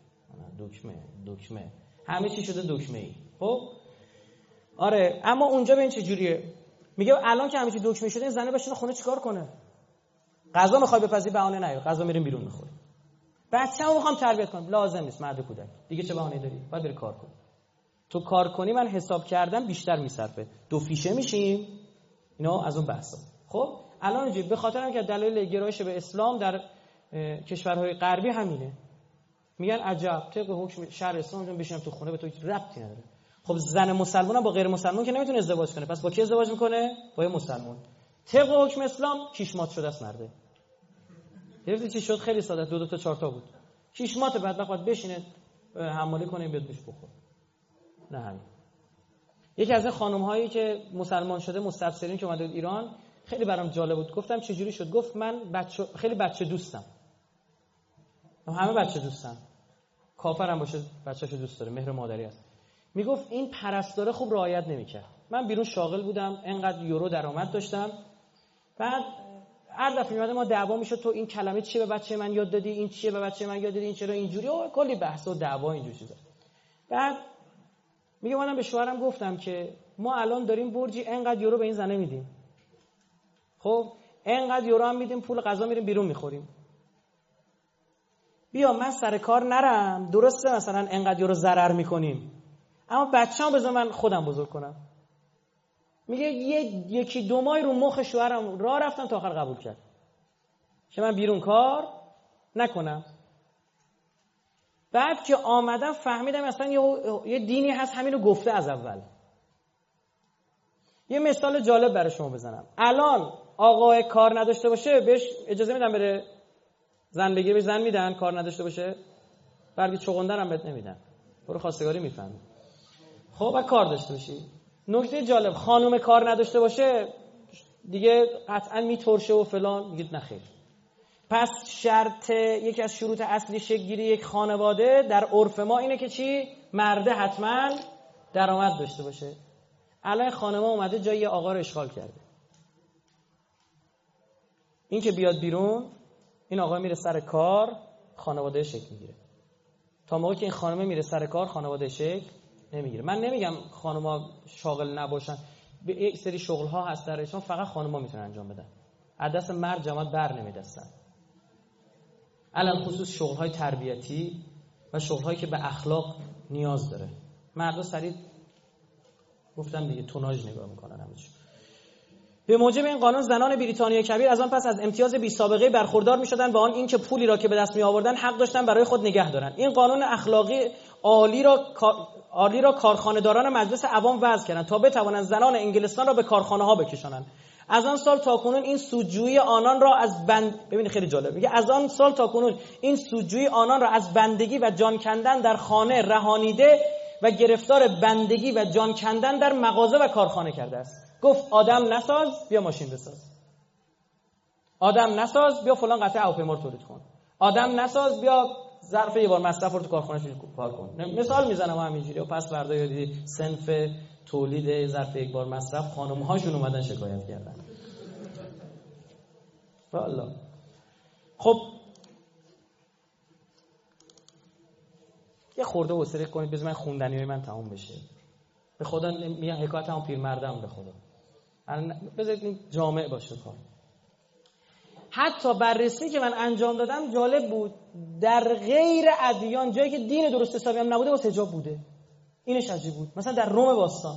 دکمه همه چی شده دکمه‌ای. خب آره، اما اونجا ببین چه جوریه. میگه الان که همه چی دکمه شده این زنه بشینه خونه چیکار کنه؟ غذا میخوای بپزی بهانه نیار، غذا میریم بیرون میخوریم. بچه‌مو میخوام تربیت کنم، لازم نیست، مرد کودک دیگه چه بهانه‌ای داری؟ باید بری کار کنی. تو کار کنی من حساب کردم بیشتر میصرفه، 2 فیشه میشیم اینا از اون بحثا. خب الان اینجوری به خاطر اینکه دلایل گرایش به اسلام در کشورهای غربی همینه. میگن عجب طبق حکم شرع اسلام جون بشینم تو خونه به تو ربطی نداره. خب زن مسلمان با غیر مسلمان که نمیتونه ازدواج کنه، پس با کی ازدواج میکنه؟ با یه مسلمان. طبق حکم اسلام کیشمات شده است مرده. گرفتی چی شد؟ خیلی ساده، 2 تا 4 تا بود. کیشمات بدبخت باید بشینه حمالی کنه بیاد بهش بخوره. نه همین. یکی از این خانم هایی که مسلمان شده مستبصرین که اومده ایران خیلی برام جالب بود. گفتم چه جوری شد؟ گفت من خیلی بچه دوستم. همه بچه دوستم. کافرم باشه بچه‌شو دوست داره، مهر مادری است. میگفت این پرستاره خوب رعایت نمی‌کرد. من بیرون شاغل بودم، انقدر یورو درآمد داشتم. بعد هر دفعه میاد ما دعوا میشد تو این کلمه چیه به بچه من یاد دادی، این چیه به بچه من یاد دادی، این چرا اینجوری، کلی بحث و دعوا اینجور چیزا. بعد میگه منم به شوهرم گفتم که ما الان داریم برجی انقدر یورو به این زنه میدیم. خب انقدر یورو هم میدیم پول غذا میریم بیرون میخوریم. بیا من سر کار نرم، درسته مثلا انقدر یورو ضرر میکنیم، اما بچه‌ام بذار من خودم بزرگ کنم. میگه یکی 2 ماه رو مخ شوهرم راه رفتم تا آخر قبول کرد که من بیرون کار نکنم. بعد که آمدم فهمیدم اصلا یه دینی هست همینو گفته از اول. یه مثال جالب برای شما بزنم. الان آقای کار نداشته باشه بهش اجازه میدن بره زن بگیره، بهش زن میدن کار نداشته باشه؟ برگی چغندر هم بهت نمیدن، برو خواستگاری میفهمی. خب بعد کار داشته باشی. نکته جالب، خانم کار نداشته باشه دیگه قطعا میترشه و فلان، میگید نخیر. پس شرط یکی از شروط اصلی شکل گیری یک خانواده در عرف ما اینه که چی؟ مرده حتما درآمد داشته باشه. الان خانم اومده جای آقا رو اشغال کرده. این که بیاد بیرون، این آقا میره سر کار، خانواده شکل میگیره. تا موقعی که این خانمه میره سر کار، خانواده شکل نمیگیره. من نمیگم خانم‌ها شاغل نباشن، به یک سری شغل‌ها هست در اسلام فقط خانم‌ها میتونن انجام بدن. از دست مرد جماعت بر نمیدستن. علل خصوص شغل‌های تربیتی و شغل‌هایی که به اخلاق نیاز داره. مردا سریع گفتم دیگه توناژ نگاه میکنن همه چی. به موجب این قانون زنان بریتانیای کبیر از آن پس از امتیاز بی سابقه برخوردار می‌شدند و آن اینکه پولی را که به دست می‌آوردند حق داشتند برای خود نگه دارند. این قانون اخلاقی عالی را کارخانه‌داران مجلس عوام وضع کردند تا بتوانند زنان انگلستان را به کارخانه‌ها بکشانند. از آن سال تاکنون این سودجویی آنان را از ببینید خیلی جالب میگه از آن سال تاکنون این سودجویی آنان را از بندگی و جان کندن در خانه رهانیده و گرفتار بندگی و جان کندن در مغازه و کارخانه کرده است. گفت آدم نساز بیا ماشین بساز، آدم نساز بیا فلان قطعه هواپیما رو تولید کن، آدم نساز بیا ظرف یه بار مصرف رو تو کارخانه‌ش کار کن. مثال میزنم همینجوری. و پس فردا یادی صنف تولید ظرف یک بار مصرف خانم‌هاشون اومدن شکایت کردن. والله خب یه خورده حوصله کنید بذار من خوندنیای من تموم بشه. به خدا میگم حکایت همون پیرمردم، به خدا بذارید این جامع باشه کار. حتی بررسی که من انجام دادم جالب بود، در غیر ادیان جایی که دین درست حسابی هم نبوده واسه حجاب بوده. اینش عجیب بود. مثلا در روم باستان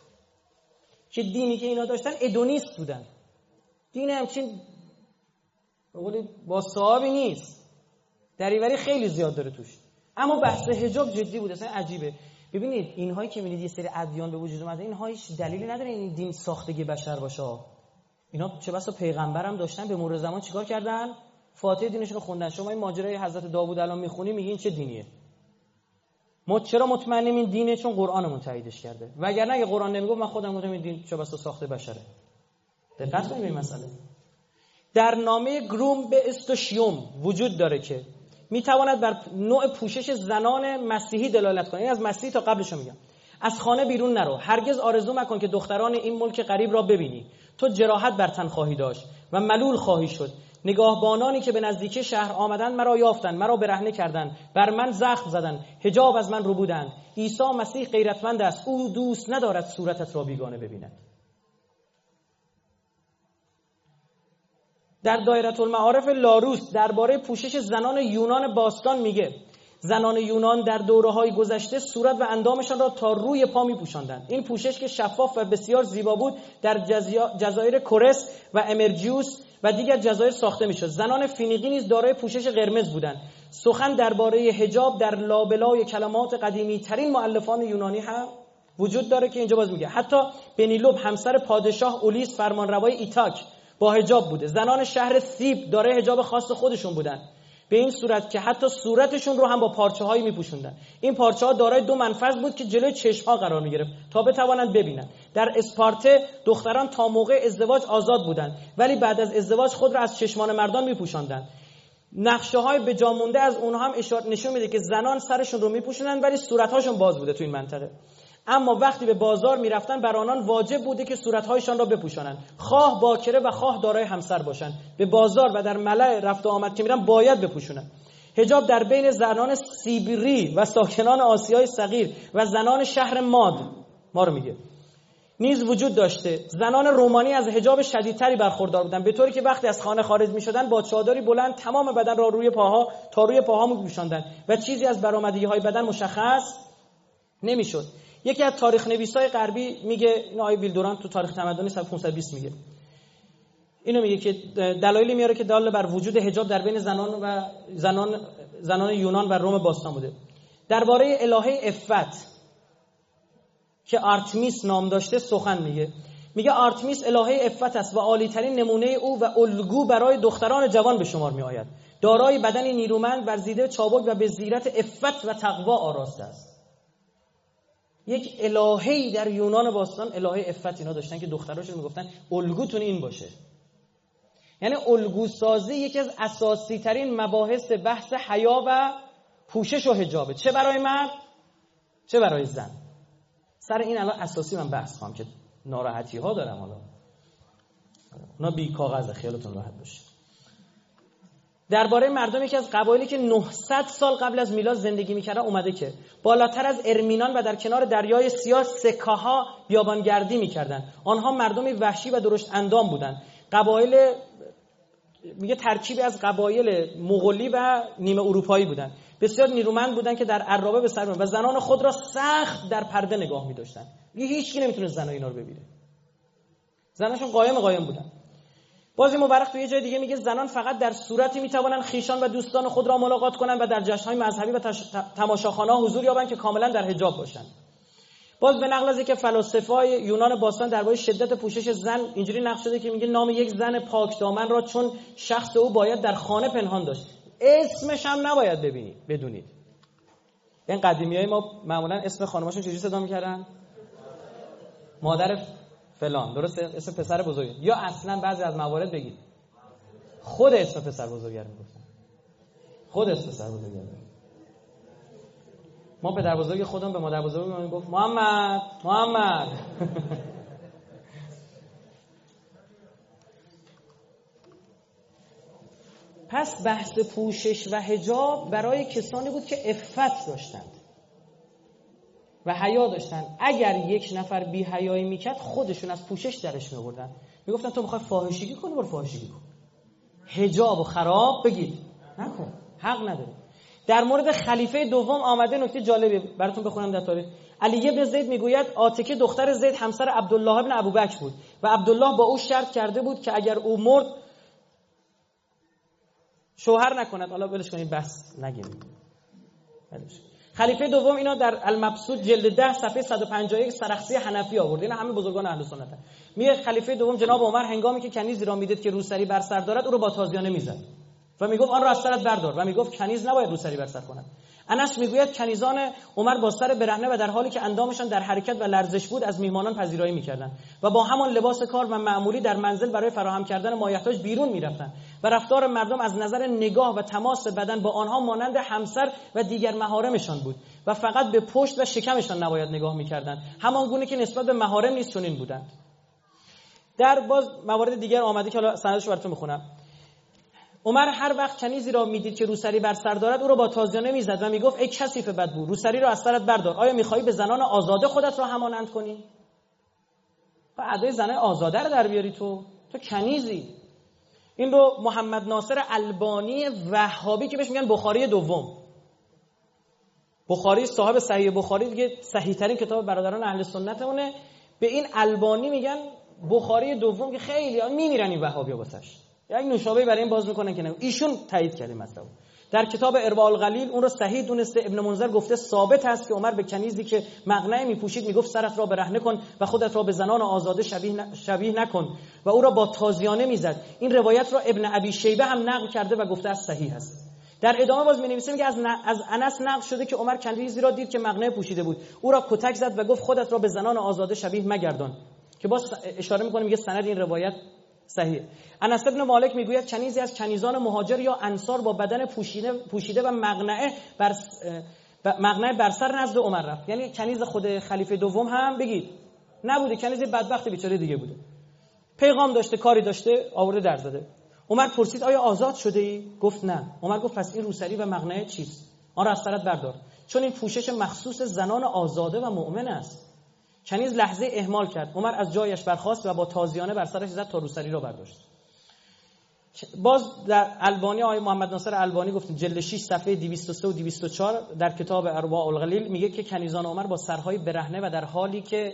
که دینی که اینا داشتن ادونیست بودن، دین همچین بقولی با صحابی نیست، دریوری خیلی زیاد داره توش. اما بحث حجاب جدی بود، اصلا عجیبه. ببینید اینهایی که می‌بینید یه سری ادیان به وجود اومده، اینها هیچ دلیلی نداره این دین ساختگی بشر باشه. اینا چه بسا پیغمبرم داشتن، به مرور زمان چیکار کردن؟ فاتحه دینشون رو خوندن. شما این ماجرای حضرت داوود الان میخونی میگین چه دینیه؟ ما چرا مطمئنیم این دینه؟ چون قرآنمون تاییدش کرده. وگرنه اگه قرآن نمیگفت من خودم میگم این دین چه بسا ساخته بشره. دقت کنید این مسئله. در نامه گروم به استوشیوم وجود داره که میتواند بر نوع پوشش زنان مسیحی دلالت کنه. این از مسیحی تا قبلشو میگم. از خانه بیرون نرو، هرگز آرزو مکن که دختران این ملک غریب را ببینی. تو جراحت بر تن خواهی داشت و ملول خواهی شد. نگاهبانانی که به نزدیکی شهر آمدند مرا یافتند، مرا برهنه کردند، بر من زخم زدند، حجاب از من ربودند. عیسی مسیح غیرتمند است، او دوست ندارد صورتت را بیگانه ببیند. در دایره المعارف لاروس درباره پوشش زنان یونان باستان میگه زنان یونان در دوره‌های گذشته صورت و اندامشان را تا روی پا می‌پوشاندند. این پوشش که شفاف و بسیار زیبا بود در جزایر کورس و امرجیوس و دیگر جزایر ساخته می‌شد. زنان فینیقی نیز دارای پوشش قرمز بودند. سخن درباره حجاب در لابلای کلمات قدیمی‌ترین مؤلفان یونانی هم وجود داره که اینجا باز میگه حتی بنیلوب همسر پادشاه اولیس فرمانروای ایتاک با حجاب بوده. زنان شهر ثیب دارای حجاب خاص خودشون بودن، به این صورت که حتی صورتشون رو هم با پارچه‌هایی می‌پوشوندن. این پارچه‌ها دارای دو منفذ بود که جلوی چشم‌ها قرار می‌گرفت تا بتوانند ببینند. در اسپارته دختران تا موقع ازدواج آزاد بودند، ولی بعد از ازدواج خود را از چشمان مردان می‌پوشاندند. نقشه‌های به جا مونده از اونها هم نشون میده که زنان سرشون رو می‌پوشوندن ولی صورت‌هاشون باز بوده تو این منطقه. اما وقتی به بازار میرفتن بر آنان واجب بوده که صورت‌هایشان را بپوشانند، خواه باکره و خواه دارای همسر باشند. به بازار و در ملأ رفت و آمد که میرن باید بپوشونند. حجاب در بین زنان سیبری و ساکنان آسیای صغیر و زنان شهر ماد ما رو میگه نیز وجود داشته. زنان رومانی از حجاب شدیدتری برخوردار بودند، به طوری که وقتی از خانه خارج میشدند با چادری بلند تمام بدن را روی پاها میپوشاندند و چیزی از برآمدگی‌های بدن مشخص نمیشد. یکی از تاریخ نویسای غربی میگه، این آقای ویلدوران تو تاریخ تمدنی صفحه 520 میگه، اینو میگه که دلایلی میاره که دال بر وجود حجاب در بین زنان یونان و روم باستان بوده. درباره الهه عفت که آرتمیس نام داشته سخن میگه آرتمیس الهه عفت است و عالی‌ترین نمونه او و الگو برای دختران جوان به شمار میآید. دارای بدنی نیرومند، ورزیده چابک و به زیرت عفت و تقوا آراسته است. یک الهه‌ای در یونان باستان الهه عفت اینا داشتن که دختراشون میگفتن الگوتون این باشه. یعنی الگو سازی یکی از اساسی ترین مباحث بحث حیا و پوشش و حجابه، چه برای مرد چه برای زن. سر این الان اساسی من بحث کنم که ناراحتی ها دارم، حالا اونا بی کاغذه، خیالتون راحت باشه. درباره مردم یکی از قبایلی که 900 سال قبل از میلاد زندگی میکردن اومده که بالاتر از ارمینان و در کنار دریای سیاه سکاها بیابانگردی میکردن. آنها مردمی وحشی و درشت اندام بودند. قبایل میگه ترکیبی از قبایل مغولی و نیمه اروپایی بودند. بسیار نیرومند بودند که در عرابه به سر می‌بردند و زنان خود را سخت در پرده نگاه می‌داشتند. هیچ کی نمیتونه زنای اینا رو ببینه. زناشون قایم بودن. بازی مورخ تو یه جای دیگه میگه زنان فقط در صورتی میتوانند خیشان و دوستان خود را ملاقات کنند و در جشن‌های مذهبی و تماشاخانه‌ها حضور یابند که کاملا در حجاب باشند. باز به نقل از اینکه فلاسفه‌های یونان باستان درباره شدت پوشش زن اینجوری نقل شده که میگه نام یک زن پاکدامن را چون شخص او باید در خانه پنهان داشت، اسمش هم نباید بدونید. این قدیمیای ما معمولا اسم خانماشون چجوری صدا می‌کردن؟ مادر فلان، درسته؟ اسم پسر بزرگ، یا اصلا بعضی از موارد بگید خود اسم پسر بزرگتر میگفتن. خود اسم پسر بزرگتر. ما پدر بزرگ خودم به مادر بزرگم میگفت محمد. پس بحث پوشش و حجاب برای کسانی بود که عفت داشتند و حیا داشتن. اگر یک نفر بی حیایی میکرد خودشون از پوشش درش میآوردن، میگفتن تو میخوای فاحشگی کنی برو فاحشگی کن، حجاب و خراب بگید نکن، حق نداری. در مورد خلیفه دوم آمده نکته جالبی براتون بخونم در تاریخ. علی بن زید میگوید عاتکه دختر زید همسر عبدالله بن ابوبکر بود و عبدالله با او شرط کرده بود که اگر او مرد شوهر نکند. حالا ولش کنید، بس نگیم. خلیفه دوم اینا در المبسوط جلد 10 صفحه 151 سرخسی حنفی آورد. اینا همه بزرگان اهل سنت هستند. میگه خلیفه دوم جناب عمر هنگامی که کنیزی را میدید که روسری بر سر دارد او را با تازیانه میزد و میگفت آن را از سرت بردار و میگفت کنیز نباید روسری بر سر کند. انس میگوید کنیزان عمر با سر برهنه و در حالی که اندامشان در حرکت و لرزش بود از میهمانان پذیرایی میکردند و با همان لباس کار و معمولی در منزل برای فراهم کردن مایحتاج بیرون میرفتند و رفتار مردم از نظر نگاه و تماس بدن با آنها مانند همسر و دیگر محارمشان بود و فقط به پشت و شکمشان نباید نگاه میکردند، همان گونه که نسبت به محارم نیز چنین بودند. در باز موارد دیگر آمده که حالا سندش براتون میخونم. عمر هر وقت کنیزی را میدید که روسری بر سر دارد او را با تازیانه میزد و میگفت ای کثیف بدبو، روسری را از سرت بردار. آیا میخواهی به زنان آزاده خودت را همانند کنی؟ و ادای زنان آزاده رو در بیاری تو کنیزی. این رو محمد ناصر البانی وهابی که بهش میگن بخاری دوم، بخاری صاحب صحیح بخاری دیگه صحیح ترین کتاب برادران اهل سنتمونه، به این البانی میگن بخاری دوم که خیلی میمیرن این وهابی‌ها واسش. یک نوشابه برای این باز میکنن که نه، ایشون تایید کرده مطلب. در کتاب ارواء الغلیل اون رو صحیح دونسته. ابن منذر گفته ثابت است که عمر به کنیزی که مقنعه میپوشید میگفت سرت را برهنه کن و خودت را به زنان آزاده شبیه نکن و او را با تازیانه میزد. این روایت را ابن ابی شیبه هم نقل کرده و گفته است صحیح است. در ادامه باز می‌نویسه میگه از انس نقل شده که عمر کنیزی را دید که مقنعه پوشیده بود، او را کتک زد و گفت خودت را به زنان آزاده شبیه مگردان، که باز اشاره می‌کنه میگه سند این روایت صحیح. انس بن مالک میگوید کنیزی از کنیزان مهاجر یا انصار با بدن پوشیده و مقنعه بر سر نزد عمر رفت. یعنی کنیز خود خلیفه دوم هم بگید نبوده، کنیز بدبخت بیچاره دیگه بوده، پیغام داشته، کاری داشته، آورده در زده. عمر پرسید آیا آزاد شده ای؟ گفت نه. عمر گفت پس این روسری و مقنعه چیست؟ آن را از سرت بردار، چون این پوشش مخصوص زنان آزاده و مؤمن است. کنیز لحظه اهمال کرد. عمر از جایش برخاست و با تازیانه بر سرش زد تا روسری را برداشت. باز در البانی آقای محمد ناصر البانی گفتیم جلد 6 صفحه 203 و 204 در کتاب ارواء الغلیل میگه که کنیزان عمر با سرهای برهنه و در حالی که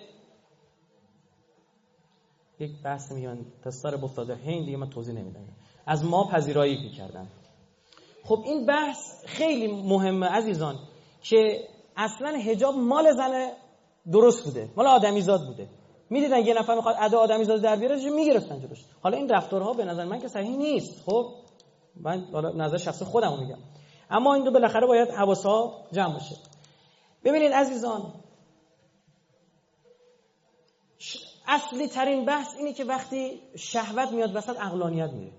یک بحث میگن دستار بفتاده هند دیگه من توضیح نمیدم، از ما پذیرایی میکردن. خب این بحث خیلی مهمه عزیزان که اصلا حجاب مال زنه درست بوده، مال آدمیزاد بوده. میدیدن یه نفر میخواد ادا آدمیزاد در بیاره میگرفتن جلوش. حالا این رفتارها به نظر من که صحیح نیست. خب من حالا نظر شخصی خودمو میگم، اما این رو بالاخره باید حواسها جمع باشه. ببینید عزیزان، اصلی ترین بحث اینه که وقتی شهوت میاد وسط عقلانیت میره.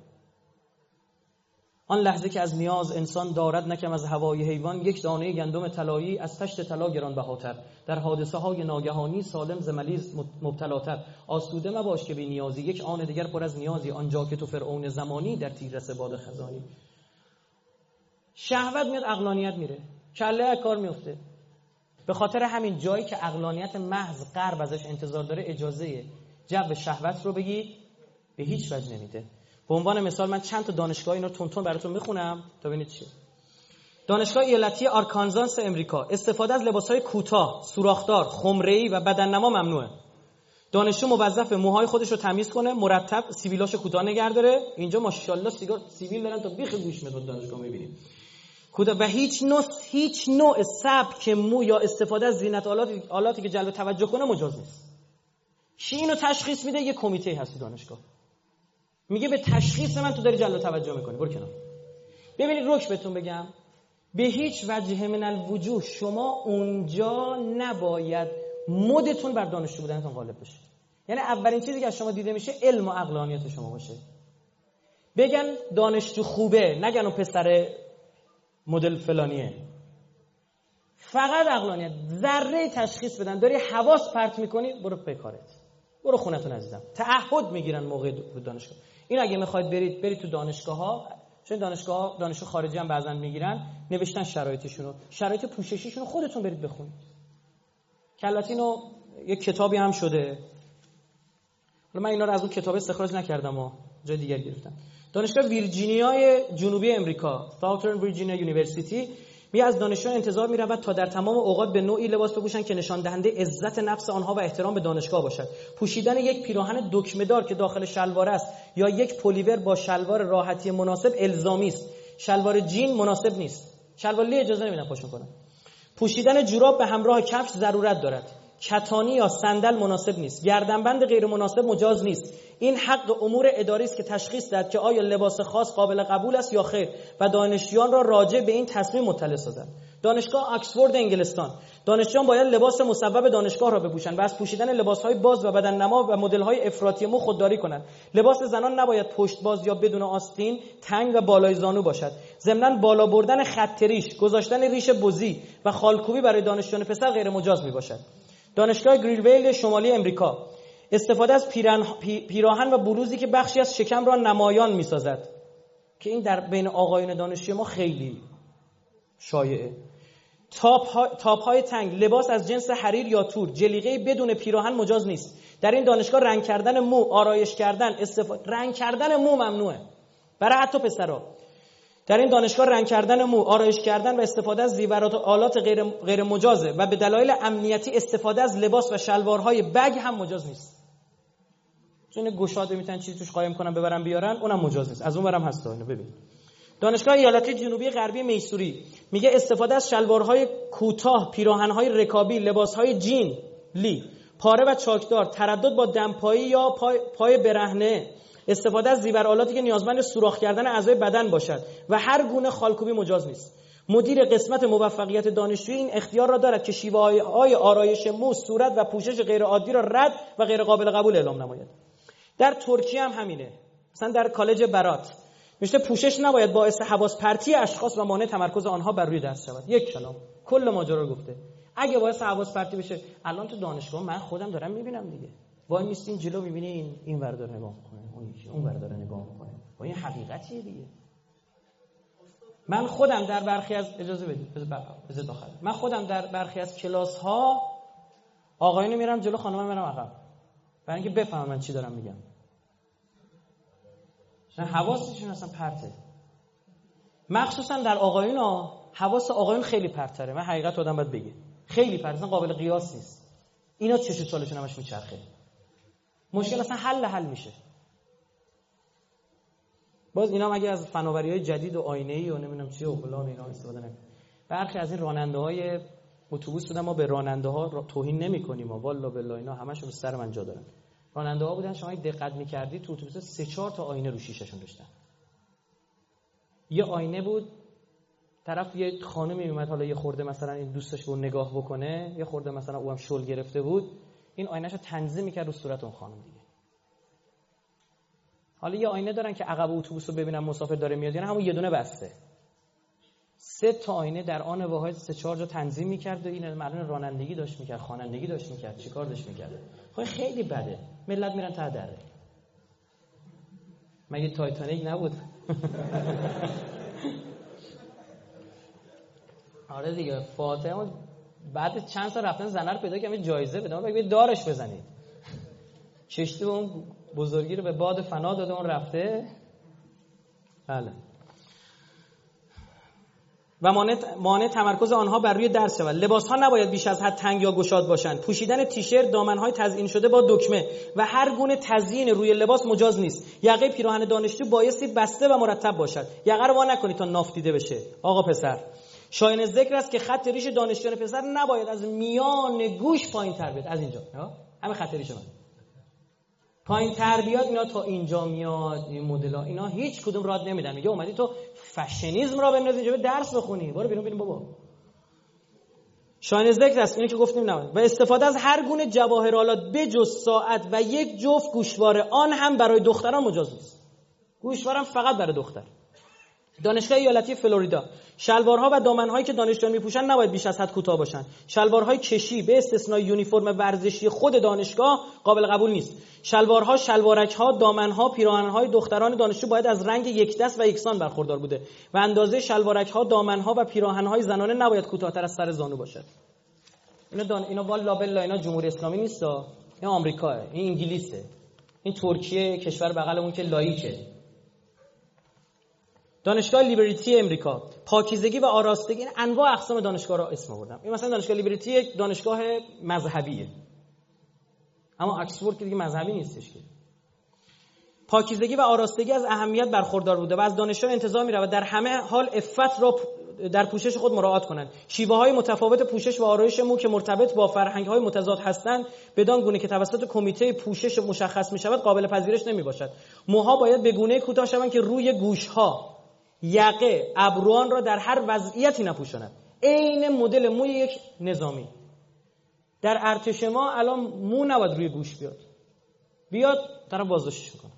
آن لحظه که از نیاز انسان دارد نکم از هوای حیوان، یک دانه گندم طلایی از تشت طلا گرانبهاتر، در حادثه های ناگهانی سالم ز ملیز مبتلاتر. آسوده مباش که بی نیازی، یک آن دیگر پر از نیازی، آنجا که تو فرعون زمانی در تیررس باد خزانی. شهوت میاد عقلانیت میره، کله کار میفته. به خاطر همین جایی که عقلانیت محض غرب ازش انتظار داره اجازه جو شهوت رو بگید به هیچ وجه نمیده. به عنوان مثال من چند تا دانشگاه اینا تون براتون میخونم تا ببینید چیه. دانشگاه ایالتی آرکانزاس امریکا، استفاده از لباسهای کوتاه، سوراخدار، خمره‌ای و بدننما ممنوعه. دانشجو موظف موهای خودش رو تمیز کنه، مرتب سیبیلاشو کوتاه نگه داره. اینجا ماشاءالله سیگار سیبیل دارن تا بیخ گوش میاد دانشگاه میبینید. و هیچ نوع سبک مو یا استفاده از زینت آلاتی که جلب توجه کنه مجاز نیست. کی اینو تشخیص میده؟ یه کمیته هست دانشگاه. میگه به تشخیص من تو داری جلب توجه میکنی، برو کنار. ببینید رک بهتون بگم، به هیچ وجه من الوجوه شما اونجا نباید مدتون بر دانشجو بودنتون غالب بشه. یعنی اولین چیزی که از شما دیده میشه علم و عقلانیت شما باشه. بگن دانشجو خوبه، نگن اون پسر مدل فلانیه. فقط عقلانیت، ذره تشخیص بدن. داری حواس پرت میکنی، برو به کارت، برو خونتون عزیزم. تعهد میگیرن موقع دانشگاه. این اگه میخواید برید تو دانشگاه‌ها، چون دانشجو خارجی هم بعضن میگیرن، نوشتن شرایطشون، شرایط پوششیشون، خودتون برید بخونید. کلاتینو یک کتابی هم شده. حالا من اینا رو از اون کتاب استخراج نکردم و جای دیگر گرفتم. دانشگاه ویرجینیای جنوبی امریکا، ساوترن ویرجینیا یونیورسیتی، میگه از دانشجویان انتظار می‌رود تا در تمام اوقات به نوعی لباس بپوشند که نشان دهنده عزت نفس آنها و احترام به دانشگاه باشد. پوشیدن یک پیراهن دکمه‌دار که داخل شلوار است یا یک پلیور با شلوار راحتی مناسب الزامی است. شلوار جین مناسب نیست. شلوار لی اجازه نمیدن پاشون کنن. پوشیدن جوراب به همراه کفش ضرورت دارد. کتانی یا صندل مناسب نیست. گردنبند غیر مناسب مجاز نیست. این حق امور اداری است که تشخیص دهد که آیا لباس خاص قابل قبول است یا خیر و دانشجویان را راجع به این تصمیم مطلع سازد. دانشگاه آکسفورد انگلستان: دانشجویان باید لباس مصوب دانشگاه را بپوشند و از پوشیدن لباس‌های باز و بدن نما و مدل‌های افراطی مو خودداری کنند. لباس زنان نباید پشت باز یا بدون آستین، تنگ و بالای زانو باشد. ضمناً بالا بردن خط ریش، گذاشتن ریش بزی و خالکوبی برای دانشجویان پسر غیر مجاز میباشد. دانشگاه گریلویل شمالی امریکا: استفاده از پیراهن و بلوزی که بخشی از شکم را نمایان می‌سازد، که این در بین آقایون دانشجوی ما خیلی شایعه. تاپ‌های تنگ، لباس از جنس حریر یا تور، جلیقه بدون پیراهن مجاز نیست. در این دانشگاه رنگ کردن مو، آرایش کردن، رنگ کردن مو ممنوعه برای حتی پسرها. در این دانشگاه رنگ کردن مو، آرایش کردن و استفاده از زیورات و آلات غیر مجازه و به دلایل امنیتی استفاده از لباس و شلوارهای بگ هم مجاز نیست. چون گشاده میتونن چیزی توش قایم کنن ببرن بیارن، اونم مجاز نیست. از اون ورم هست اینو ببین. دانشگاه ایالتی جنوبی غربی میسوری میگه استفاده از شلوارهای کوتاه، پیراهن‌های رکابی، لباس‌های جین لی، پاره و چاکدار، تردد با دمپایی یا پای برهنه، استفاده از زیورآلاتی که نیازمند سوراخ کردن اعضای بدن باشد و هر گونه خالکوبی مجاز نیست. مدیر قسمت موفقیت دانشجویی این اختیار را دارد که شیوه‌های آرایش مو، صورت و پوشش غیر عادی را رد و غیر قابل قبول اعلام نماید. در ترکیه هم همینه. مثلا در کالج برات میشه پوشش نباید باعث حواس پرتی اشخاص و مانع تمرکز آنها بر روی درس شود. یک کلام کل ماجرا رو گفته. اگه باعث حواس پرتی بشه، الان تو دانشگاه من خودم دارم میبینم دیگه، وای میستین جلو میبینی این ور داره نگاه میکنه، اون ور داره نگاه میکنه، با این حقیقتیه دیگه. من خودم در برخی از اجازه بدید بذار داخل، من خودم در برخی از کلاس ها آقایون میرم جلو، خانم‌ها میرم عقب، برای اینکه بفهمن من چی دارم میگم. چون حواسشون اصلا پرته. مخصوصا در آقایون حواس آقایون خیلی پرتره. من حقیقت آدم باید بگه خیلی پرته، اصلا قابل قیاس نیست. اینا چه سالشون همش میچرخه. مشکل اصلا حل میشه. باز اینا هم اگه از فناوری‌های جدید و آینه‌ای و نمیدونم چی و فلان اینا استفاده نکنن. برخی از این راننده‌های اتوبوس بودن، ما به راننده‌ها توهین نمی‌کنیم، والله بالله اینا همشون سر من جا دارن. راننده‌ها بودن شما دقت می‌کردید تو اتوبوس 3-4 تا آینه رو شیشه‌شون داشتن. یه آینه بود طرف یه خانمی میومد، حالا یه خورده مثلا این دوستش رو نگاه بکنه، یه خورده مثلا اونم شل گرفته بود، این آینه‌شو تنظیم می‌کرد رو صورت اون خانم دیگه. حالا یه آینه دارن که عقب اتوبوس رو ببینن مسافر داره میاد، یعنی همون یه دونه بسته. 3 تا آینه در آن واحد 3-4 جا تنظیم می‌کرد و این معلومه رانندگی داشت می‌کرد، خوانندگی داشت می‌کرد، چیکار داشت می‌کرد. خب خیلی بده. ملت میرن ته دره. مگه تایتانیک نبود؟ آره دیگه، فاطمه بعد چند سال رفتن زنه رو پیدا کردن جایزه بده، بگید دارش بزنید. کشتی اون بزرگی رو به باد فنا داده، اون رفته. بله. و مانع تمرکز آنها بر روی درس شود. لباس‌ها نباید بیش از حد تنگ یا گشاد باشند. پوشیدن تیشرت، دامن‌های تزیین شده با دکمه و هر گونه تزیین روی لباس مجاز نیست. یقه پیراهن دانشجو بایستی بسته و مرتب باشد. یقه رو وا نکنید تا ناف دیده بشه. آقا پسر، شایان ذکر است که خط ریش دانشجویان پسر نباید از میان گوش پایین‌تر بیاد. از اینجا همه خط ریش من پایین تر بیاد، اینا تا اینجا میاد. این مدل‌ها اینا هیچ کدوم راد نمیدن. میگه اومدی تو فشنیسم را بندازی اینجا درس بخونی، برو بیرون ببین بابا. شایان ذکر است اینو که گفتیم نباید. و استفاده از هر گونه جواهرالات بجز ساعت و یک جفت گوشواره، آن هم برای دختران مجاز نیست. گوشوارم فقط برای دختر. دانشگاه ایالتی فلوریدا: شلوارها و دامن‌هایی که دانشجویان می‌پوشند نباید بیش از حد کوتاه باشند. شلوارهای کشی به استثنای یونیفرم ورزشی خود دانشگاه قابل قبول نیست. شلوارها، شلوارک‌ها، دامن‌ها، پیراهن‌های دختران دانشجو باید از رنگ یک دست و یکسان برخوردار بوده و اندازه شلوارک‌ها، دامن‌ها و پیراهن‌های زنانه نباید کوتاه‌تر از سر زانو باشد. اینا والا بالله اینا جمهوری اسلامی نیست، این آمریکاه، این انگلیسه، این ترکیه، کشور بغلمون که لایکه. دانشگاه لیبرتی امریکا: پاکیزگی و آراستگی. این انواع اقسام دانشگاه را اسم آوردم. این مثلا دانشگاه لیبرتی یک دانشگاه مذهبیه، اما آکسفورد که دیگه مذهبی نیستش که. پاکیزگی و آراستگی از اهمیت برخوردار بوده و از دانشجویان انتظار می‌رود در همه حال عفت را در پوشش خود مراعات کنند. شیوه‌های متفاوت پوشش و آرایش مو که مرتبط با فرهنگ‌های متضاد هستند بدان گونه که توسط کمیته پوشش مشخص می‌شود قابل پذیرش نمی‌باشد. موها باید به گونه‌ای کوتاه شوند که روی گوش‌ها، یقه، ابروان را در هر وضعیتی نپوشاند. عین مدل موی یک نظامی. در ارتش ما الان مو نباید روی گوش بیاد طرف بازداشتش می‌کنه.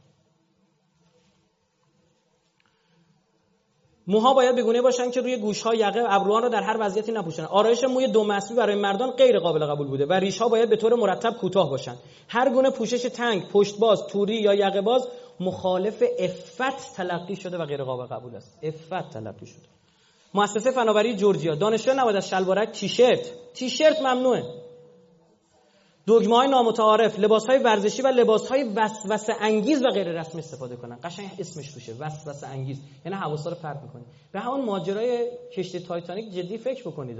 موها باید بگونه باشند که روی گوش‌ها، یقه، ابروان را در هر وضعیتی نپوشانند. آرایش موی دو مسبی برای مردان غیر قابل قبول بوده و ریش‌ها باید به طور مرتب کوتاه باشند. هر گونه پوشش تنگ، پشت باز، توری یا یقه باز مخالف عفت تلقی شده و غیر قابل قبول است. عفت تلقی شده. مؤسسه فناوری جورجیا: دانشجو نباید از شلوارک تیشرت ممنوعه. دگمه‌های نامتعارف، لباس‌های ورزشی و لباس‌های وسوسه انگیز و غیر رسمی استفاده کنن. قشنگ اسمش توشه، وسوسه انگیز، یعنی حواسا رو پرت می‌کنی. به همون ماجرای کشتی تایتانیک جدی فکر بکنید.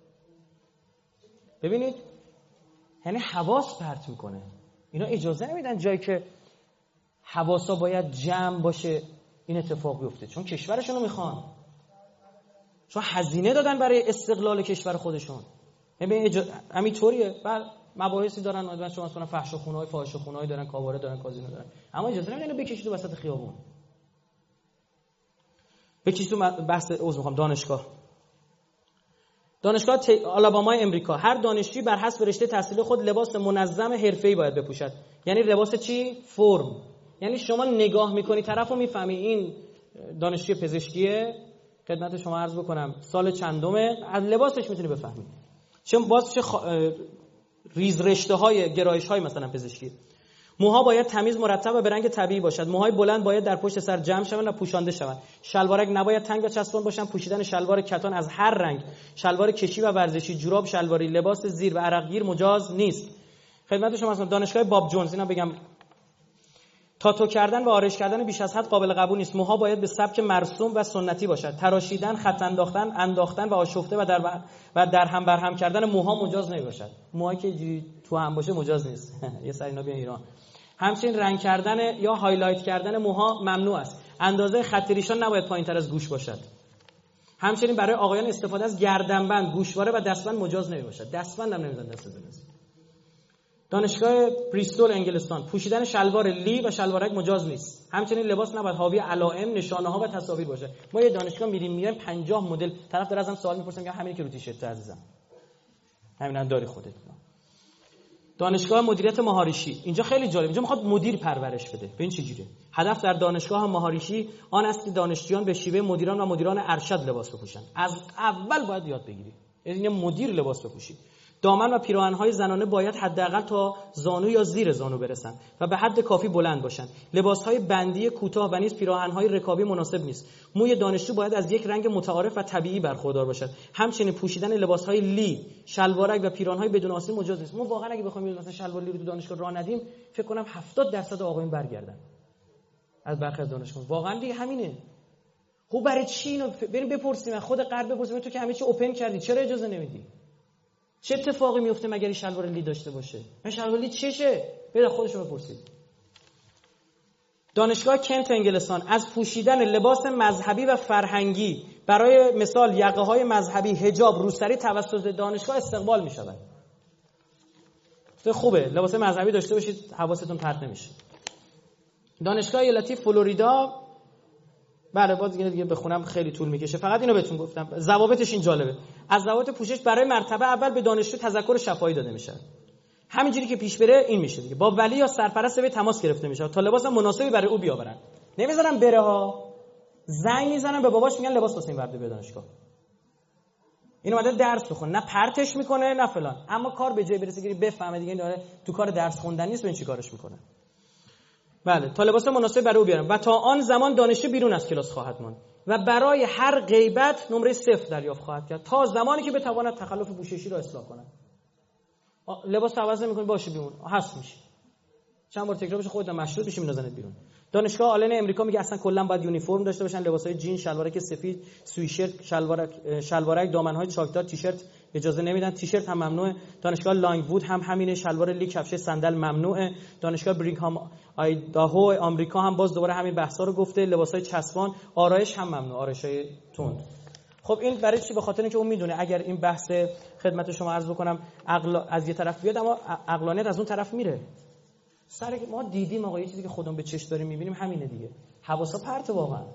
ببینید، یعنی حواس پرت می‌کنه. اینا اجازه نمیدن جایی که حواسا باید جمع باشه این اتفاق بیفته، چون کشورشون رو می‌خوان. چون هزینه دادن برای استقلال کشور خودشون. ببین همینطوریه. مباحثی دارن، مثلا فحش و خونه‌های فاحش و خونه‌های دارن، کاباره دارن، کازینو دارن، اما اجازه نمیدن اینو بکشید وسط خیابون. بکشید تو بحث دانشگاه آلابامای امریکا. هر دانشجویی بر حسب رشته تحصیلی خود لباس منظم حرفه‌ای باید بپوشد. یعنی لباس چی؟ فرم. یعنی شما نگاه می‌کنی طرفو می‌فهمی این دانشجوی پزشکیه، خدمت شما عرض بکنم سال چندمه، از لباسش می‌تونی بفهمی. چون باز چه ریز رشته‌های گرایش‌های مثلا پزشکی. موها باید تمیز، مرتب و به رنگ طبیعی باشد. موهای بلند باید در پشت سر جمع شوند و پوشانده شوند. شلوارک نباید تنگ و چسبان باشند. پوشیدن شلوار کتان از هر رنگ، شلوار کشی و ورزشی، جوراب شلواری، لباس زیر و عرقگیر مجاز نیست. خدمت شما مثلا دانشگاه باب جونز اینا بگم تاتو کردن و آرایش کردن بیش از حد قابل قبول نیست. موها باید به سبک مرسوم و سنتی باشد. تراشیدن، خط انداختن و آشفته و در هم برهم کردن موها مجاز نمیباشد. موهایی که تو هم باشه مجاز نیست. یه سری اینا بیان ایران. همچنین رنگ کردن یا هایلایت کردن موها ممنوع است. اندازه خط ریشان نباید پایین‌تر از گوش باشد. همچنین برای آقایان استفاده از گردنبند، گوشواره و دستبند مجاز نمیباشد. دستبند هم نمیذارن دست بزنید. دانشگاه بریستول انگلستان: پوشیدن شلوار لی و شلوارک مجاز نیست. همچنین لباس نباید حاوی علائم، نشانه‌ها و تصاویر باشه. ما یه دانشگاه میریم 50 مدل، طرف داره ازم سوال می‌پرسه، میگم همینی که رو تیشرت عزیزم. همینا داری خودت. دانشگاه مدیریت مهاریشی: اینجا خیلی جالب، اینجا میخواد مدیر پرورش بده. ببین چه جوریه. هدف در دانشگاه مهاریشی آن است که دانشجویان به شیوه مدیران و مدیران ارشد لباس بپوشند. از اول باید یاد بگیری. یعنی مدیر لباس بپوشی. دامن و پیراهن‌های زنانه باید حداقل تا زانو یا زیر زانو برسند و به حد کافی بلند باشند. لباس‌های بندی کوتاه و نیز پیراهن‌های رکابی مناسب نیست. موی دانشجو باید از یک رنگ متعارف و طبیعی برخوردار باشد. همچنین پوشیدن لباس‌های لی، شلوارک و پیراهن‌های بدون آستین مجاز نیست. ما واقعا اگه بخوایم مثلا شلوار لی رو تو دانشگاه راه ندیم، فکر کنم 70% آقایون برگردن از برخی از دانشگاه. واقعا دیگه همینه. خب برای چی اینو بریم بپرسیم، خود غرب بپرسیم، تو که همه چی اوپن کردی چرا اجازه نمیدی؟ چه اتفاقی میفته مگر این شلوار لی داشته باشه؟ این شلوار لی چشه؟ برید خودشون بپرسید. دانشگاه کنت انگلستان: از پوشیدن لباس مذهبی و فرهنگی، برای مثال یقه‌های مذهبی، حجاب، روسری توسط دانشگاه استقبال می‌شود. خوبه لباس مذهبی داشته باشید، حواستون پرت نمیشه. دانشگاه ایالتی فلوریدا، بله باز دیگه بخونم خیلی طول میکشه، فقط اینو بهتون گفتم. ضوابطش این جالبه. از ضوابط پوشش برای مرتبه اول به دانشجو تذکر شفاهی داده میشه. همینجوری که پیش بره این میشه دیگه. با ولی یا سرپرست به تماس گرفته میشه تا لباس مناسبی برای او بیاورن. نمیذارن بره ها. زنگ میزنن به باباش میگن لباس واسه این ورده به دانشگاه. این اومده درس بخونه، نه پرتش میکنه نه فلان. اما کار به جای برسه که بفهمه دیگه داره تو کار درس خوندن نیست، ببین چی کارش میکنه. بله، تا لباس مناسب برای او بیارن و تا آن زمان دانشجو بیرون از کلاس خواهد ماند و برای هر غیبت نمره 0 دریافت خواهد کرد تا زمانی که بتواند تخلف پوششی را اصلاح کند. لباس عوض نمی‌کنی باشه بیرون، هست میشه. چند بار تکرار بشه خودت مشروط میشی میندازنت بیرون. دانشگاه آلن امریکا میگه اصلا کلا باید یونیفرم داشته باشن، لباسای جین، شلوارک سفید، سویشرت، شلوارک دامن‌های چاکدار، تیشرت اجازه نمیدن. تیشرت هم ممنوعه. دانشگاه لانگوود هم همینه، شلوار لیگ کفش صندل ممنوعه. دانشگاه برینگهام آیداهو آمریکا هم باز دوباره همین بحثا رو گفته. لباسای چسبان، آرایش هم ممنوع، آرایشای تند. خب این برای چی؟ به خاطر اینکه اون میدونه اگر این بحث خدمت شما عرض بکنم عقل از یه طرف بیاد، اما عقلانیت از اون طرف میره. سر ما دیدیم آقا، یه چیزی که خودمون به چشم داریم میبینیم همینه دیگه. حواسا پرت واقعا.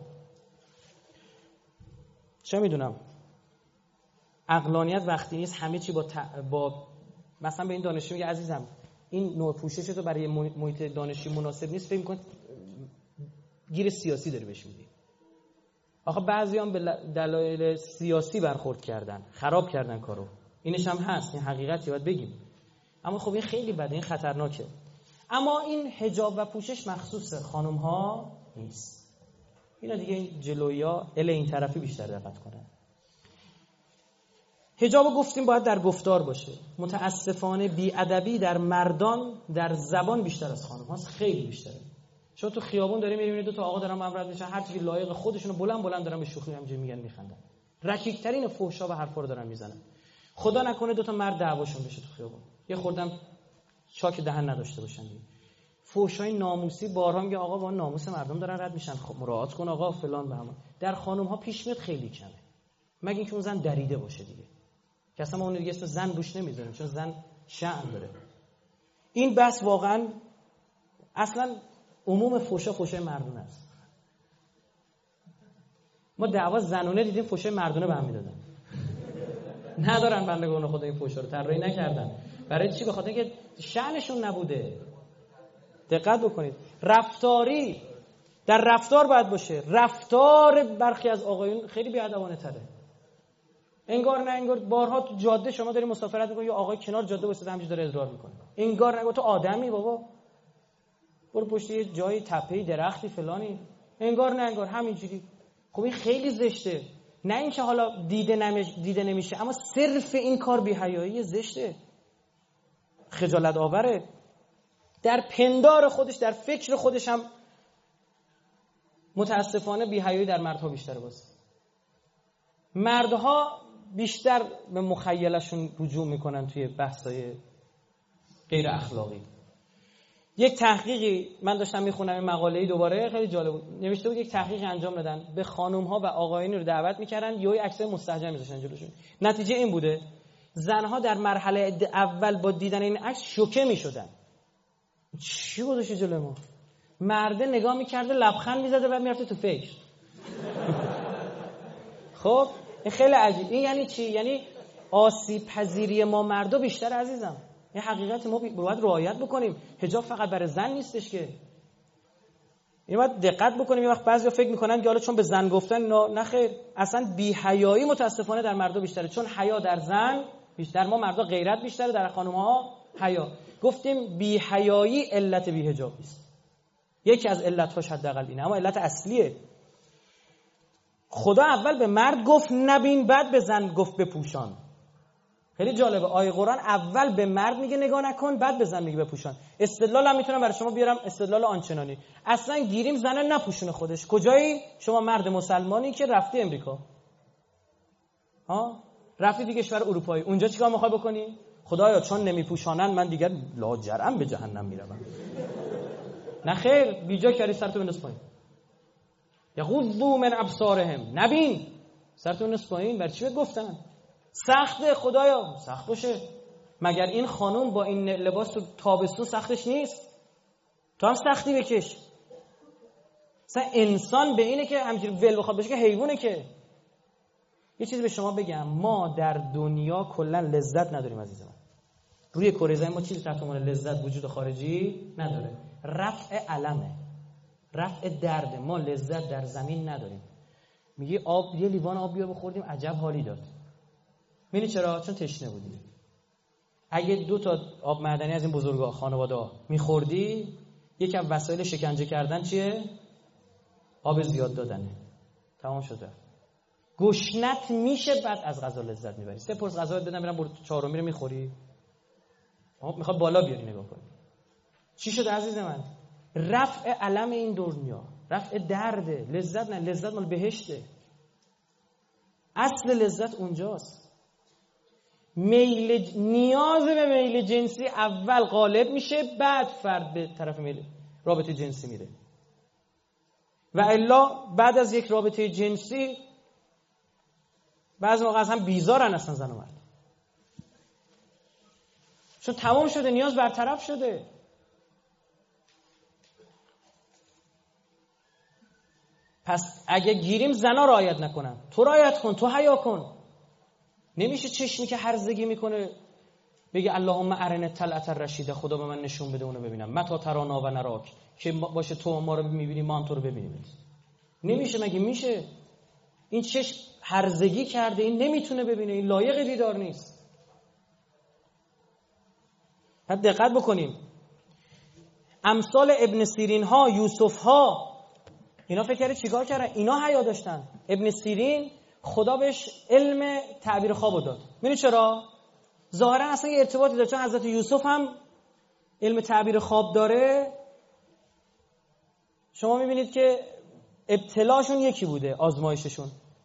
چه میدونم، عقلانیت وقتی نیست همه چی با مثلا به این دانشجو میگه عزیزم این نوع پوشش تو برای محیط دانشجویی مناسب نیست، فکر می‌کن گیر سیاسی داری بهش میدی. آخه بعضیام به دلایل سیاسی برخورد کردن، خراب کردن کارو. اینش هم هست، این حقیقتی باید بگیم. اما خب این خیلی بده، این خطرناکه. اما این حجاب و پوشش مخصوص خانم‌ها نیست. اینا دیگه جلویا این طرفی بیشتر دقت کنن. حجابو گفتیم باید در گفتار باشه. متاسفانه بی‌ادبی در مردان در زبان بیشتر از خانم‌هاست، خیلی بیشتره. چون تو خیابون داریم می‌بینید دو تا آقا دارن مبرد میشن، هر چیزی لایق خودشونو بلند بلند دارن به شوخی همینجوری میگن میخندن. رکیک‌ترین فحشا و حرفا رو دارن میزنن. خدا نکنه دو تا مرد دعواشون بشه تو خیابون. یه خوردم چاک دهن نداشته باشن. فحشای ناموسی بارها میگه آقا با ناموس مردم دارن رد میشن، خب مراعات کن آقا فلان. به هم در خانم‌ها پیش میاد خیلی کمه، مگه اینکه اون زن دریده باشه دیگه، که اصلا ما اون دیگه اسم زن روش نمیذاریم چون زن شأن داره. این بحث واقعا اصلا عموم فحشای مردونه است. ما دعوا زنونه دیدیم، فحشای مردونه به هم میدادن. ندارن بندگان خدا این فحشا رو طراحی نکردن. برای چی؟ به خاطر اینکه شأنشون نبوده. دقت بکنید، رفتاری در رفتار باید باشه. رفتار برخی از آقایون خیلی بی‌ادبانه تره. انگار نه انگار بارها تو جاده شما داری مسافرت می‌کنی، یا آقای کنار جاده واسه همینجوری داره اضرار می‌کنه. انگار نه انگار تو آدمی بابا، برو پشت یه جایی تپه‌ای درختی فلانی. انگار نه انگار همینجوری. خب این خیلی زشته. نه اینکه حالا دیده نمیشه، اما صرف این کار بی‌حیایی زشته، خجالت آوره. در پندار خودش، در فکر خودش هم متاسفانه بی‌حیایی در مردها بیشتره. واسه مردها بیشتر به مخیلشون رجوع میکنن توی بحث‌های غیر اخلاقی. یک تحقیقی من داشتم میخونم، این مقاله‌ای دوباره خیلی جالب بود، نوشته بود یک تحقیق انجام دادن، به خانم‌ها و آقایون رو دعوت میکردن، یه عکسای مستحجن میذاشتن جلوشون. نتیجه این بوده زنها در مرحله اول با دیدن این عکس شوکه میشدن. چی گذاشته جلوی ما؟ مرده نگاه میکرده لبخند میزده و میرفته تو فکر. خب این خیلی عجیب. این یعنی چی؟ یعنی آسیب پذیری ما مردا بیشتر عزیزم. این حقیقت ما باید رعایت بکنیم. حجاب فقط برای زن نیستش که. این باید دقت بکنیم. یه وقت بعضیا فکر میکنن که حالا چون به زن گفتن نه خیر، اصلا بی‌حیایی متاسفانه در مردا بیشتره. چون حیا در زن بیشتر، ما مردا غیرت بیشتره، در خانم‌ها حیا. گفتیم بی‌حیایی علت بی‌حجابی است. یکی از علت‌هاش حداقل اینه، اما علت اصلیه. خدا اول به مرد گفت نبین، بعد به زن گفت بپوشان. خیلی جالبه، آیه قرآن اول به مرد میگه نگاه نکن، بعد به زن میگه بپوشان. استدلال هم میتونم برای شما بیارم، استدلال آنچنانی. اصلا گیریم زن نپوشونه خودش. کجایی؟ شما مرد مسلمانی که رفتی امریکا، رفتی دیگه کشور اروپایی، اونجا چیکار میخوای بکنی؟ خدایا چون نمیپوشانن من دیگر لاجرم به جهنم میروم. نه خیر، بیجا کاری سرتو بنداز پایین. یغضوا من ابصارهم، نبین، سرتو بنداز پایین. برای چی گفتن؟ سخته خدایا، سخت باشه. مگر این خانم با این لباس تو تابستون سختش نیست؟ تو هم سختی بکش. مثلا انسان به اینه که همینجوری ول بخواد بشه که حیوانه. که یه چیزی به شما بگم، ما در دنیا کلا لذت نداریم عزیزم. روی کره زمین ما چیزی تحت عنوان لذت وجود خارجی نداره. رفع علمه، رفع درد. ما لذت در زمین نداریم. میگی آب، یه لیوان آب بیا بخوردیم عجب حالی داد. می‌دونی چرا؟ چون تشنه بودی. اگه 2 تا آب معدنی از این بزرگا خانواده‌ها می‌خوردی، یکی از وسایل شکنجه کردن چیه؟ آب زیاد دادنه. تمام شده. گشنت میشه بعد از غذا لذت میبری. 3 پرس غذا بدن میرم برو 4می رو میخوری. میخواد بالا بیاری نگاه کنی. چی شده عزیز من؟ رفع علم این دنیا، رفع درد. لذت نه، لذت مال بهشته. اصل لذت اونجاست. نیاز به میل جنسی اول غالب میشه، بعد فرد به طرف میل رابطه جنسی میره. و الا بعد از یک رابطه جنسی بعضی موقع اصلا بیزارن اصلا زن و مرد، چون تمام شده، نیاز برطرف شده. پس اگه گیریم زنا رعایت نکنن، تو رعایت کن، تو حیا کن. نمیشه چشمی که هرزگی میکنه بگه اللهم ارنی طلعت الرشید، خدا به من نشون بده اونو ببینم، متا ترانا و نراک، که باشه تو ما رو میبینی ما هم تو رو ببینیم. نمیشه. مگه میشه؟ این چشم هرزگی کرده، این نمیتونه ببینه، این لایق دیدار نیست. حد دقت بکنیم. امثال ابن سیرین ها، یوسف ها، اینا فکر کردید چیکار کردن؟ اینا حیا داشتن. ابن سیرین خدا بهش علم تعبیر خواب داد. میدونی چرا؟ ظاهرا اصلا یه ارتباطی داره، چون حضرت یوسف هم علم تعبیر خواب داره. شما میبینید که ابتلاشون یکی بوده، آزمایششون.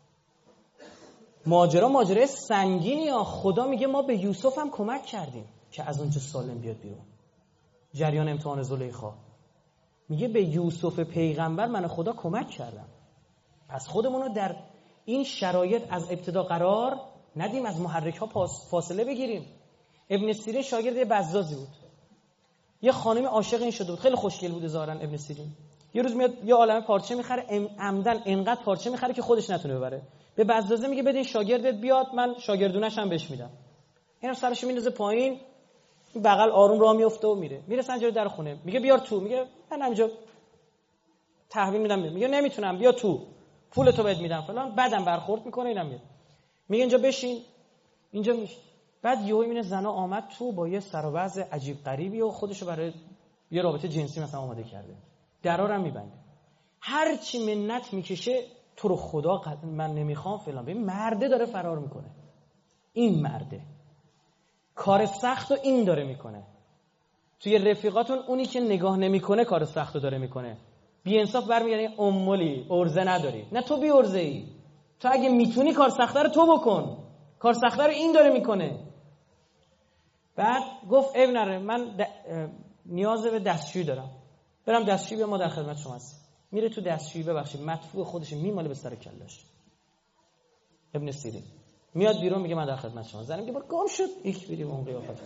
ماجرای سنگینی ها. خدا میگه ما به یوسف هم کمک کردیم که از اونجا سالم بیاد بیرون. جریان امتحان زلیخا میگه به یوسف پیغمبر من خدا کمک کردم. پس خودمونو در این شرایط از ابتدا قرار ندیم، از محرک ها فاصله بگیریم. ابن سیرین شاگرد بزازی بود. یه خانمی عاشق این شده بود، خیلی خوشگل بوده ظاهرا ابن سیرین. یه روز میاد یه عالمه پارچه میخره، عمدن انقدر پارچه میخره که خودش نتونه ببره. به بزازه میگه بده این شاگردت بیاد، من شاگردونش هم بهش میدم. اینا سرش میندازه پایین، بغل آروم راه میفته و میره. میرسن جلوی در خونه، میگه بیار تو. میگه من همینجا تحویل میدم. میگه نمیتونم، بیا تو، پولتو بهت میدم فلان. بعدم برخورد میکنه. اینم میاد میگه اینجا بشین، اینجا میشه. بعد یهو میبینه زنا آمد تو با یه سر و وضع عجیب غریبی و خودشو برای یه رابطه جنسی مثلا آماده کرده. درارم میبنده. هر چی منت میکشه، تو رو خدا من نمیخوام فلان. ببین مرده داره فرار میکنه. این مرده کار سخت رو این داره میکنه. توی رفیقاتون اونی که نگاه نمیکنه کار سخت رو داره میکنه. بی انصاف برمیگردی امولی ارزه نداری. نه تو بی ارزه ای. تو اگه میتونی کار سخته رو تو بکن. کار سخته رو این داره میکنه. بعد گفت اب نره، من نیاز به دستشویی دارم، برم دستشویی بیام، ما در خدمت شما هستیم. میره تو دستشویی، ببخشید مدفوع خودش میماله به سر کله‌اش. ابن سیرین میاد بیرون میگه من در خدمت شما. زنم میگه برو گم شد، یک بریم اون قیافت.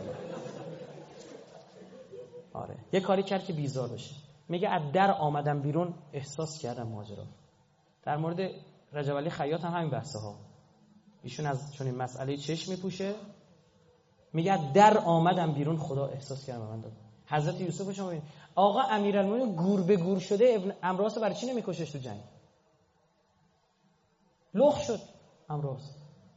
آره یه کاری کرد که بیزار بشه. میگه از در آمدم بیرون احساس کردم ماجرا. در مورد رجب علی خیاط هم همین بحثه ها. ایشون از چون این مسئله چشم میپوشه، میگه از در آمدم بیرون خدا احساس کردم من داد. حضرت یوسف شما ببین، آقا امیرالمومنین گور به گور شده، ابن امراس برای چی نمیکشش تو جنگ؟ لخ شد امراس.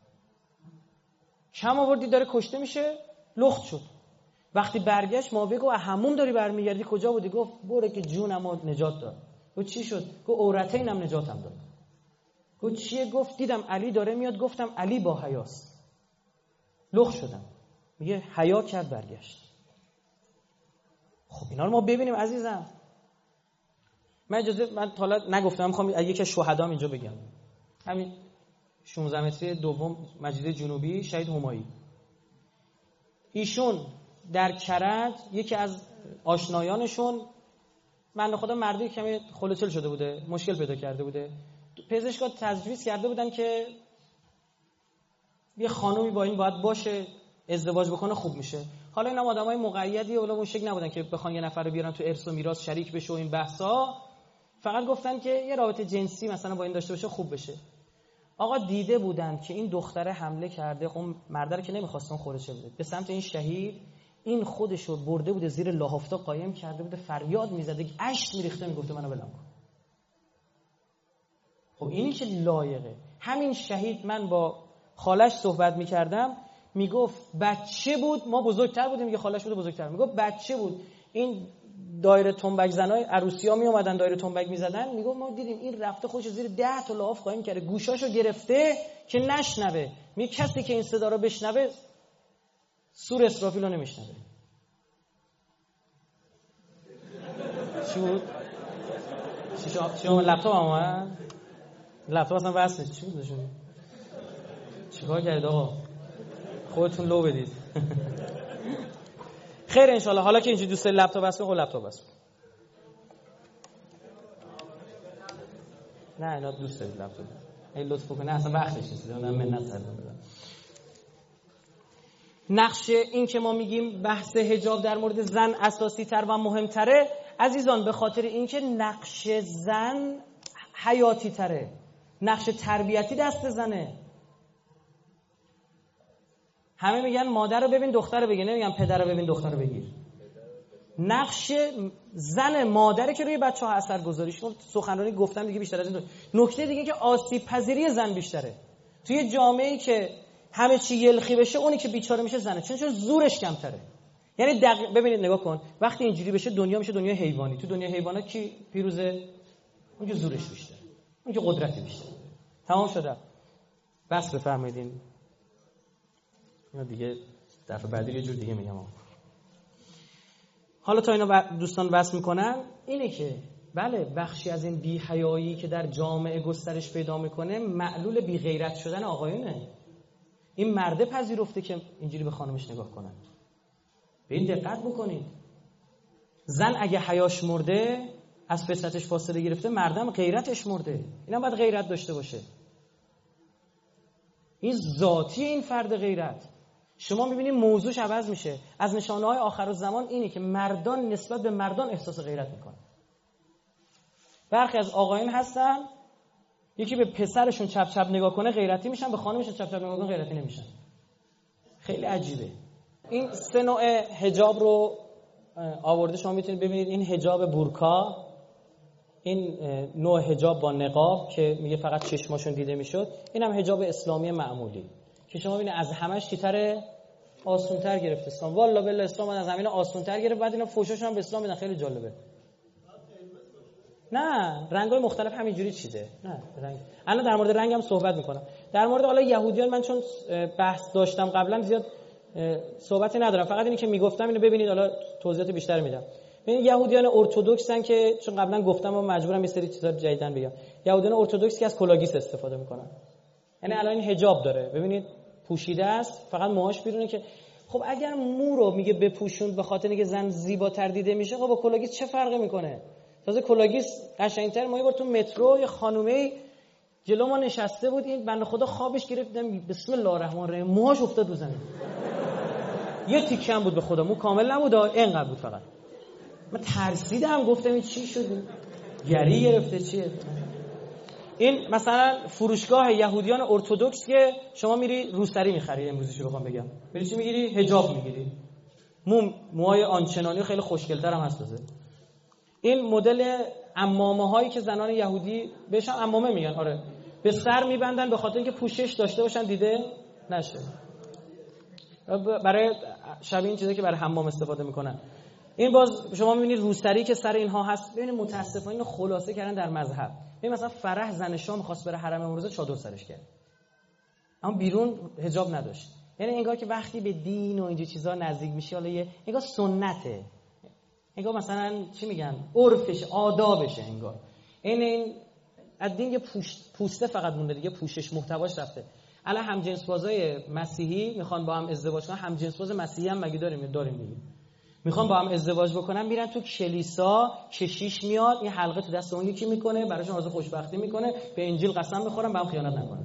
کم آوردی داره کشته میشه، لخت شد. وقتی برگشت ما بگو هموم داری برمیگردی کجا بودی؟ گفت بره که جونمو نجات داد. گفت چی شد؟ گفت عورتینم نجاتم داد. گفت چیه؟ گفت دیدم علی داره میاد، گفتم علی با حیاست. لخت شدم. میگه حیا کرد برگشت. خب اینا رو ما ببینیم عزیزم. من حالا نگفتم، میخوام یکی از شهدام اینجا بگم. همین 16 متری دوم مسجد جنوبی شهید همایی. ایشون در کرج یکی از آشنایانشون من خدا مردی کمی خلوچل شده بوده، مشکل پیدا کرده بوده. پزشکا تجویز کرده بودن که یه خانومی با این باید باشه، ازدواج بکنه خوب میشه. حالا اینا آدمای مقیدی اولا اون شکل نبودن که بخوان یه نفر رو بیارن تو ارث و میراث شریک بشه و این بحثا. فقط گفتن که یه رابطه جنسی مثلا با این داشته باشه خوب بشه. آقا دیده بودن که این دختره حمله کرده، اون مرده رو که نمی‌خواستن خورشه بده به سمت این شهید، این خودش رو برده بوده زیر لاحافتا قایم کرده بوده، فریاد میزده، اشک میریخته، میگفته منو ولم کن. خب اینی که لایقه. همین شهید من با خالش صحبت میکردم، میگفت بچه بود، ما بزرگتر بودیم، میگه خالش بود بزرگتر، میگفت بچه بود، این دایره تنبک زنای عروسی‌ها می اومدن دایره تنبک میزدن، میگفت ما دیدیم این رفته خودش زیر 10 تا لحاف قایم کرده، گوشاشو گرفته که نشنوه. میگه کسی که این صدا رو بشنوه سور اسرافیل رو نمیشنوه. چی بود؟ چی لپتاپ هم اومد؟ لپتاپ اصلا وصل نیست. چی بود نشون؟ چیکار کردید آقا؟ خودتون لو بدید. خیر انشالله. حالا که اینجوری دوست لپتاپ بس کن، لپتاپ بس کن. نه اینا دوست دارید لپتاپ. ای لطف کن. نه اصلا وقتش نیست. من منت سر بدم. نقش این که ما میگیم بحث حجاب در مورد زن اساسی تر و مهمتره عزیزان، به خاطر اینکه نقش زن حیاتی تره، نقش تربیتی دست زنه. همه میگن مادر رو ببین دختر رو بگیر، نمیگن پدر رو ببین دختر رو بگیر. نقش زن مادره که روی بچه ها اثر گذاریش. سخنرانی گفتم دیگه بیشتر از این. نکته دیگه که آسیب پذیری زن بیشتره توی جامعه‌ای که همه چی یلخی بشه. اونی که بیچاره میشه زنه، چون زورش کمتره. یعنی ببینید نگاه کن، وقتی اینجوری بشه دنیا میشه دنیای حیوانی. تو دنیای حیوانات کی پیروزه؟ اون که زورش بیشتره، اون که قدرتی بیشتره. تمام شده. بس بفرمایید. اینا دیگه دفعه بعدی یه جور دیگه میگم. حالا تا اینا دوستان بس میکنن اینه که بله بخشی از این بی‌حیایی که در جامعه گسترش پیدا میکنه معلول بی‌غیرت شدن آقایونه. این مرده پذیرفته که اینجوری به خانمش نگاه کنن. به این دقت بکنید. زن اگه حیاش مرده، از فطرتش فاصله گرفته، مردم غیرتش مرده. اینم باید غیرت داشته باشه. این ذاتی این فرد غیرت. شما میبینید موضوعش عوض میشه. از نشانه‌های آخرالزمان اینه که مردان نسبت به مردان احساس غیرت میکنن. برخی از آقایون هستن یکی به پسرشون چپ چپ نگاه کنه غیرتی میشن، به خانمشون چپ چپ نگاه کنه غیرتی نمیشن. خیلی عجیبه. این سه نوع حجاب رو آورده. شما میتونید ببینید این حجاب بورکا، این نوع حجاب با نقاب که میگه فقط چشماشون دیده میشد، اینم حجاب اسلامی معمولی که شما ببینید از همش چیتره آسان‌تر گرفته اسلام. والله بالله اسلام از همین آسان‌تر گرفت، بعد اینا فوشاشون هم به اسلام میدن. خیلی جالبه. نه رنگ‌های مختلف همینجوری چیده. نه رنگ. الان در مورد رنگ هم صحبت میکنم. در مورد حالا یهودیان من چون بحث داشتم قبلا زیاد صحبتی ندارم. فقط اینی که میگفتم اینو ببینید، حالا توضیحات بیشتر میدم. ببین یهودیان ارتدوکسن که چون قبلا گفتم و مجبورم یه سری چیزا جدیدن بگم. یهودیان ارتدوکس که از کلاگیس استفاده میکنن. یعنی الان این حجاب داره. ببینید پوشیده است، فقط موهاش بیرونه. که خب اگر مو رو میگه بپوشون به خاطر اینکه زن زیباتر دیده میشه، خب با کلاگیس چه فرقی میکنه؟ تازه کلاگیس قشنگتر. ما یه بار تو مترو یه خانومه جلو ما نشسته بود، این بنده خدا خوابش گرفت، دیدم بسم الله الرحمن الرحیم موهاش افتاد رو زمین. یه تیکه هم بود به خدا، مو کامل نبود، اینقدر بود فقط. من ترسیدم، گفتم این چی شد؟ گری گرفته چیه؟ این مثلا فروشگاه یهودیان ارتدوکس که شما میری روسری میخری، امروزیشو بخوام بگم، میری چی میگیری؟ حجاب میگیری. موهای آنچنانی خیلی خوشگل‌تر هم هست. این مدل عمامه هایی که زنان یهودی بهشون عمامه میگن، آره، به سر میبندن به خاطر اینکه پوشش داشته باشن دیده نشه. برای شبیه این چیزایی که برای حمام استفاده میکنن. این باز شما میبینید روسری که سر اینها هست. ببینید متاسفانه اینو خلاصه کردن در مذهب. ببین مثلا فرح زن شاه می‌خواست بره حرم امروزه چادر سرش کرد، اما بیرون حجاب نداشت. یعنی انگار که وقتی به دین و اینجور چیزا نزدیک میشی، حالا یه انگار سنته، انگار مثلا چی میگن عرفش، آدابشه. انگار این از دین یه پوسته فقط مونده دیگه، پوشش محتواش رفته. الان همجنسبازای مسیحی میخوان با هم ازدواج کنن. همجنسباز مسیحی هم مگه داریم دیگه. میخوان با هم ازدواج بکنن، میرن تو کلیسا، کشیش میاد این حلقه تو دست اون یکی میکنه، براشون آرزوی خوشبختی میکنه، به انجیل قسم میخورن، به هم خیانت نکنن.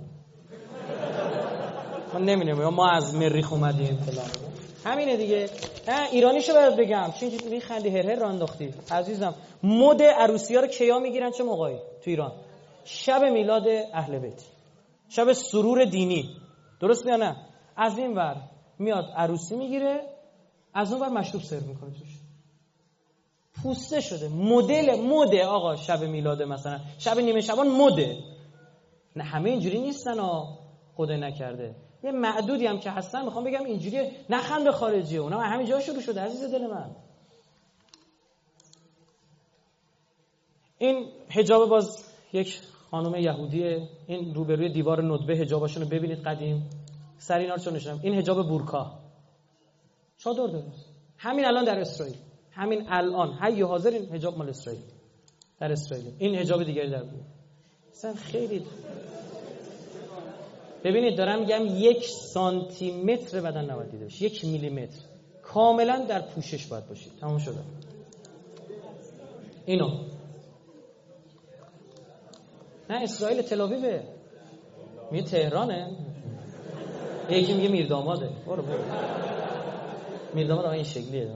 من نمیدونم ما از مریخ اومدیم فلان. همینه دیگه. ایرانیشو برات بگم، چون میخندی هر هر رانداختی عزیزم. مد عروسی‌ها رو کیا میگیرن چه موقعی تو ایران؟ شب میلاد اهل بیت، شب سرور دینی، درست یا نه؟ از این ور میاد عروسی میگیره، از اون ور مشروب سرو میکنه توش. پوسته شده. مده آقا. شب میلاد مثلا، شب نیمه شبان مده. نه همه اینجوری نیستن ها، خدای نکرده. یه معدودی هم که هستن، میخوام بگم اینجوریه. نخند خارجیه، اونا همین جا شروع شده عزیز دل من. این حجاب باز یک خانم یهودیه. این روبروی دیوار ندبه حجاباشون رو ببینید قدیم. سر اینا رو چون نشونم. این حجاب بورکا، چادر درست. همین الان در اسرائیل، همین الان حی حاضر این حجاب مال اسرائیل، در اسرائیل. این حجاب دیگری در بود. مثلا خیلی ببینید دارم میگم 1 سانتیمتر بدن نباید دیده بشه، 1 میلیمتر کاملا در پوشش باید باشید. تمام شده. اینو نه اسرائیل تل‌آویو میگه تهرانه، یکی میگه میرداماده. برو میرداماد این شکلیه.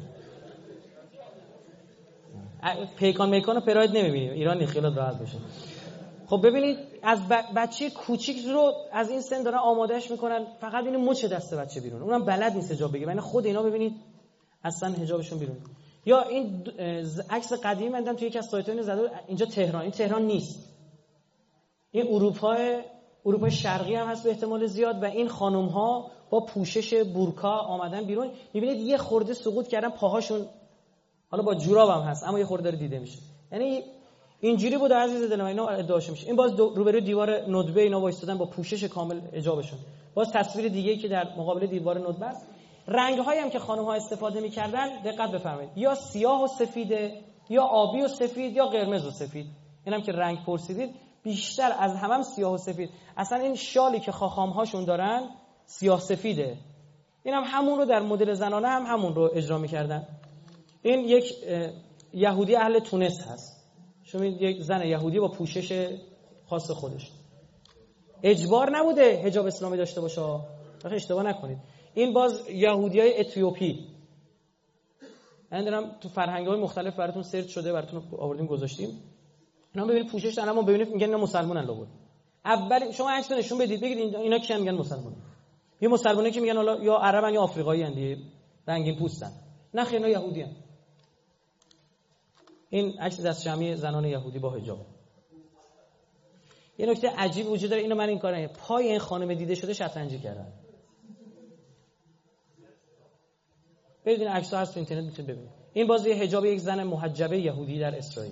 پیکان و پراید نمیبینیم ایرانی، خیالت راحت بشه. خب ببینید از بچه کوچیک رو از این سن دارن آمادهش میکنن، فقط این مچ دست بچه بیرون، اونم بلد نیست حجاب بگیره. یعنی خود اینا ببینید اصلا حجابشون بیرون. یا این عکس قدیمی من دیدم توی یکی از سایت‌ها زده، اینجا تهران، این تهران نیست، این اروپای شرقی هم هست به احتمال زیاد. و این خانم‌ها با پوشش بورکا آمدن بیرون، می‌بینید یه خورده سقوط کردن پاهاشون، حالا با جوراب هم هست اما یه خورده دیده میشه. یعنی اینجوری بود عزیز دل من، اینا ادعاش میشه. این باز روبروی دیوار ندبه اینا وایستادن با پوشش کامل حجابشون. باز تصویر دیگه‌ای که در مقابل دیوار ندبه است. رنگ‌هایی هم که خانم‌ها استفاده می‌کردن دقت بفرمایید، یا سیاه و سفیده، یا آبی و سفید، یا قرمز و سفید. اینم که رنگ پرسیدید، بیشتر از همه سیاه و سفید. اصلا این شالی که خاخام‌هاشون دارن سیاه سفیده. اینم همون رو در مدل زنانه هم همون رو اجرا می‌کردن. این یک یهودی اهل تونس هست. شما یک زن یهودی با پوشش خاص خودش. اجبار نبوده حجاب اسلامی داشته باشه، واقعا اشتباه نکنید. این باز یهودیای اتیوپی. من دارم تو فرهنگ‌های مختلف براتون سرچ شده، براتون آوردیم گذاشتیم. اینا ببینید پوشش دارن، اما ببینید میگن اینا مسلمانن لابد. اول شما عکس نشون بدید بگید اینا کیان، میگن مسلمان. یه مسلمانی که میگن حالا یا عربن یا آفریقایی ان دیگه، رنگین پوستن. نه خیر، اینا یهودی ان. این عکس دست جمعی زنان یهودی با حجاب. یه نکته عجیب وجود داره، اینو من این کارا نمی‌کنم. پای این خانم دیده شده شطرنجی کردن. ببینید این عکس‌ها هست تو اینترنت میتونید ببینید. این باز یه حجاب یک زن محجبه یهودی در اسرائیل.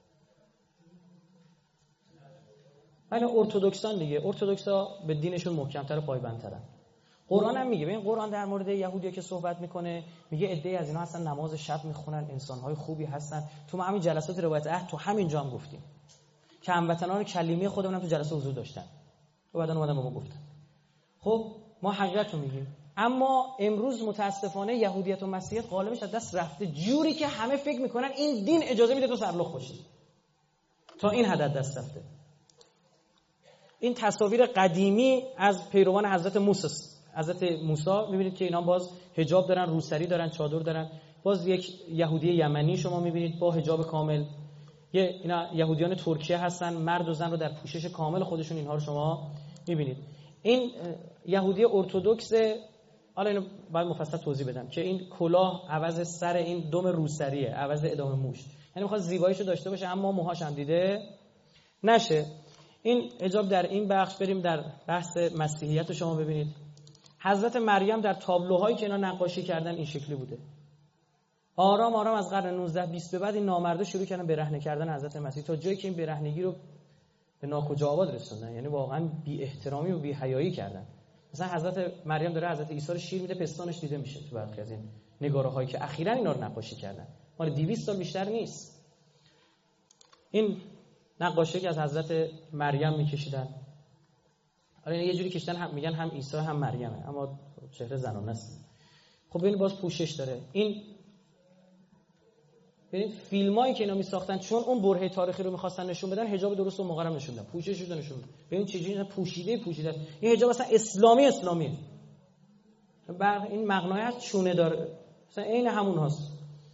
ولی ارتدوکسان دیگه، ارتدوکسا به دینشون محکم‌تر و پایبندترن. قرآن هم میگه، ببین قرآن در مورد یهودیا که صحبت میکنه میگه عده‌ای از اینا هستن نماز شب میخونن، انسان‌های خوبی هستن. تو ما همین جلسات روایت عهد تو همینجا هم گفتیم که هموطنان کلیمی خودمون هم تو جلسه حضور داشتن و بعدن اومدن به ما گفتن. خب ما حقیقت رو میگیم، اما امروز متاسفانه یهودیت و مسیحیت غالبش از دست رفته، جوری که همه فکر میکنن این دین اجازه میده تو سرلخ باشی. تا این حد دست رفته. این تصاویر قدیمی از پیروان حضرت موسی میبینید که اینا باز حجاب دارن، روسری دارن، چادر دارن. باز یک یهودی یمنی شما میبینید با حجاب کامل. اینا یهودیان ترکیه هستن، مرد و زن رو در پوشش کامل خودشون اینها رو شما میبینید. این یهودی ارتدوکس، حالا اینو باید مفصل توضیح بدم که این کلاه عوض سر این دم روسریه، عوض ادامه موش. یعنی میخواد زیباییشو داشته باشه اما موهاش هم دیده نشه. این حجاب در این بخش. بریم در بحث مسیحیت رو شما ببینید. حضرت مریم در تابلوهایی که اینا نقاشی کردن این شکلی بوده. آرام آرام از قرن 19 20 به بعد این نامردا شروع کردن برهنه کردن حضرت مسیح، تا جایی که این برهنگی رو به ناکجا آباد رسوندن. یعنی واقعا بی احترامی و بی حیایی کردن. مثلا حضرت مریم داره حضرت عیسی رو شیر میده، پستانش دیده میشه تو برخی از این نگاره‌هایی که اخیراً اینا رو نقاشی کردن. مال 200 سال بیشتر نیست. این نقاشی که از حضرت مریم میکشیدن، حالا یه جوری کشیدن هم میگن هم عیسی هم مریمه، اما چهره زنانه است. خب این باز پوشش داره. این ببین فیلمایی که اینا میساختن چون اون برهه تاریخی رو می‌خواستن نشون بدن، حجاب درست و محرم نشون دادن، پوشش رو نشون دادن. ببین چه جوری پوشیده. این حجاب اصلا اسلامیه. این مقنعه چونه داره، مثلا عین همون هست.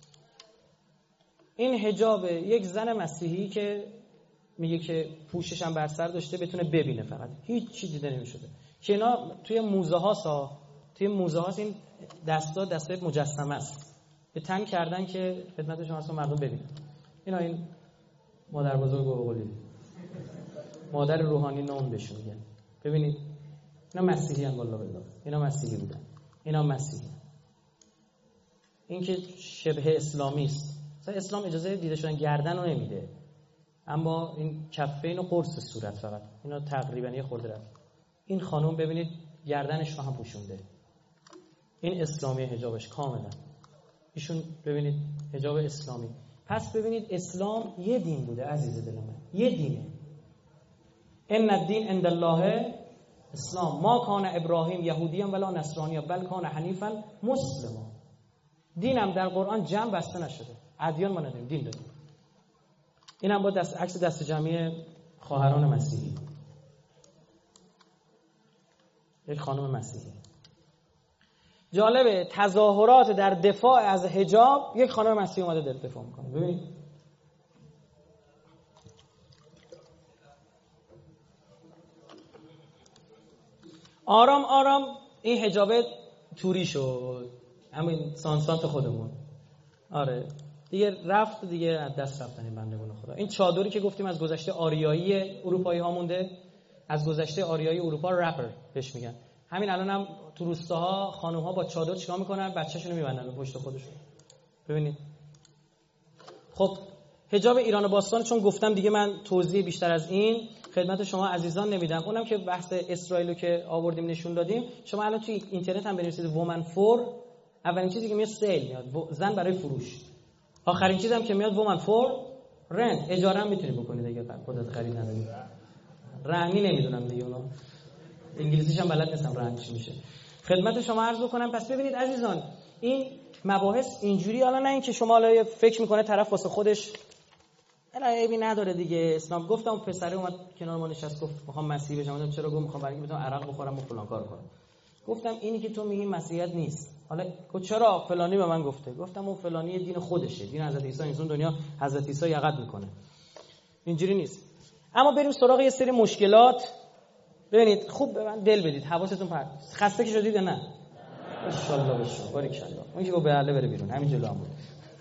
این حجاب یک زن مسیحی که میگه که پوشش هم بر سر داشته بتونه ببینه، فقط هیچ چیزی دیده نمی‌شده. که اینا توی موزه هاست این دستای مجسمه است. به تن کردن که خدمت شما اصلا مردم ببینن. این مادر بزرگ و قلی، مادر روحانی نام بهشون میگن. ببینید اینا مسیحی ان، والله بالله اینا مسیحی بودن، اینا مسیحی. این که شبه اسلامی است. مثلا اسلام اجازه دیده شدن گردن رو نمیده، اما این کفین و قرص صورت فقط اینا تقریبا یه خورده رفت. این خانم ببینید گردنش رو هم پوشونده. این اسلامی حجابش کاملا. ایشون ببینید حجاب اسلامی. پس ببینید اسلام یه دین بوده عزیز دل من، یه دینه. ان الدین عند الله اسلام. ما کان ابراهیم یهودیا ولا نصرانیا بل کان حنیفا مسلما. دینم در قرآن جمع بسته نشده، ادیان ما نداریم، دین داریم. اینم با عکس دست جمعی خواهران مسیحی، یک خانم مسیحی. جالبه تظاهرات در دفاع از حجاب، یک خانم مسیحی اومده دفاع میکنه. ببینید آرام آرام این حجاب توری شد، همین سانسانت خودمون. آره دیگه رفت، دیگه از دست رفتن این بندگان خدا. این چادری که گفتیم از گذشته آریایی اروپایی ها مونده، از گذشته آریایی اروپا رپر بهش میگن. همین الان هم تو روستاها خانم ها با چادر چیکار میکنن؟ بچه‌شونو میبندن به پشت خودشون. ببینید خب حجاب ایران باستان، چون گفتم دیگه من توضیح بیشتر از این خدمت شما عزیزان نمیدم. اونم که بحث اسرائیلو که آوردیم نشون دادیم، شما الان توی اینترنت هم بنویسید وومن فور، اولین چیزی که میاد سیل میاد، زن برای فروش. آخرین چیزی هم که میاد وومن فور رنت، اجاره هم میتونی بکنید اگه خودت خرید نداری. رهنی نمیدونم دیگه، اونا انگلیسیش هم بلد نیستم رهن چی میشه. خدمت شما عرض بکنم. پس ببینید عزیزان، این مباحث اینجوری، حالا نه این که شما حالا فکر میکنه طرف واسه خودش عیبی نداره دیگه. اسلام گفتم پسره اومد کنار ما نشست گفت میخوام مسیحی بشم. گفتم چرا؟ گفت میخوام برای اینکه بتونم عرق بخورم و فلان کار کنم. گفتم اینی که تو میگی مسیحیت نیست. حالا گفت چرا؟ فلانی به من گفته. گفتم اون فلانی دین خودشه، دین حضرت عیسی. این دنیا حضرت عیسی یقت میکنه، اینجوری نیست. اما بریم سراغ یه سری مشکلات. ببینید خوب به من دل بدید، حواستون پرت. خسته که شدید نه؟ ان شاء الله بشو، بارک الله. اون که با بله بره بیرون، همین جلو هم بود.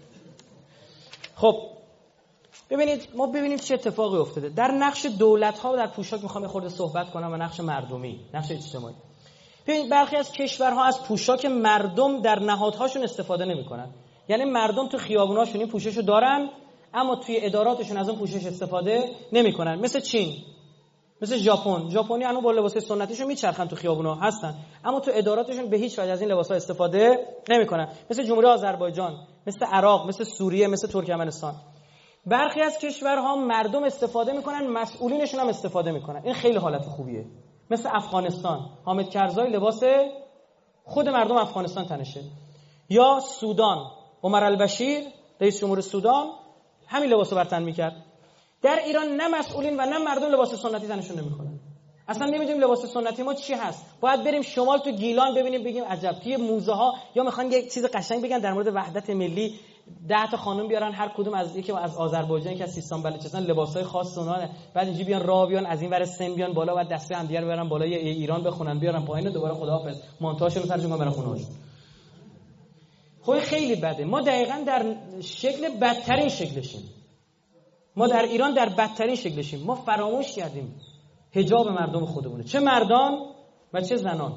خب ببینید، ما ببینیم چه اتفاقی افتاده در نقش دولت‌ها و در پوشاک. میخوام یه خورده صحبت کنم و نقش مردمی، نقش اجتماعی. ببینید برخی از کشورها از پوشاک مردم در نهادهاشون استفاده نمی‌کنن. یعنی مردم تو خیابوناشون این پوششو دارن، اما توی اداراتشون از اون پوشش استفاده نمی‌کنن. مثل چین، مثل ژاپن. ژاپنی الان با لباس سنتیشون میچرخن تو خیابونا هستن، اما تو اداراتشون به هیچ وجه از این لباس‌ها استفاده نمی‌کنن. مثل جمهوری آذربایجان، مثل عراق، مثل سوریه، مثل ترکمنستان. برخی از کشورها مردم استفاده میکنن، مسئولینشون هم استفاده میکنن. این خیلی حالت خوبیه. مثل افغانستان، حامد کرزای لباس خود مردم افغانستان تنشه. یا سودان، عمر البشیر رئیس جمهور سودان همین لباسو بر تن میکرد. در ایران نه مسئولین و نه مردم لباس سنتی تنشون نمیکنن. اصلا نمیدونیم لباس سنتی ما چی هست. باید بریم شمال تو گیلان ببینیم، بگیم عجب. توی موزه ها یا میخوان یک چیز قشنگ بگن در مورد وحدت ملی، 10 تا خانم بیارن، هر کدوم از یکی از آذربایجان، یکی از سیستان بلوچستان، لباسای خاص اونها، بعد اینجوری بیان راه بیان از این ور سن بیان بالا، بعد دسته هم دیگه ببرن بالای ایران بخونن، بیارن پایین و دوباره خداحافظ، مونتاژشون ترجمه برن خونه‌هاشون. خب خیلی بده. ما دقیقاً در شکل بدترین شکلشیم. ما در ایران در بدترین شکلشیم. ما فراموش کردیم حجاب مردم خودمونه، چه مردان و چه زنان.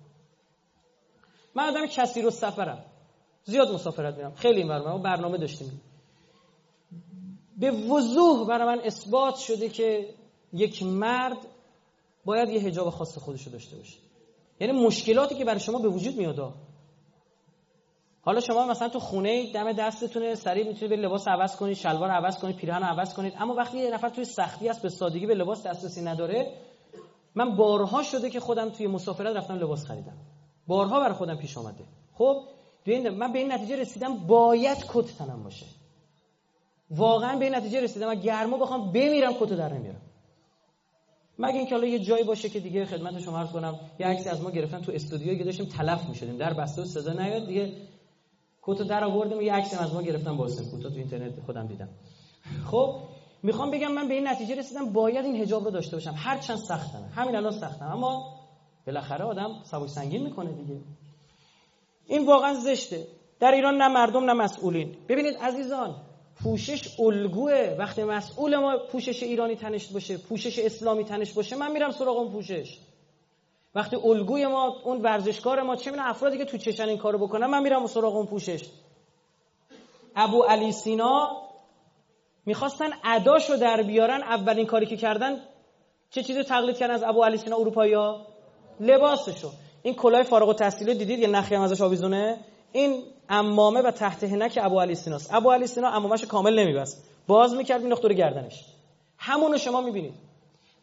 من آدم کثیر السفرم، زیاد مسافرت میرم، خیلی این ما برنامه داشتیم. به وضوح برای من اثبات شده که یک مرد باید یه حجاب خاص خودشو داشته باشه. یعنی مشکلاتی که برای شما به وجود میاد، حالا شما مثلا تو خونه دم دستتونه، سریع میتونید به لباس عوض کنید، شلوار عوض کنید، پیراهن عوض کنید، اما وقتی یه نفر توی سختی است به سادگی به لباس دسترسی نداره، من بارها شده که خودم توی مسافرت رفتم لباس خریدم، بارها برای خودم پیش اومده. خب من به این نتیجه رسیدم باید کت تنم باشه. واقعا به این نتیجه رسیدم من گرما بخوام بمیرم کتو در نمیارم، مگه اینکه حالا یه جایی باشه که دیگه خدمت شما عرض کنم یه عکسی از ما گرفتن تو استودیویی که داشتیم تلف می‌شدیم، در بسته و صدا نیاد دیگه، کتو در آوردیم، یه عکسی از ما گرفتن با اسم کتو، تو اینترنت خودم دیدم. خب میخوام بگم من به این نتیجه رسیدم باید این حجاب رو داشته باشم، هر چند سختم، همین الان سختم، اما بالاخره آدم سبک سنگین میکنه دیگه. این واقعا زشته. در ایران نه مردم نه مسئولین. ببینید عزیزان، پوشش الگوه. وقتی مسئول ما پوشش ایرانی تنش باشه، پوشش اسلامی تنش باشه، من میرم سراغ اون پوشش. وقتی الگوی ما اون ورزشکار ما، چه می‌دونم افرادی که تو چشن این کارو بکنن، من میرم سراغ اون پوشش. ابو علی سینا میخواستن اداشو در بیارن، اولین کاری که کردن چه چیزی تقلید کردن از ابو علی سینا اروپایی‌ها؟ لباسشو. این کلاه فارغ التحصیلی دیدید یه نخی هم ازش آویزونه؟ این عمامه و تحت هنک ابو علی سیناست. ابو علی سینا عمامه‌شو کامل نمیبست، باز می‌کرد مینداخت دور گردنش. همونو شما می‌بینید.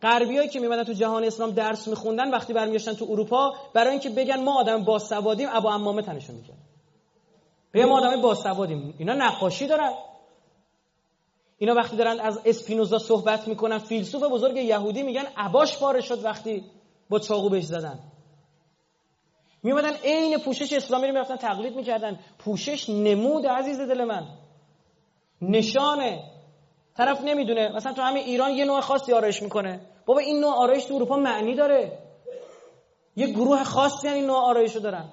غربیایی که میمدن تو جهان اسلام درس میخوندن وقتی برمیگشتن تو اروپا برای اینکه بگن ما آدم باسوادیم ابو عمامه تنشون میکرد. بگن ما آدم باسوادیم. اینا نقاشی دارن. اینا وقتی دارن از اسپینوزا صحبت میکنن، فیلسوف بزرگ یهودی، میگن عباش پاره شد وقتی با چاقو بهش زدن. میومدن عین پوشش اسلامی رو میرفتن تقلید میکردن. پوشش نمود عزیز دل من، نشانه. طرف نمیدونه مثلا تو همین ایران یه نوع خاصی آرایش میکنه. بابا این نوع آرایش تو اروپا معنی داره. یه گروه خاصی این نوع آرایشو دارن.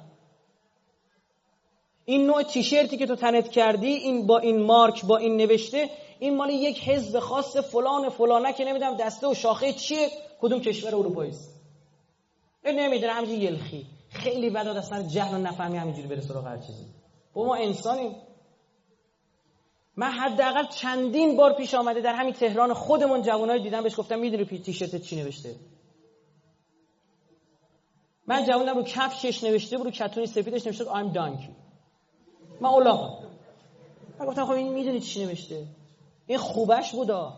این نوع تیشرتی که تو تنت کردی، این با این مارک با این نوشته، این مال یک حزب خاص فلان فلانه که نمیدونم دسته و شاخه چیه کدوم کشور اروپایی است. نمیدونه همینجوری یلخی. خیلی بد اصلا جهل و نفهمی همینجوری بره سراغ هر چیزی. ما انسانیم. من حداقل چندین بار پیش آمده در همین تهران خودمون جوانای دیدم بهش گفتم میدونی تیشرتت چی نوشته؟ من جوونم رو کفشش نوشته بود، رو کتونی سفیدش نوشته I'm donkey. من اولاغم. من گفتم خب این میدونی چی نوشته؟ این خوبش بودا.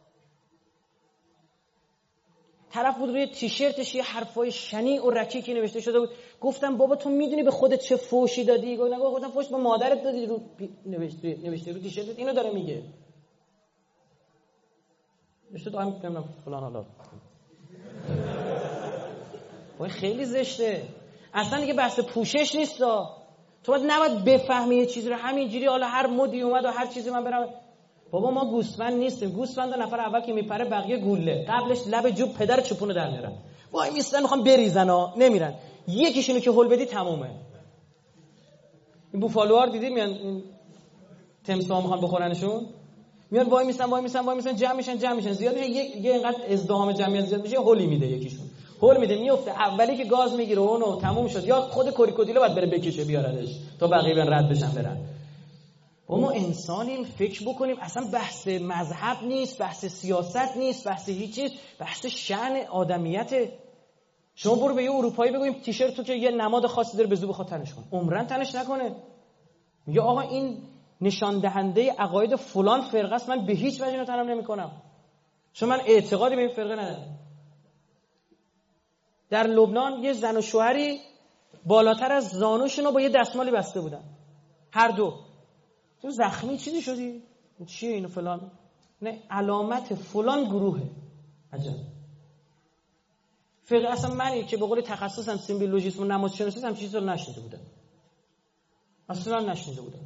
طرف بود روی تیشرتش یه حرفای شنیع و رکیکی نوشته شده بود. گفتم بابا تو میدونی به خودت چه فوشی دادی؟ گفتم فوش به مادرت دادی رو نوشته رو تیشرتت اینو داره میگه. نوشته تو هم نمیدونم فلان حالا. وای خیلی زشته. اصلا دیگه بحث پوشش نیست. تو باید نباید بفهمی یه چیزی رو همینجوری حالا هر مدی اومد و هر چیزی من برم. بابا ما گوسفند نیستیم. گوسفند نفر اول که میپره بقیه گوله. قبلش لب جوب پدر چپونو در میارن. وای میستن میخوام بریزن ها نمیرن. یکیشونو که هول بدی تمومه. این بوفالوار دیدی میان این تمساح میخوان بخورنشون. میان وای میسن جمع میشن زیاد میشه یه اینقدر ازدحام جمعیت زیاد میشه هولی میده یکیشون. هول میده میفته اولی که گاز میگیره اونو تموم شد یا خود کوریکودیلو باید بره بکشه بیاردش تا بقیه برن رد بشن برن. ما انسانیم فکر بکنیم. اصلا بحث مذهب نیست، بحث سیاست نیست، بحث هیچ چیز، بحث شأن آدمیت. شما برو به یه اروپایی بگویم تیشرت تو که یه نماد خاصی داره به زور بخواد تنش کن، عمرن تنش نکنه. میگه آقا این نشان دهنده عقاید فلان فرقه است، من به هیچ وجه اینو تنم نمیکنم چون من اعتقادی به این فرقه ندارم. در لبنان یه زن و شوهری بالاتر از زانوشون رو با یه دستمالی بسته بودن، هر دو. تو زخمی چیزی شدی؟ چیه اینو فلان؟ نه علامت فلان گروهه. عجب. فقه اصلا منی که به قول تخصصم سیمبیولوژیسم و نمادشناسی هم چیزی رو نشنیده بودم. اصلا نشنیده بودم.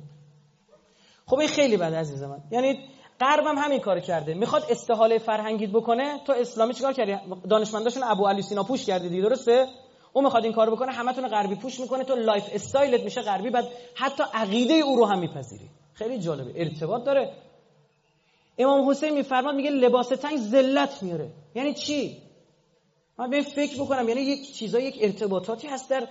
خب این خیلی بده عزیز من. یعنی غربم همین کارو کرده. میخواد استحاله فرهنگیت بکنه. تو اسلامی چیکار کردی؟ دانشمنداشون ابو علی سینا پوش کردی دیگه، درسته؟ اون میخواد این کارو بکنه، همتون غربی پوش میکنه، تو لایف استایلت میشه غربی، بعد حتی عقیده او رو هم میپذیری. خیلی جالبه، ارتباط داره. امام حسین میفرماد میگه لباس تنگ ذلت میاره. یعنی چی؟ من به فکر بکنم، یعنی یک چیزا، یک ارتباطاتی هست در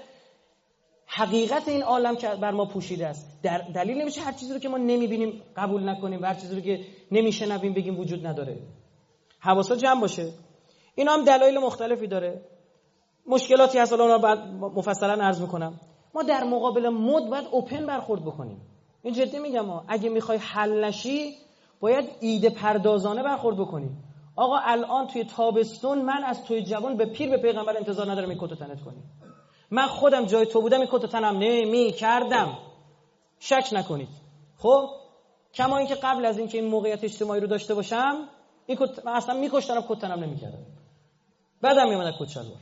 حقیقت این عالم که بر ما پوشیده است. در دلیل نمیشه هر چیزی رو که ما نمیبینیم قبول نکنیم و هر چیزی رو که نمیشنویم بگیم وجود نداره. حواس جمع باشه. اینا هم دلایل مختلفی داره. مشکلاتی هست، الان بعد مفصلا عرض میکنم. ما در مقابل مد باید اوپن برخورد بکنیم. این جدی میگم اگه میخوای حل نشی باید ایده پردازانه برخورد بکنیم. آقا الان توی تابستون من از توی جوان به پیر به پیغمبر انتظار ندارم این کتو تنت کنی. من خودم جای تو بودم این کتو تنم نمی کردم. شک نکنید. خب کما اینکه قبل از اینکه این موقعیت اجتماعی رو داشته باشم این کت من اصلا میکشتم کت تنم نمیکردم. بعدم میومد کت شلوار.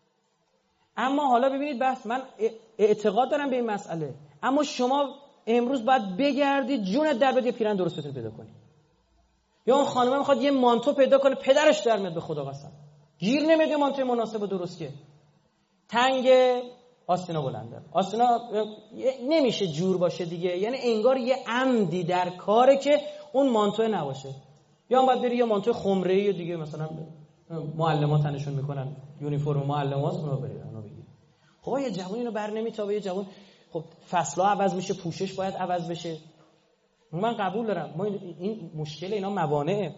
اما حالا ببینید بحث، من اعتقاد دارم به این مسئله، اما شما امروز باید بگردید جونت در بده پیرن درست بتونی پیدا کنی. یا اون خانم میخواد یه مانتو پیدا کنه پدرش در میاد، به خدا قسم گیر نمیاد یه مانتوی مناسب و درست که تنگ آستینا بلنده. آستینا نمیشه جور باشه دیگه، یعنی انگار یه عمدی در کاره که اون مانتو نباشه. یا باید بری یه مانتو خمره‌ای دیگه، مثلا معلم‌ها تنشون میکنن یونیفرم معلم‌هاست اونو برید اونو بگید. خب یه جوون اینو بر نمیتابه، یه جوون خب فصل‌ها عوض میشه، پوشش باید عوض بشه. من قبول دارم، ما این مشکل اینا موانعه.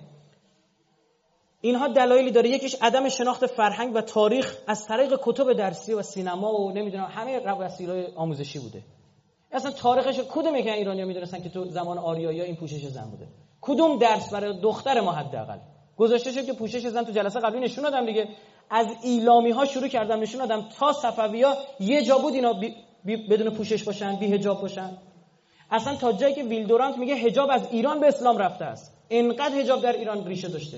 اینها دلایلی داره. یکیش عدم شناخت فرهنگ و تاریخ از طریق کتب درسی و سینما و نمیدونم همه وسایل آموزشی بوده. اصلا تاریخش کدومه که ایرانی‌ها میدونستن که تو زمان آریایی این پوشش زن بوده؟ کدوم درس برای دختر ما حداقل؟ گذاشته شد که پوشش زن تو جلسه قبلی نشون دادم دیگه، از ایلامی ها شروع کردم نشون دادم تا صفوی‌ها یه جا بود اینا بدون پوشش باشن، بی حجاب باشن. اصلا تا جایی که ویلدورانت میگه حجاب از ایران به اسلام رفته است، اینقدر حجاب در ایران ریشه داشته.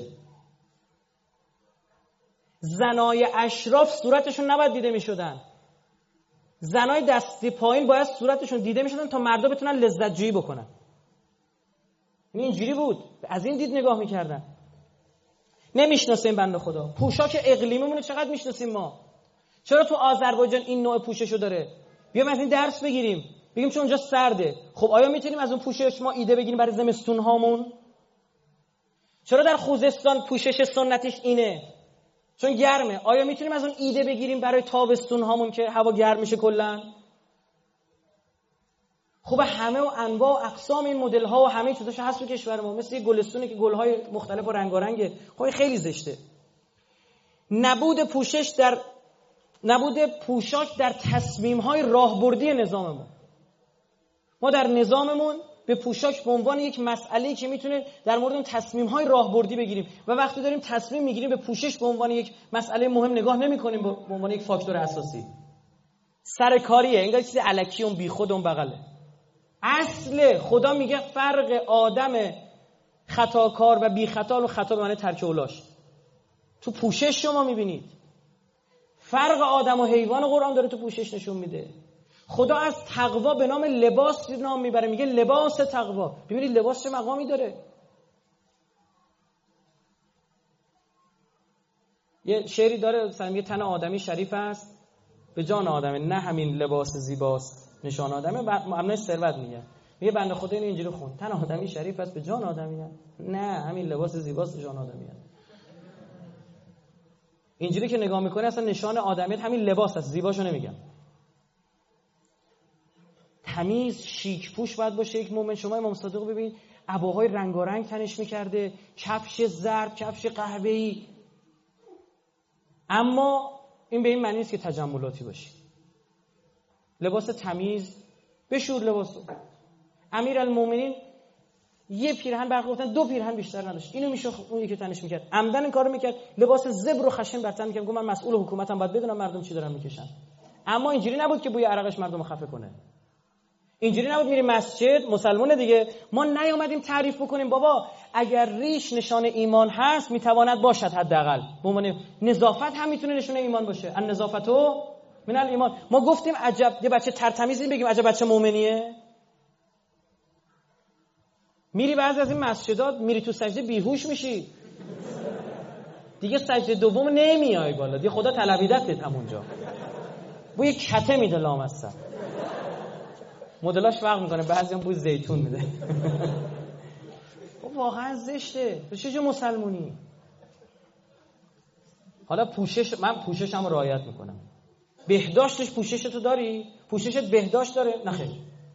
زنای اشراف صورتشون نباید دیده میشدن، زنای دستی پایین باید صورتشون دیده میشدن تا مردا بتونن لذت جویی بکنن. اینجوری بود، از این دید نگاه میکردن. نمیشناسیم بنده خدا. پوشاک اقلیمیمون چقدر میشناسیم ما؟ چرا تو آذربایجان این نوع پوششو داره؟ بیایم از این درس بگیریم، بگیم چون اونجا سرده. خب آیا میتونیم از اون پوشش ما ایده بگیریم برای زمستون هامون؟ چرا در خوزستان پوشش سنتیش اینه؟ چون گرمه. آیا میتونیم از اون ایده بگیریم برای تابستون هامون که هوا گرم میشه کلا؟ خب همه و انواع و اقسام این مدل ها و همه چیزاش هست تو کشور ما، مثل یه گلستونه که گل‌های مختلف و رنگارنگه. خب خیلی زشته. نبود پوشاک در تصمیم‌های راهبردی نظاممون. ما در نظاممون به پوشاک به عنوان یک مسئله‌ای که میتونه در مورد اون تصمیم‌های راهبردی بگیریم و وقتی داریم تصمیم میگیریم به پوشش به عنوان یک مسئله مهم نگاه نمی‌کنیم، به عنوان یک فاکتور اساسی. سرکاریه، انگار چیز الکی اون بیخود اون بغله. اصل خدا میگه فرق آدم خطاکار و بی خطا و خطا به معنی ترک اولاش. تو پوشش شما میبینید فرق آدم و حیوان. قرآن داره تو پوشش نشون میده. خدا از تقوا به نام لباس نام میبره، میگه لباس تقوا. ببینید لباس چه مقامی داره. یه شعری داره میگه تن آدمی شریف است به جان آدمه، نه همین لباس زیباست نشان آدمه. معنی ثروت میگه بنده خدا اینو اینجوری خوند، تن آدمی شریف است به جان آدمیه، نه همین لباس زیباست نشان آدمیه. اینجوری که نگاه میکنه اصلا نشان آدمیت همین لباس است، زیباشو نمیگم. تمیز شیک پوش باید باشه یک مومن. شما امام صادق ببین عباهای رنگارنگ تنش میکرده، کفش زرد، کفش قهوه‌ای. اما این به این معنی نیست که تجملاتی باشی. لباس تمیز بشور لباسو. امیرالمومنین یه پیرهن برخی گفتن 2 پیرهن بیشتر نداشت، اینو میشه اون یکی تنش میکرد، عمدن این کارو میکرد، لباس زبر و خشن بر تن میکرد. گفت من مسئول حکومتم، باید بدونم مردم چی دارن میکشن. اما اینجوری نبود که بوی عرقش مردم خفه کنه. اینجوری نبود میری مسجد مسلمونه دیگه. ما نیومدیم تعریف بکنیم بابا اگر ریش نشان ایمان هست میتواند باشد، حداقل به عنوان نظافت هم میتونه نشونه ایمان باشه. النظافتو من الایمان. ما گفتیم عجب یه بچه ترتمیزی بگیم عجب بچه مؤمنیه. میری بعضی از این مسجدات میری تو سجده بیهوش میشی دیگه، سجده دوم نمیای بالا دیگه، خدا طلبیدت همونجا. بوی کته میده لامصب. مدلاش فرق میکنه، بعضی هم بوی زیتون میده. واقعا زشته. چه جو مسلمونی؟ حالا پوشش، من پوششم رو رعایت میکنم. بهداشتش پوششتو داری؟ پوششت بهداشت داره؟ نه خیر.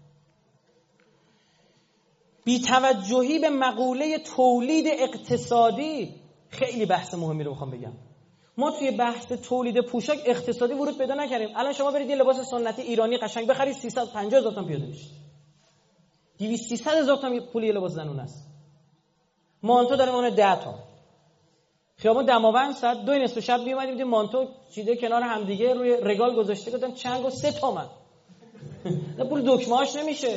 بی‌توجهی به مقوله تولید اقتصادی خیلی بحث مهمی رو میخوام بگم. ما توی بحث تولید پوشاک اقتصادی ورود پیدا نکردیم. الان شما برید یه لباس سنتی ایرانی قشنگ بخرید 350,000 تومان پیاده میشه. 200-300,000 تومان پول یه لباس زنونه است. مانتو داره اون 10 تومان. خیابون دماوند ساعت 2 نصف شب میومدیم دیدیم مانتو چیده کنار هم دیگه روی رگال گذاشته، گفتم چنگو 3 تومان. نه پول دکمه‌اش نمیشه.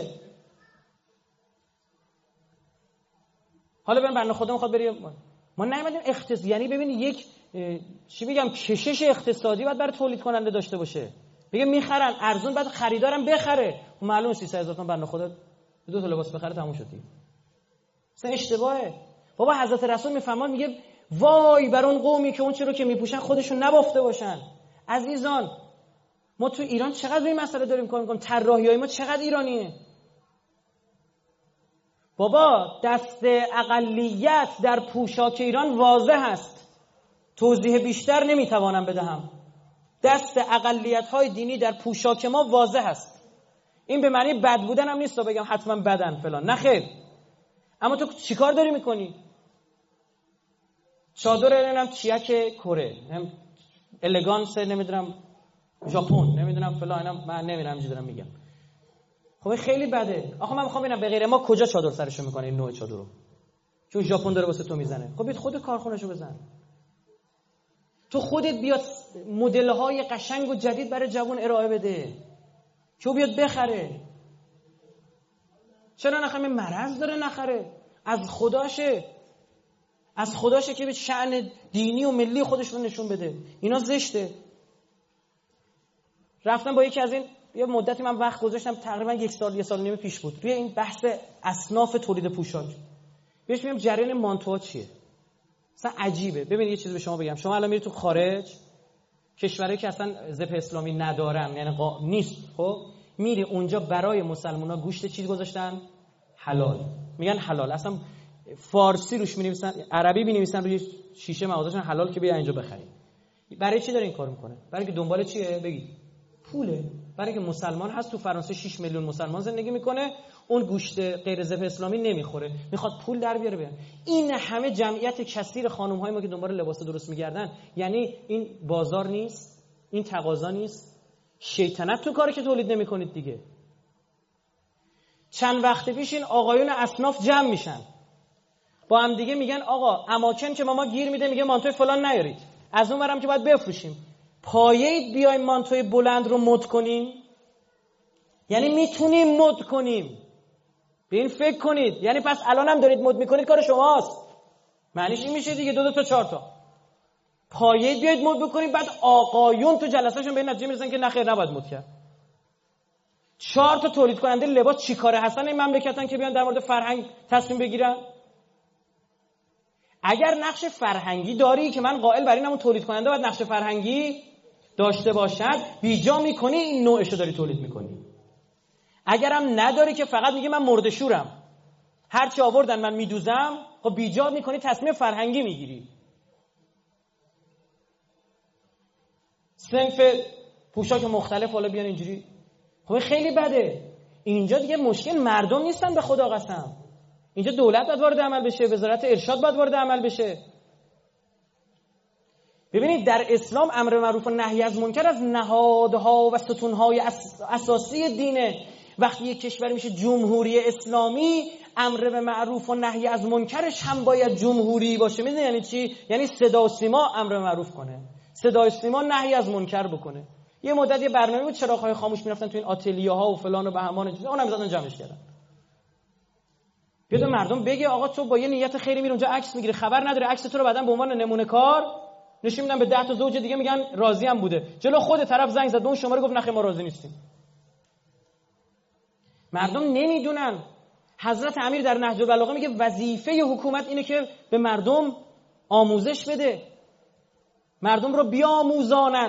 حالا بنده خدا میخواد بری، ما نمیدونیم اقتصاد یعنی ببین یک چی بگم کشش اقتصادی باید برای تولید کننده داشته باشه. بگه میخرن ارزون بعد خریدارم بخره. معلومه 300,000 تومان بنده خدا 2 تا لباس بخره تموم شد. اصلا اشتباهه. بابا حضرت رسول میفرمان میگه وای بر اون قومی که اون چیزی رو که میپوشن خودشون نبافته باشن. عزیزان ما تو ایران چقدر به این مسئله داریم کار میکنیم، طراحیای ما چقدر ایرانیه. بابا دست اقلیت در پوشاک ایران واضح است، توضیح بیشتر نمیتوانم بدهم. دست اقلیت‌های دینی در پوشاک ما واضح است. این به معنی بد بودن هم نیست تا بگم حتما بدن فلان، نه خیر. اما تو چیکار داری میکنی؟ چادر نمیدونم چیک کره، الگانس نمیدونم ژاپن، نمیدونم فلان، من نمیدونم اینجوری دارم میگم. خب خیلی بده. آخه من میخوام ببینم به غیر ما کجا چادر سرشو میکنه این نوع چادر رو. چون ژاپن داره واسه تو میزنه. خب بیاد خود کارخونه‌شو بزن. تو خودت بیاد مدل‌های قشنگ و جدید برای جوان ارائه بده که بیاد بخره. چرا نخره؟ مرض داره نخره. از خداشه که به شأن دینی و ملی خودش رو نشون بده. اینا زشته. رفتم با یکی از این یه مدتی من وقت گذاشتم، تقریبا یک سال و نیم پیش بود، روی این بحث اصناف تولید پوشاک. بهش میگم جریان مانتوها چیه؟ اصلا عجیبه. ببین یه چیزی به شما بگم، شما الان میری تو خارج، کشورایی که اصلا ذبح اسلامی ندارن، یعنی نیست، خب میری اونجا برای مسلمونا گوشت چیز گذاشتن حلال، میگن حلال. اصلا فارسی روش می‌نویسن، عربی می‌نویسن روی شیشه مغازه‌شون حلال که بیا اینجا بخرید. برای چی داره این کارو میکنه؟ برای که دنبال چیه؟ بگید پوله. برای که مسلمان هست تو فرانسه 6 میلیون مسلمان زندگی میکنه، اون گوشت غیر ذبح اسلامی نمیخوره، میخواد پول در بیاره. این همه جمعیت کثیر خانم‌های ما که دنبال لباس درست میگردن، یعنی این بازار نیست؟ این تقاضا نیست؟ شیطنت تو کاری که تولید نمیکنید دیگه. چند وقت پیش این آقایون اصناف جمع میشن با هم دیگه، میگن آقا اماکن که ما گیر میده، میگه مانتوی فلان نیارید، از اون برم که باید بفروشیم، پایه‌اید بیایم مانتوی بلند رو مد کنیم. یعنی میتونیم مد کنیم. به این فکر کنید. یعنی پس الان هم دارید مد میکنید، کار شماست. معنیش این میشه دیگه 2 تا 4 تا پایه‌اید بیاید مد بکنید. بعد آقایون تو جلسه‌شون به این نتیجه میرسن که نخیر نباید مد کرد. 4 تا تولید کننده لباس چیکاره هستن این مملکتن که بیان در مورد فرهنگ تصمیم بگیرن؟ اگر نقش فرهنگی داری که من قائل بر اینم، اون تولید کننده باید نقش فرهنگی داشته باشد، بیجا میکنی این نوعشو داری تولید میکنی. اگرم نداری که فقط میگی من مرده شورم، هرچی آوردن من میدوزم، خب بیجا میکنی تصمیم فرهنگی میگیری. صنف پوشاک مختلف حالا بیان اینجوری، خب خیلی بده. اینجا دیگه مشکل مردم نیستن، به خدا قسم. اینجا دولت باید وارد عمل بشه، وزارت ارشاد باید وارد عمل بشه. ببینید در اسلام امر معروف و نهی از منکر از نهادها و ستونهای اساسی دینه. وقتی یک کشور میشه جمهوری اسلامی، امر به معروف و نهی از منکرش هم باید جمهوری باشه. میدونی یعنی چی؟ یعنی صدا و سیما امر به معروف کنه، صدا و سیما نهی از منکر بکنه. یه مدت یه برنامه بود چراغ‌های خاموش میرفتن تو این آتلیه‌ها و فلان و بهمان، اونم میذارن جمعش کردن. بیاد مردم بگه آقا تو با یه نیت خیری میری اونجا عکس میگیری، خبر نداره عکس تو رو بعدن به عنوان نمونه کار نشون میدن به 10 تا زوج دیگه، میگن راضی هم بوده. جلو خود طرف زنگ زد به اون شماره، گفت نخیر ما راضی نیستیم. مردم نمیدونن. حضرت امیر در نهج البلاغه میگه وظیفه حکومت اینه که به مردم آموزش بده، مردم رو بیاموزاند.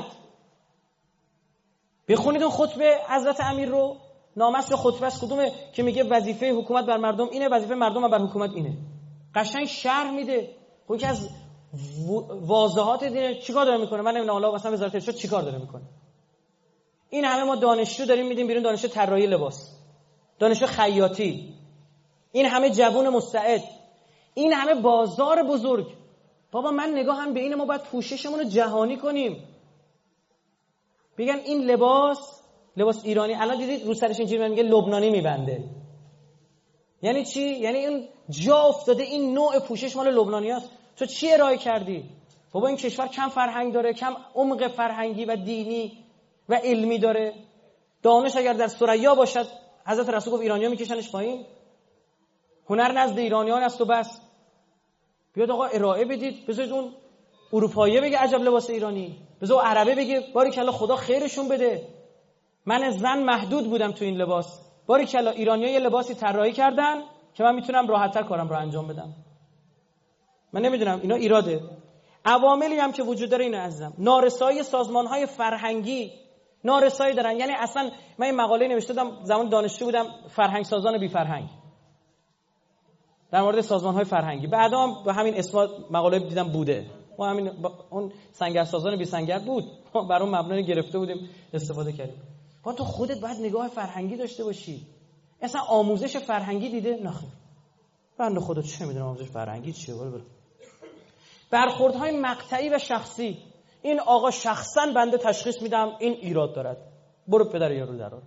بخونید اون خطبه حضرت امیر رو، نامست خطبه است کدومه که میگه وظیفه حکومت بر مردم اینه، وظیفه مردم بر حکومت اینه. قشنگ شرح میده. خب که از واضحات دین چیکار داره میکنه؟ من نمیدونم الله مثلا وزارت ارشاد چیکار داره میکنه. این همه ما دانشجو داریم میدیم بیرون، دانشجو طراحی لباس، دانشجو خیاطی، این همه جوون مستعد، این همه بازار بزرگ. بابا من نگاهم به اینه ما باید پوششمون رو جهانی کنیم. بگن این لباس ایرانی. الان دیدید رو سرش اینجوری میگه لبنانی میبنده. یعنی چی؟ یعنی این جا افتاده این نوع پوشش مال لبنانیاست. تو چی ارائه کردی؟ بابا این کشور کم فرهنگ داره، کم عمق فرهنگی و دینی و علمی داره. دانش اگر در ثریا باشد، حضرت رسول گفت ایرانی‌ها میکشنش پایین. هنر نزد ایرانیان است و بس. بیاد آقا ارائه بدید، بذارید اون اروپایی بگه عجب لباس ایرانی، بذار عربی بگه باریکلا خدا خیرشون بده. من زن محدود بودم تو این لباس، باریکلا ایرانی‌ها یه لباسی طراحی کردن که من میتونم راحت‌تر کارم رو انجام بدم. من نمیدونم اینا ایراده. عواملی هم که وجود داره اینه عزیزم، نارسایی سازمان‌های فرهنگی نارسایی دارن. یعنی اصلا من این مقاله نوشته بودم زمان دانشجو بودم، فرهنگ سازان بی فرهنگ، در مورد سازمان‌های فرهنگی. بعدا هم با همین اسم مقاله دیدم بوده، ما همین اون سنگر سازان بی سنگر بود، ما بر اون مبنا گرفته بودیم استفاده کردیم. با تو خودت باید نگاه فرهنگی داشته باشی. اصلا آموزش فرهنگی دیده؟ نخیر. بنده خدا چه میدونم آموزش فرهنگی چیه؟ برخوردهای مقطعی و شخصی. این آقا شخصا بنده تشخیص میدم این ایراد دارد، برو پدر یارو درار.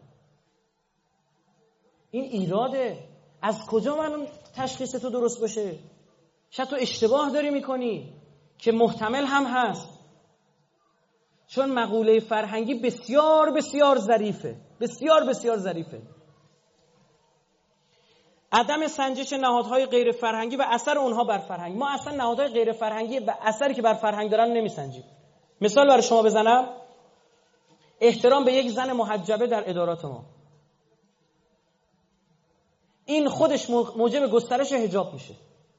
این ایراده. از کجا من تشخیص تو درست باشه؟ شاید تو اشتباه داری میکنی که محتمل هم هست. چون مقوله فرهنگی بسیار بسیار ظریفه، بسیار بسیار ظریفه. عدم سنجش نهادهای غیر فرهنگی و اثر اونها بر فرهنگ. ما اصلا نهادهای غیر فرهنگی و اثری که بر فرهنگ دارن نمیسنجیم. مثال برای شما بزنم، احترام به یک زن محجبه در ادارات ما، این خودش موجب گسترش حجاب میشه.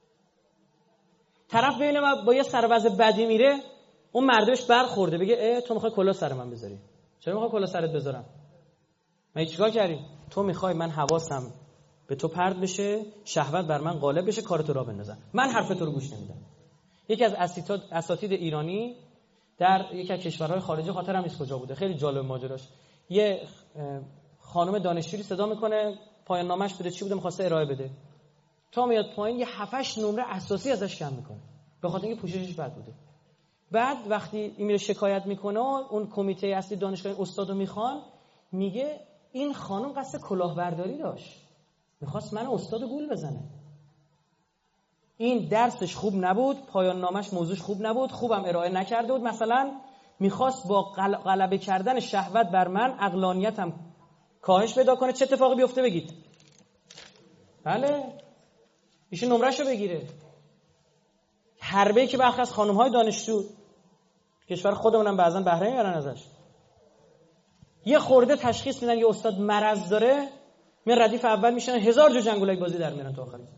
طرف ببینه با یه سروز بدی میره، اون مردش برخورده بگه تو میخوای کلاه سر من بذاری؟ چرا میخوای کلاه سرت بذارم؟ من چیکار کردی؟ تو میخوای من حواسم به تو پرت بشه، شهوت بر من غالب بشه، کارتو راه بندازم. من حرف تو رو گوش نمیدم. یکی از اساتید ایرانی در یکی از کشورهای خارجی، خاطرم نیست کجا بوده، خیلی جالب ماجراش، یه خانم دانشجویی صدا میکنه، پایان نامش بوده چی بوده میخواسته ارائه بده، تا میاد پایین یه 7-8 نمره اساسی ازش کم میکنه به خاطر اینکه پوششش بد بوده. بعد وقتی این میره شکایت میکنه، اون کمیته اصلی دانشگاه استادو میخوان، میگه این خانم قصد کلاهبرداری داشت، میخواست من استاد گول بزنه. این درسش خوب نبود، پایان نامش موضوعش خوب نبود، خوبم ارائه نکرده بود، مثلا میخواست با غلبه کردن شهوت بر من عقلانیتم کاهش پیدا کنه. چه اتفاقی بیفته بگید؟ بله، ایشون نمرهشو بگیره. حربه‌ای که برخی از خانم‌های دانشجو کشور خودمونم بعضن بهره میبرن ازش، یه خورده تشخیص میدن یه استاد مرض داره، میان ردیف اول میشن، 1000 جو جنگولک بازی در میارن تا آخر.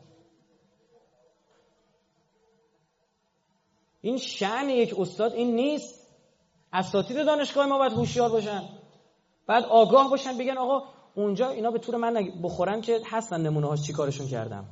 این شأن یک استاد این نیست. اساتید دانشگاه ما باید هوشیار باشن، بعد آگاه باشن، بگن آقا اونجا اینا به طور من بخورن که هستن نمونه‌هاش چی کارشون کردم.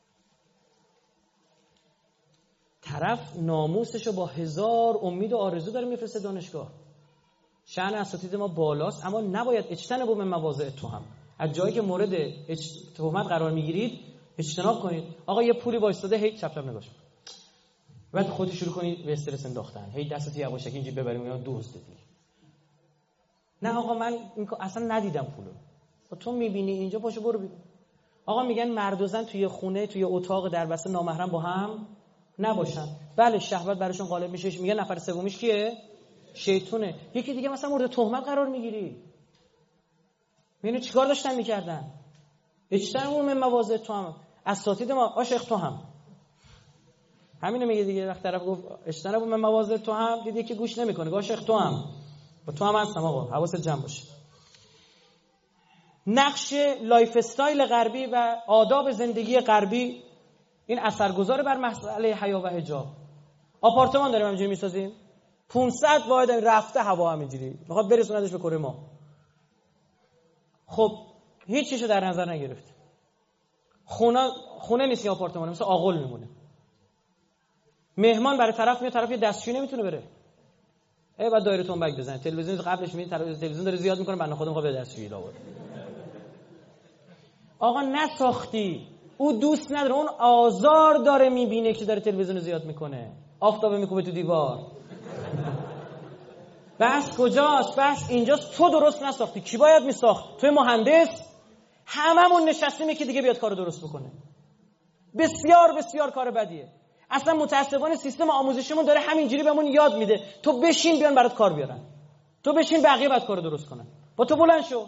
طرف ناموسشو با 1000 امید و آرزو داره میفرسته دانشگاه. شأن اساتید ما بالاست، اما نباید اجتنبوا من مواضع التهم. از جایی که مورد تهمت قرار میگیرید اجتناب کنید. آقا یه پولی وایستاده، هی چپ چپ نگاش، بعد خودت شروع کنید به استرس انداختن، هی دستت یواشکی اینجوری ببریم یا دوست بدی. نه آقا من اصلا ندیدم پولو. تو میبینی اینجا، پاشو برو بیرون. آقا میگن مرد و زن توی خونه، توی اتاق در بسته نامحرم با هم نباشن. بله شهوت براشون غالب میشه، میگن نفر سومیش کیه؟ شیطونه. یکی دیگه مثلا مورد تهمت قرار میگیری، میبینی چیکار داشتن میکردن. اجتنبوا من مواضع التهم. اساتید ما عاشق تو هم همینو میگه دیگه. وقت طرف گفت اجتنبوا من مواضع التهم، دیدی که گوش نمیکنه، عاشق تو هم، با تو هم هستم آقا، حواست جمع باشه. نقش لایف استایل غربی و آداب زندگی غربی این اثرگذار بر مسئله حیا و حجاب. آپارتمان داریم همینجوری میسازیم، 500 واحد رفته هوا همینجوری، میخواد برسوندش به کره ما. خب هیچ چیزو در نظر نگرفت. خونه نیست، یه آپارتمانه، مثل آغل میمونه. مهمان برای طرف میاد، طرف یه دستشویی نمیتونه بره، بعد دایره تنبک بزنه. تلویزیون قبلش میبینی تلویزیون داره زیاد میکنه، بنده خودم میخواد به دستشویی لاور. آقا نساختی، او دوست نداره، اون آزار داره میبینه که داره تلویزیون زیاد میکنه، آفتابه میکوبه تو دیوار. بس کجاست؟ بس اینجاست. تو درست نساختی، کی باید میساخت؟ توی مهندس. هممون نشستیم که دیگه بیاد کارو درست بکنه. بسیار بسیار کار بدیه. اصلا متاسفانه سیستم آموزشیمون داره همینجوری بهمون یاد میده تو بشین بیان برات کار بیارن، تو بشین بقیه بعد کارو درست کنن، با تو بلند شو،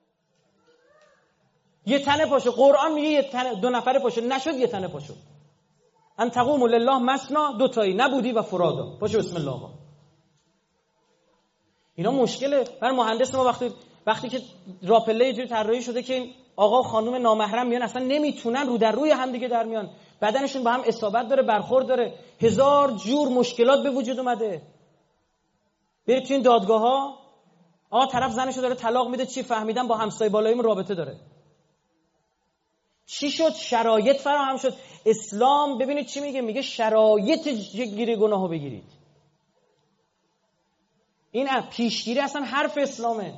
یه تنه پاشو. قرآن میگه یه تنه، 2 نفره پاشو، نشد یه تنه پاشو. ان تقوموا لله مثنا، 2 تایی، نبودی و فرادا، پاشو بسم الله آقا. اینا مشکله برای مهندس ما. وقتی که راپله یه جوری طراحی شده که این آقا و خانم نامحرم میان، اصلا نمیتونن رو در روی هم دیگه در میان، بدنشون با هم اصابت داره، برخورد داره، 1000 جور مشکلات به وجود اومده. برید تو این دادگاه‌ها، آقا طرف زنشو داره طلاق میده، چی فهمیدن با همسایه بالاییمون رابطه داره. چی شد؟ شرایط فراهم شد. اسلام ببینید چی میگه، میگه شرایط گیری گناهو بگیرید. این پیشگیری اصلا حرف اسلامه.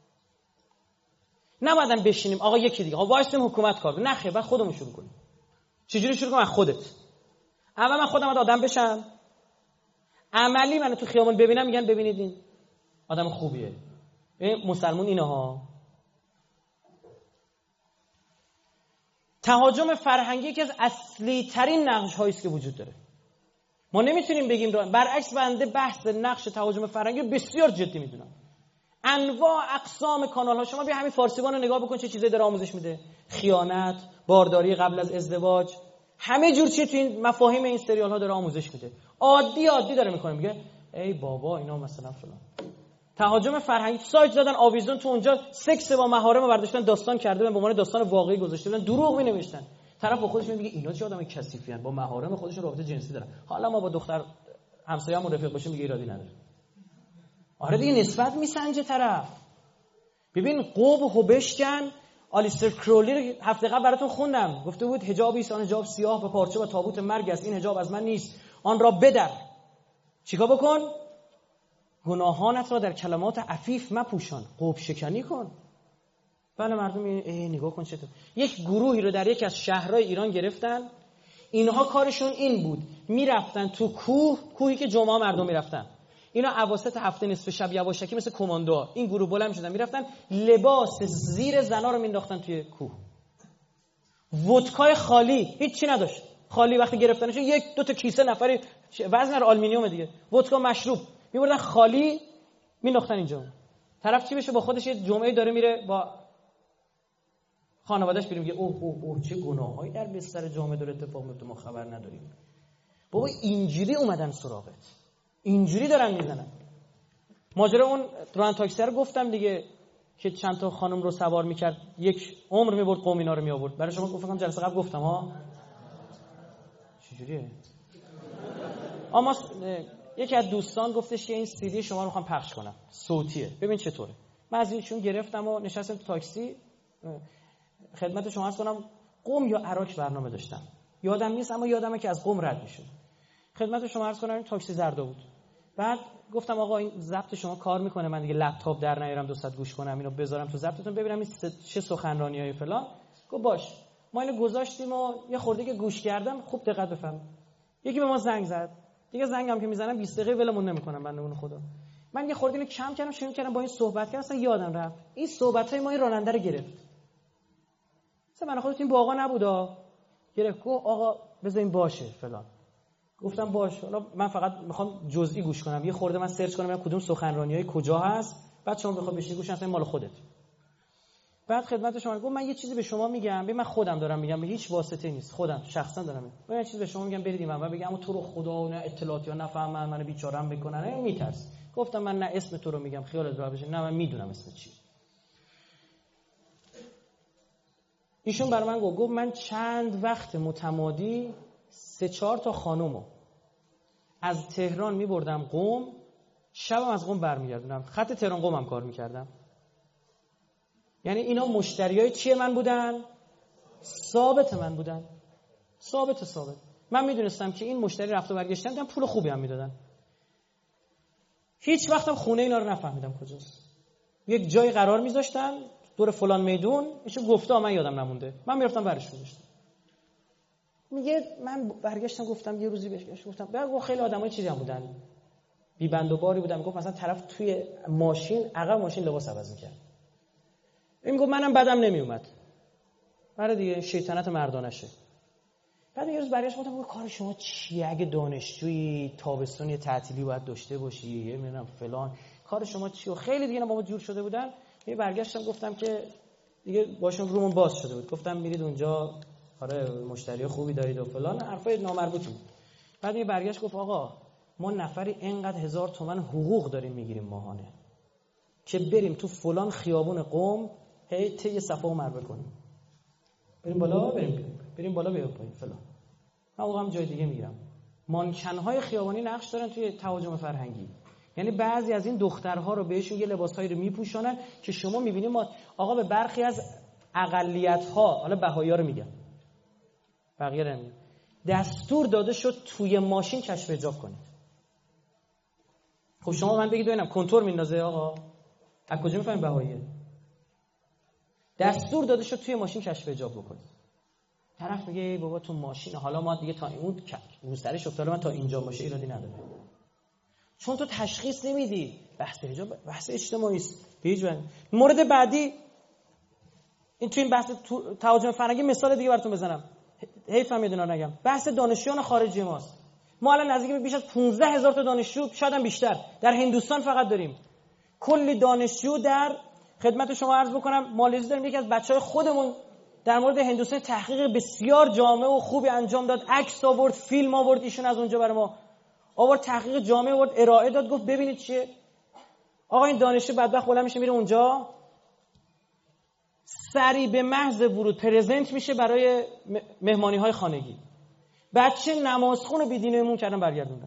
نبایدن بشینیم آقا یکی دیگه، آقا وایسیم حکومت کار. نه خیر، بعد خودمون شروع کنیم. چجوری شروع کنم؟ خودت. اول من خودم آدم بشم، عملی منو تو خیابون ببینم میگن ببینید این آدم خوبیه، این مسلمون اینها. تهاجم فرهنگی یکی از اصلی ترین نقش هایی است که وجود داره. ما نمیتونیم بگیم برعکس، بنده بحث نقش تهاجم فرهنگی بسیار جدی میدونم. انواع اقسام کانال ها، شما بیا همین فارسیبان رو نگاه بکن چه چیزایی داره آموزش میده. خیانت، بارداری قبل از ازدواج، همه جور چیز تو این مفاهیم این سریال ها داره آموزش میده. عادی داره میکنه، میگه ای بابا اینا مثلا فلان. تهاجم فرهنگی، سایت زدن آویزون، تو اونجا سکس با محارم برداشتن داستان کرده، به عنوان داستان واقعی گذاشته بودن، دروغ مینوشتن. طرف با خودش میگه اینا چه آدمای کثیفی ان، با محارم خودشون رابطه جنسی دارن. حالا ما با دختر همسایه‌مون رفیق باشیم میگه ایرادی نداره. آره دیگه، نسبت میسنجه طرف. ببین قوب و هوبشکن، آلیستر کرولی رو هفته قبل براتون خوندم، گفته بود حجاب ایست آن حجاب سیاه به پارچه و تابوت مرگ است، این حجاب از من نیست، آن را بدر. چیکار بکن؟ گناهانت را در کلمات عفیف مپوشان، قوب شکنی کن. بله مردم نگاه کن چطور یک گروهی رو در یک از شهرهای ایران گرفتن. اینها کارشون این بود، میرفتن تو کوهی که جمعه مردم میرفتن. اینا اواسط هفته نصف شب یواشکی مثل کماندو این گروه بلند میشدن میرفتن لباس زیر زنا رو مینداختن توی کوه. ودکای خالی، هیچ چی نداشت، خالی. وقتی گرفتنش یک دو تا کیسه نفری وزن آلومینیوم دیگه، ودکا مشروب میبردن خالی مینداختن اینجا. طرف چی بشه؟ با خودش یه جمعه داره میره با خانواده‌اش میره میگه اوه چه گناهایی در بستر جامعه داره اتفاق میفته، ما خبر نداریم. بابا اینجوری اومدن سراغت، اینجوری دارن میزنن. ماجرا اون ران تاکسی رو گفتم دیگه که چند تا خانم رو سوار میکرد، یک عمر میبرد قوم اینا رو میآورد. برای شما گفتم جلسه قبل گفتم ها چجوریه. اما یکی از دوستان گفتش که این سی دی شما رو میخوام پخش کنم، صوتیه، ببین چطوره. من از ایشون گرفتم و نشستم تو تاکسی. خدمت شما عرض کنم قم یا عراق برنامه داشتم، یادم نیست، اما یادمه که از قم رد میشد. خدمت شما عرض کنم این تاکسی زردا بود. بعد گفتم آقا این ضبط شما کار میکنه، من دیگه لپتاپ در نیارم 200 گوش کنم، اینو بذارم تو ضبطتون ببینم این چه سخنرانیای فلان. گفت باش. ما اینو گذاشتیم و یه خورده که گوش کردم خوب دقت بفهم. یکی به ما زنگ زد، دیگه زنگم که میزنم 20 دقیقه ولمون نمیکنم بندمون خدا. من یه خورده اینو کم کردم، شروع کردم با این صحبت کردن، اصلا یادم رفت این صحبتای ما این راننده رو گرفت. اصلا من خودت این باقا نبودا، گرفت گفت آقا بذارین باشه فلان. گفتم باشه، حالا من فقط میخوام جزئی گوش کنم، یه خورده من سرچ کنم ببینم کدوم سخنرانیای کجا هست، بعد شما بخواد بشین گوش اصلا مال خودت. بعد خدمت شما گفت من یه چیزی به شما میگم، ببین من خودم دارم میگم، به هیچ واسطه نیست، خودم شخصا دارم میگم. من یه چیزی به شما میگم برید اینم، من بگم اما تو رو خدا نه اطلاعاتی ها نفهمن، منو بیچاره‌ام بکنن، نه میترس. گفتم من نه اسم تو رو میگم خیالت راحت بشه، نه من میدونم اسم چی. ایشون برای من گفت من چند وقت متمادی 3-4 تا خانومو از تهران میبردم قم، شبم از قم برمیگردونم، خط تهران قم هم کار میکردم. یعنی اینا مشتریای چیه من بودن؟ ثابت من بودن. ثابت. من میدونستم که این مشتری رفت و برگشتن میدن، پول خوبی هم میدادن. هیچ وقتم خونه اینا رو نفهمیدم کجاست. یک جای قرار میذاشتن دور فلان میدون، ایشون گفته من یادم نمونده، من میرفتم برش میذاشتم. میگه من برگشتم گفتم یه روزی بهش گفتم بگو خیلی آدمای چیزی هم بودن، بی بند و باری بودن. میگفت مثلا طرف توی ماشین عقب ماشین لباس عوض میکرد. این میگفت منم بدم نمیومد. برای دیگه شیطنت مردانشه. بعد یه روز برگشت گفتم کار شما چیه؟ اگه دانشجویی تابستون یه تعطیلی باید داشته باشی، یه میدونم فلان، کار شما چیه؟ خیلی دیگه با ما جور شده بودن. یه برگشتم گفتم که دیگه باشون رومون باز شده بود، گفتم میرید اونجا آره مشتری خوبی دارید و فلان، حرفای نامربوط بود. بعد یه برگشت گفت آقا ما نفری اینقدر 1000 تومان حقوق داریم میگیریم ماهانه که بریم تو فلان خیابون قم هی ته صفا و مروه کنیم، بریم بالا بریم بالا بیایم پایین فلان. من واقعا جای دیگه میگیرم. مانکن‌های خیابانی نقش دارن توی تهاجم فرهنگی. یعنی بعضی از این دخترها رو بهشون یه لباسایی رو میپوشونن که شما میبینید ما آقا به برخی از اقلیت‌ها، حالا بهایی‌ها رو میگم، بقیه رو نمیگم، دستور داده شد توی ماشین کشف حجاب کنید. خب شما من بگید ببینم کنتور میندازه آقا؟ از کجا میفهمید بهاییه؟ دستور داده شد توی ماشین کشف حجاب بکنید. طرف میگه ای بابا تو ماشین، حالا ما دیگه تا اون روسرش افتاده من تا اینجا باشه ایرادی نداره. چون تو تشخیص نمیدی. بحث حجاب بحث اجتماعی است. هیچ وقت. مورد بعدی این تو این بحث تهاجم فرهنگی مثال دیگه براتون بزنم، حیفم یه دونه نگم. بحث دانشجویان خارجی ماست. ما الان نزدیک بیش از 15000 تا دانشجو، شاید هم بیشتر، در هندوستان فقط داریم. کلی دانشجو در خدمت شما عرض بکنم مالزی داریم. یکی از بچهای خودمون در مورد هندوستان تحقیق بسیار جامع و خوبی انجام داد، عکس آورد، فیلم آورد، ایشون از اونجا برای ما آورد، تحقیق جامع آورد، ارائه داد، گفت ببینید چیه. آقا این دانشجو بدبخت بالا میشه میره اونجا، سری به محض ورود پرزنت میشه برای مهمانی‌های خانگی. بچه نمازخون و بی‌دینمون کردن برگردوندن.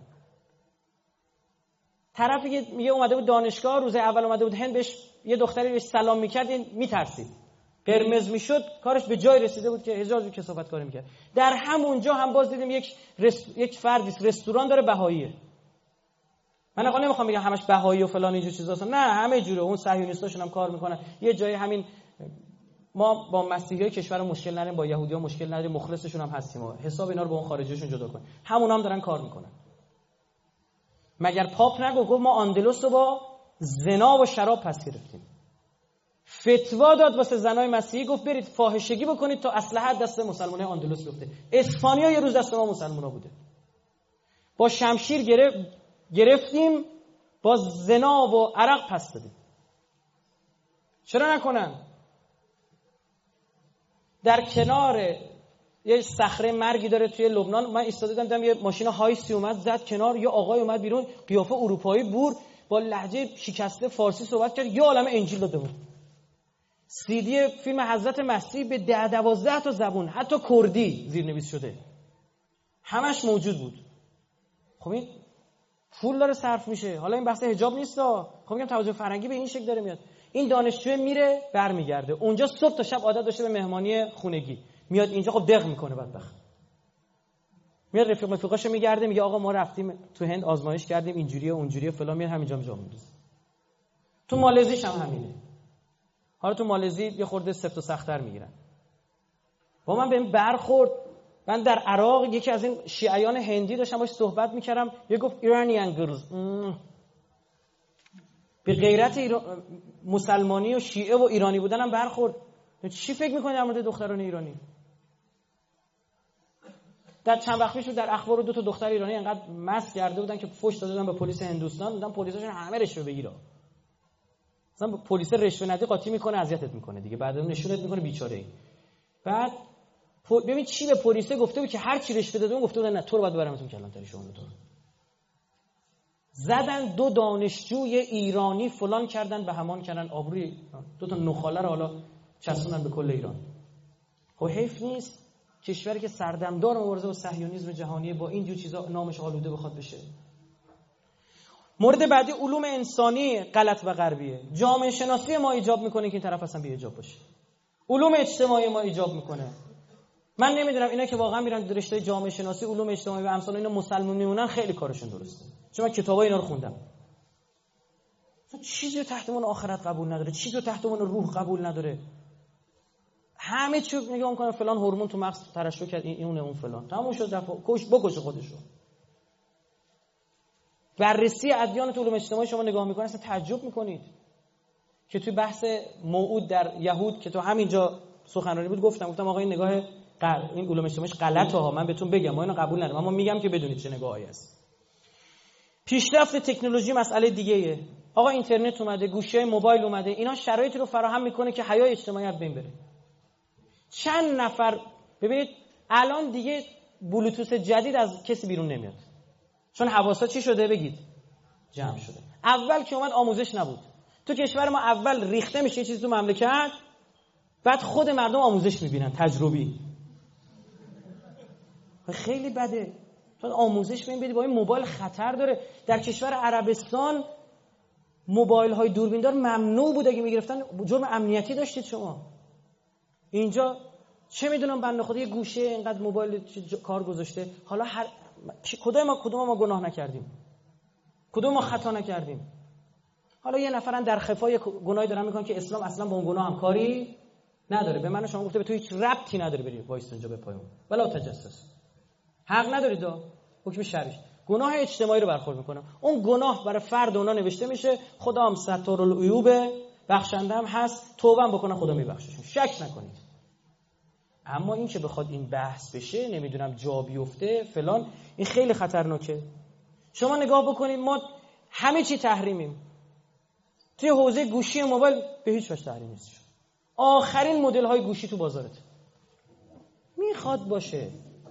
طرفی که میگه اومده بود دانشگاه، روز اول اومده بود هند، بهش یه دختری بهش سلام میکرد، میترسید، قرمز میشد، کارش به جای رسیده بود که هزار جور کثافت کاری میکرد. در همونجا هم باز دیدیم یک فردی رستوران داره بهاییه. من اصلا نمیخوام بگم همش بهایی و فلان اینجور چیزاست، نه همه جوره، اون صهیونیستاشون هم کار میکنن. یه جایی همین ما با مسیحیای کشور مشکل نداریم، با یهودی‌ها مشکل نداریم، مخلصشون هم هستیم، حساب اینا رو با اون خارجیشون جدا کن. همونا هم دارن کار میکنن. مگر پاپ نگو گفت ما آندلس رو با زنا و شراب پس گرفتیم؟ فتوا داد واسه زنای مسیحی، گفت برید فاحشگی بکنید تا اسلحه دست مسلمانای آندلس بیفته. اسپانیا یه روز دست ما مسلمانا بوده. با شمشیر گرفتیم، با زنا و عرق پس دادیم. چرا نکنن؟ در کنار یه صخره مرگی داره توی لبنان، من ایستاده دیدم یه ماشین هایسی اومد زد کنار، یه آقای اومد بیرون قیافه اروپایی بور با لهجه شکسته فارسی صحبت کرد، یه عالمه انجیل داده بود. CD فیلم حضرت مسیح به 10-12 تا زبون، حتی کردی زیرنویس شده، همش موجود بود. خب این پول داره صرف میشه. حالا این بحث حجاب نیستا، خب میگم تهاجم فرهنگی به این شکل داره میاد. این دانشجو میره برمیگرده اونجا، صبح تا شب عادت داشته به مهمانی خونگی، میاد اینجا خب دق میکنه بدبخت. میاد رفیقاشو میگرده، میگه آقا ما رفتیم تو هند آزمایش کردیم اینجوریه اونجوریه فلان، میاد همینجا جا میندازه. تو مالزیش هم همینه. حالا تو مالزی یه خورده سفت و سخت‌تر میگیرن. با من بهم برخورد. من در عراق یکی از این شیعیان هندی داشتم باهاش صحبت میکردم، یه گفت ایرانیان گرلز. به غیرت مسلمانی و شیعه و ایرانی بودنم برخورد. چی فکر میکنی در مورد دختران ایرانی؟ در چند وقت پیش در اخبار 2 تا دختر ایرانی انقدر مست کرده بودن که فحش داده بودن به پلیس هندوستان، دیدن پلیساشون همه رشوه بگیره. مثلا پلیس رشوه ندی قاطی میکنه، اذیتت میکنه دیگه، بعد نشونت میکنه بیچاره ای. بعد ببین چی به پلیس گفته بود که هر چی رشوه داده گفته بود نه تو رو باید ببرمتون کلانتری شما تو. زدن 2 دانشجوی ایرانی فلان کردن به همان کردن، آبروی 2 تا نخاله رو حالا چسبوندن به کل ایران. خب حیف نیست کشوری که سردمدار مبارزه با صهیونیسم جهانی با این جور چیزا نامش آلوده بخواد بشه. مورد بعدی علوم انسانی غلط و غربیه. جامعه شناسی ما ایجاب میکنه که این طرف اصلا بی‌حجاب باشه. علوم اجتماعی ما ایجاب میکنه. من نمیدونم اینا که واقعا میرن رشته جامعه شناسی، علوم اجتماعی و امثال اینا مسلمون میمونن، خیلی کارشون درسته. چون من کتابای اینا رو خوندم. چیزی رو تحت عنوان آخرت قبول نداره، چیزی رو تحت عنوان روح قبول نداره. همه چی نگاه میکنه فلان هورمون تو مغز ترشح کرد، این اون فلان. تموم شد، رفت بکشه خودشو. بررسی ادیان تو علوم اجتماعی شما نگاه میکنید اصلا تعجب میکنید که توی بحث موعود در یهود که تو همینجا سخنرانی بود گفتم آقا این نگاه این علوم اجتماعیش غلطه ها، من بهتون بگم ما اینو قبول ندارم، اما میگم که بدونید چه نگاهی هست. پیشرفت تکنولوژی مسئله دیگه‌ایه. آقا اینترنت اومده، گوشی موبایل اومده، اینا شرایطی رو فراهم میکنه که حیای اجتماعی از بین بره. چند نفر ببینید الان دیگه بلوتوث جدید از کسی بیرون نمیاد، چون حواسا چی شده بگید جمع شده. اول که اومد آموزش نبود. تو کشور ما اول ریخته میشه یه چیزی تو مملکت، بعد خود مردم آموزش میبینن تجربی. خیلی بده. تو آموزش بدی با این موبایل خطر داره. در کشور عربستان موبایل های دوربیندار ممنوع بود، اگه میگرفتن جرم امنیتی داشتید شما. اینجا چه میدونم بنده خدا یه گوشه اینقدر موبایل کار گذاشته. حالا کدوم ما گناه نکردیم؟ کدوم ما خطا نکردیم؟ حالا یه نفرن در خفای گناهی دارن میکنن که اسلام اصلا با اون گناه همکاری نداره. به من شما گفته به تو هیچ ربطی نداره بری وایس اونجا بپایون ولا تجسس. حق ندارید. حکم شرعی گناه اجتماعی رو برخورد میکنه. اون گناه برای فرد اونا نوشته میشه، خدا هم ستار العیوب بخشنده هم هست، توبه بکنن خدا میبخششون، شک نکنید. اما این که بخواد این بحث بشه نمیدونم جا بیفته فلان، این خیلی خطرناکه. شما نگاه بکنید ما همه چی تحریمیم. توی حوزه گوشی موبایل به هیچ وجه تحریم نیست. آخرین مدل های گوشی تو بازارت میخواد باشه.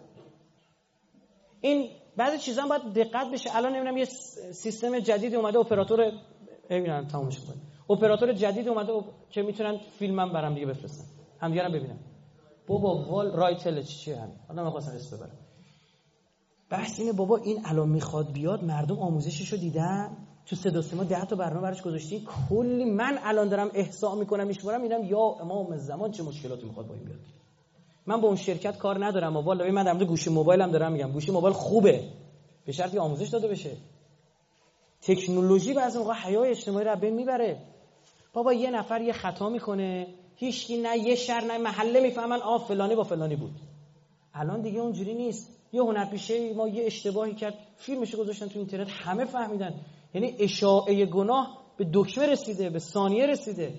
این بعضی چیزا باید دقت بشه. الان نمیدونم یه سیستم جدید اومده، اپراتور ببینن تمومش کنه، اپراتور جدید اومده که میتونن فیلمم برام دیگه بفرستن، همدیگه هم ببینن. بابا وال رایتل چیه همین، آدم می‌خواستن اسم ببرن. بحث اینه بابا این الان میخواد بیاد، مردم آموزششو دیدن، تو صدا و سیما 10 تا برنامه براش گذاشتی، کلی. من الان دارم احساء میکنم میشورم، میگم یا امام زمان چه مشکلاتی میخواد با این بیاد. من با اون شرکت کار ندارم، والله من در مورد گوشی موبایلم دارم میگم، گوشی موبایل خوبه به شرطی آموزش داده بشه. تکنولوژی بعضی موقع حیای اجتماعی رو بین میبره. بابا یه نفر یه خطا میکنه، هیچکی نه یه شهر نه محله میفهمن فلانی با فلانی بود. الان دیگه اونجوری نیست. یه هنرپیشه ما یه اشتباهی کرد، فیلمشو گذاشتن تو اینترنت، همه فهمیدن. یعنی اشاعه گناه به دکمه رسیده، به ثانیه رسیده.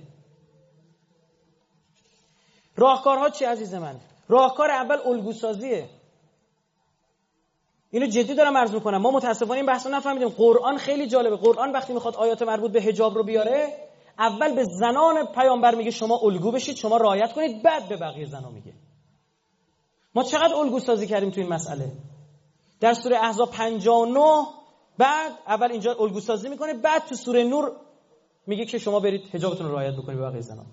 راهکارها چی عزیز من؟ راهکار اول الگوسازیه. اینو جدی دارم عرض میکنم. ما متاسفانه این بحثو نفهمیدیم. قرآن خیلی جالبه. قرآن وقتی میخواد آیات مربوط به حجاب رو بیاره، اول به زنان پیامبر میگه شما الگو بشید، شما رعایت کنید، بعد به بقیه زنا میگه. ما چقدر الگو سازی کردیم تو این مسئله. در سوره احزاب 59 بعد اول اینجا الگو سازی میکنه، بعد تو سوره نور میگه که شما برید حجابتون رو رعایت بکنید به بقیه زنا.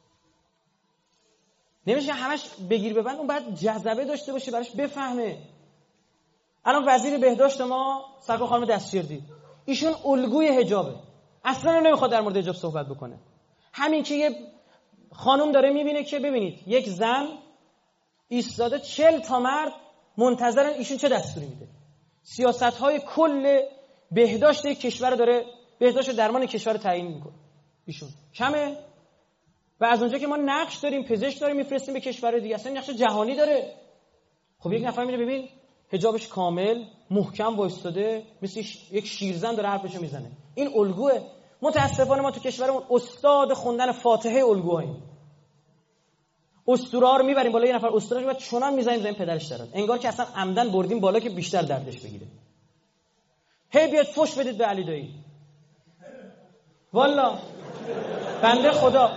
نمیشه همش بگیر ببند، اون بعد جذبه داشته باشه براش بفهمه. الان وزیر بهداشت ما سرکار خانم دستشیردی، ایشون الگوی حجابه، اصلا نمیخواد در مورد حجاب صحبت بکنه. همین که یه خانم داره میبینه که ببینید یک زن ایستاده 40 تا مرد منتظرن ایشون چه دستوری میده. سیاست‌های کل بهداشت کشور داره، بهداشت درمان کشور تعیین میکنه. ایشون کمه؟ و از اونجا که ما نقش داریم، پزشک داریم میفرستیم به کشور دیگه، اصلا نقش جهانی داره. خب یک نفر میره ببین حجابش کامل محکم وایستاده، مثل یک شیرزن داره حرفشو میزنه. این الگوه. متاسفانه ما تو کشورمون استاد خوندن فاتحه الگوهاییم. اسطوره رو میبریم بالا، یه نفر اسطوره بعد چنان میزنیم پدرش درات، انگار که اصلا عمدن بردیم بالا که بیشتر دردش بگیره. هی بیاد فوش بدید به علی دایی. والا بنده خدا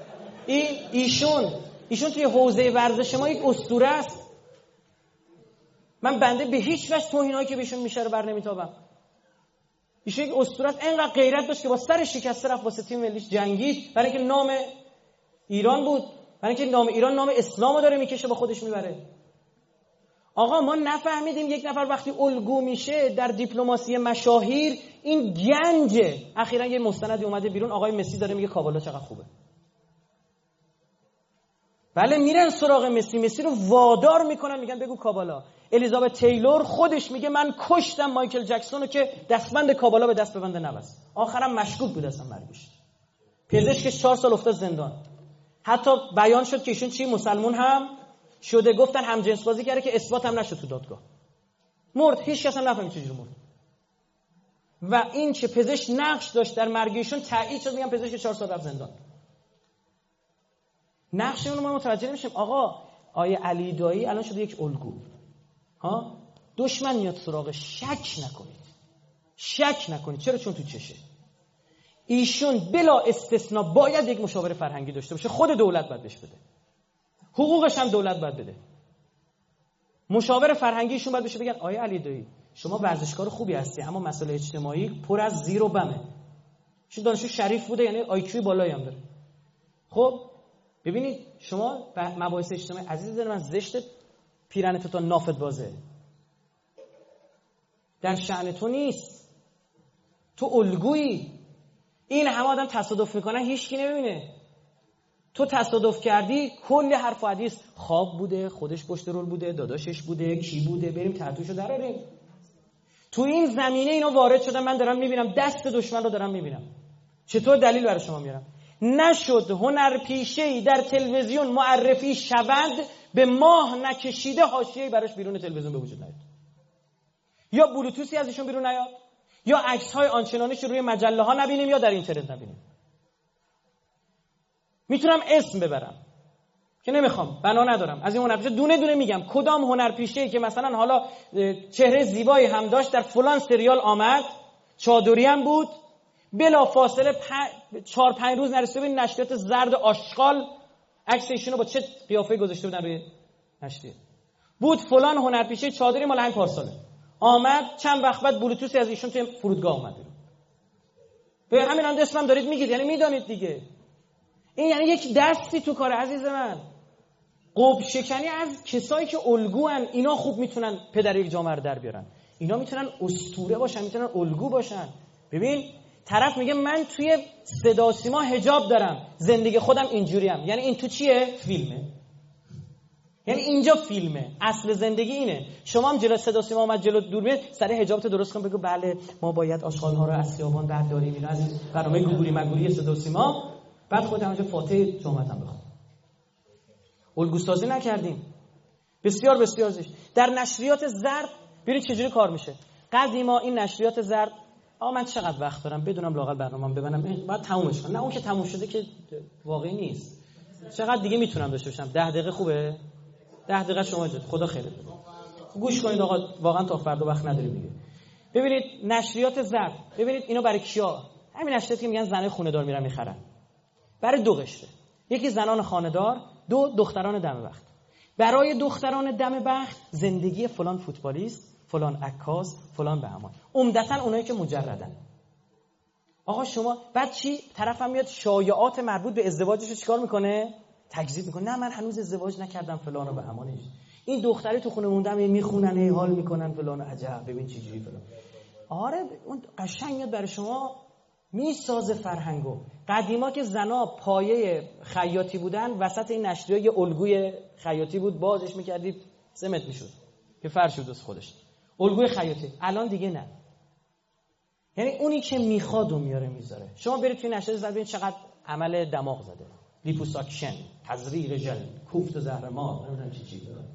ایشون توی حوزه ورزش ما یک اسطوره است. من بنده به هیچ وجه توهینایی که بهشون میشه رو بر نمیتابم. ایشون یک اسطوره است. اینقدر غیرت داشت که با سر شکسته رفت واسه تیم ملیش جنگید، برای اینکه نام ایران بود، برای اینکه نام ایران نام اسلامو داره میکشه با خودش میبره. آقا ما نفهمیدیم یک نفر وقتی الگو میشه در دیپلماسی مشاهیر این گنجه. اخیراً یه مستندی اومده بیرون، آقای مسی داره میگه کابالا چقدر خوبه. بله میرن سراغ مسی رو وادار میکنن، میگن بگو کابالا. الیزابت تیلور خودش میگه من کشتم مایکل جکسون رو که دستبند کابالا به دست ببنده نبست. آخرام مشکوک بود اصلا مرگش. پزشکش 4 سال افتاد زندان. حتی بیان شد که ایشون چی مسلمون هم شده، گفتن هم جنس بازی کرده که اثبات هم نشد تو دادگاه. مرد، هیچ کس هم نفهمید چجوری مرد. و این که پزشک نقش داشت در مرگ ایشون تایید شد، میگن پزشک 4 سال رفت زندان. نقش اون رو ما متوجه نمیشیم. آقا آیه علی دایی الان شده یک الگو. ها دشمن میاد سراغش، شک نکنید. چرا؟ چون تو چشه. ایشون بلا استثناء باید یک مشاور فرهنگی داشته باشه، خود دولت باید بهش بده، حقوقش هم دولت باید بده. مشاور فرهنگیشون باید بشه، بگن آیه علی دایی شما ورزشکار خوبی هستی اما مسائل اجتماعی پر از زیر و بمه. ایشون دانشجو شریف بوده، یعنی آیکیو بالایی هم داره. خب ببینید شما مباحث اجتماعی عزیز دل من، زشت پیرنت تا نافت بازه، در شأن تو نیست. تو الگویی. این همه آدم تصادف میکنن هیچکی نمیبینه. تو تصادف کردی کلی حرف و حدیث، خواب بوده، خودش پشت رول بوده، داداشش بوده، کی بوده، بریم تحتوشو دراریم. تو این زمینه اینا وارد شدن، من دارم میبینم دست دشمن رو دارم میبینم. چطور دلیل برای شما میارم؟ نشد هنرپیشه‌ای در تلویزیون معرفی شوند به ماه نکشیده حاشیه‌ای براش بیرون تلویزیون به وجود نیاد، یا بلوتوثی ازشون بیرون نیاد، یا عکس‌های آنچنانیش روی مجله‌ها نبینیم یا در اینترنت نبینیم. میتونم اسم ببرم که نمیخوام، بنا ندارم. از این هنرپیشه دونه دونه میگم کدام هنرپیشه‌ای که مثلا حالا چهره زیبایی هم داشت در فلان سریال آمد، چادری هم بود، بلا فاصله 4-5 روز نرسیده بود نشریات زرد آشغال عکس ایشونو با چه قیافه‌ای گذاشته بودن روی نشریه. بود فلان هنرپیشه چادری مال همین پارساله آمد، چند وقت بعد بلوتوثی از ایشون توی فرودگاه اومد. به همین اند اسمم دارید میگید، یعنی میدانید دیگه. این یعنی یک دستی تو کار عزیز من. قب شکنی از کسایی که الگوان، اینا خوب میتونن پدر یک جامعه رو در بیارن. اینا میتونن اسطوره باشن، میتونن الگو باشن. ببین طرف میگه من توی صدا و سیما حجاب دارم، زندگی خودم اینجوریم. یعنی این تو چیه؟ فیلمه. یعنی اینجا فیلمه، اصل زندگی اینه. شما هم جلو صدا و سیما اومد جلو دوربین، سر حجابت درست کن، بگو بله ما باید آشغال‌ها رو از خیابان برداریم، اینا از برنامه گوگوری مگوری صدا و سیما. بعد خودت همونجا فاتحه جمعه هم بخون. الگوسازی نکردیم. بسیار بسیار زشت. در نشریات زرد ببینید چجوری کار میشه. قدیما این نشریات زرد من چقدر وقت دارم بدونم لااقل برنامه‌ام ببینم بعد تمومش کنم. نه اون که تموم شده که واقعی نیست. چقدر دیگه میتونم داشته باشم؟ 10 دقیقه خوبه؟ 10 دقیقه شما جد. خدا خیرت بده. گوش کنید آقا، واقعا تا فردا وقت نداریم دیگه. ببینید نشریات زرد، ببینید اینا برای کیا؟ همین نشریاتی که میگن زنای خونه‌دار میرن میخرن. برای دو قشره. یکی زنان خانه‌دار، دو دختران دم بخت. برای دختران دم بخت زندگی فلان فوتبالیست، فلان عکاس، فلان بهمان. عمدتاً اونایی که مجردن. آقا شما بعد چی؟ طرفم میاد شایعات مربوط به ازدواجش رو چیکار میکنه؟ تکذیب میکنه. نه من هنوز ازدواج نکردم فلان و بهمانش. این دختری تو خونه موندم میخونن، حال میکنن فلان، عجب ببین چه جوری فلان. آره اون قشنگ میاد برای شما میسازه فرهنگو. قدیما که زنا پایه خیاطی بودن، وسط این نشریه یه الگوی خیاطی بود، بازش میکردید 3 متر میشد که فرش بود خودش. الگوی خیاطی. الان دیگه نه. یعنی اونی که میخواد و میاره میذاره. شما برید توی نشریه زرد ببینید چقدر عمل دماغ زده. لیپوساکشن، تزریق ژل، کوفت زهرمار، نمیدونم چی داره.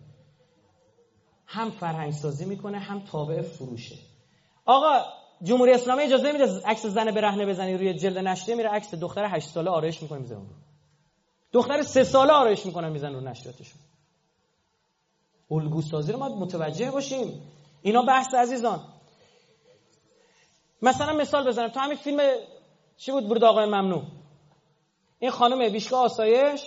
هم فرهنگ سازی میکنه، هم تابع فروشه. آقا جمهوری اسلامی اجازه نمیده عکس زن برهنه بزنی روی جلد نشریه، میره عکس دختر 8 ساله آرایش میکنه میذاره اون. دختر 3 ساله آرایش میکنه میذاره رو نشریاتشون. الگو سازی رو ما متوجه باشیم. اینا بحث عزیزان. مثلا مثال بزنم، تو همین فیلم چی بود برد آقای ممنوع، این خانم بیشکا آسایش،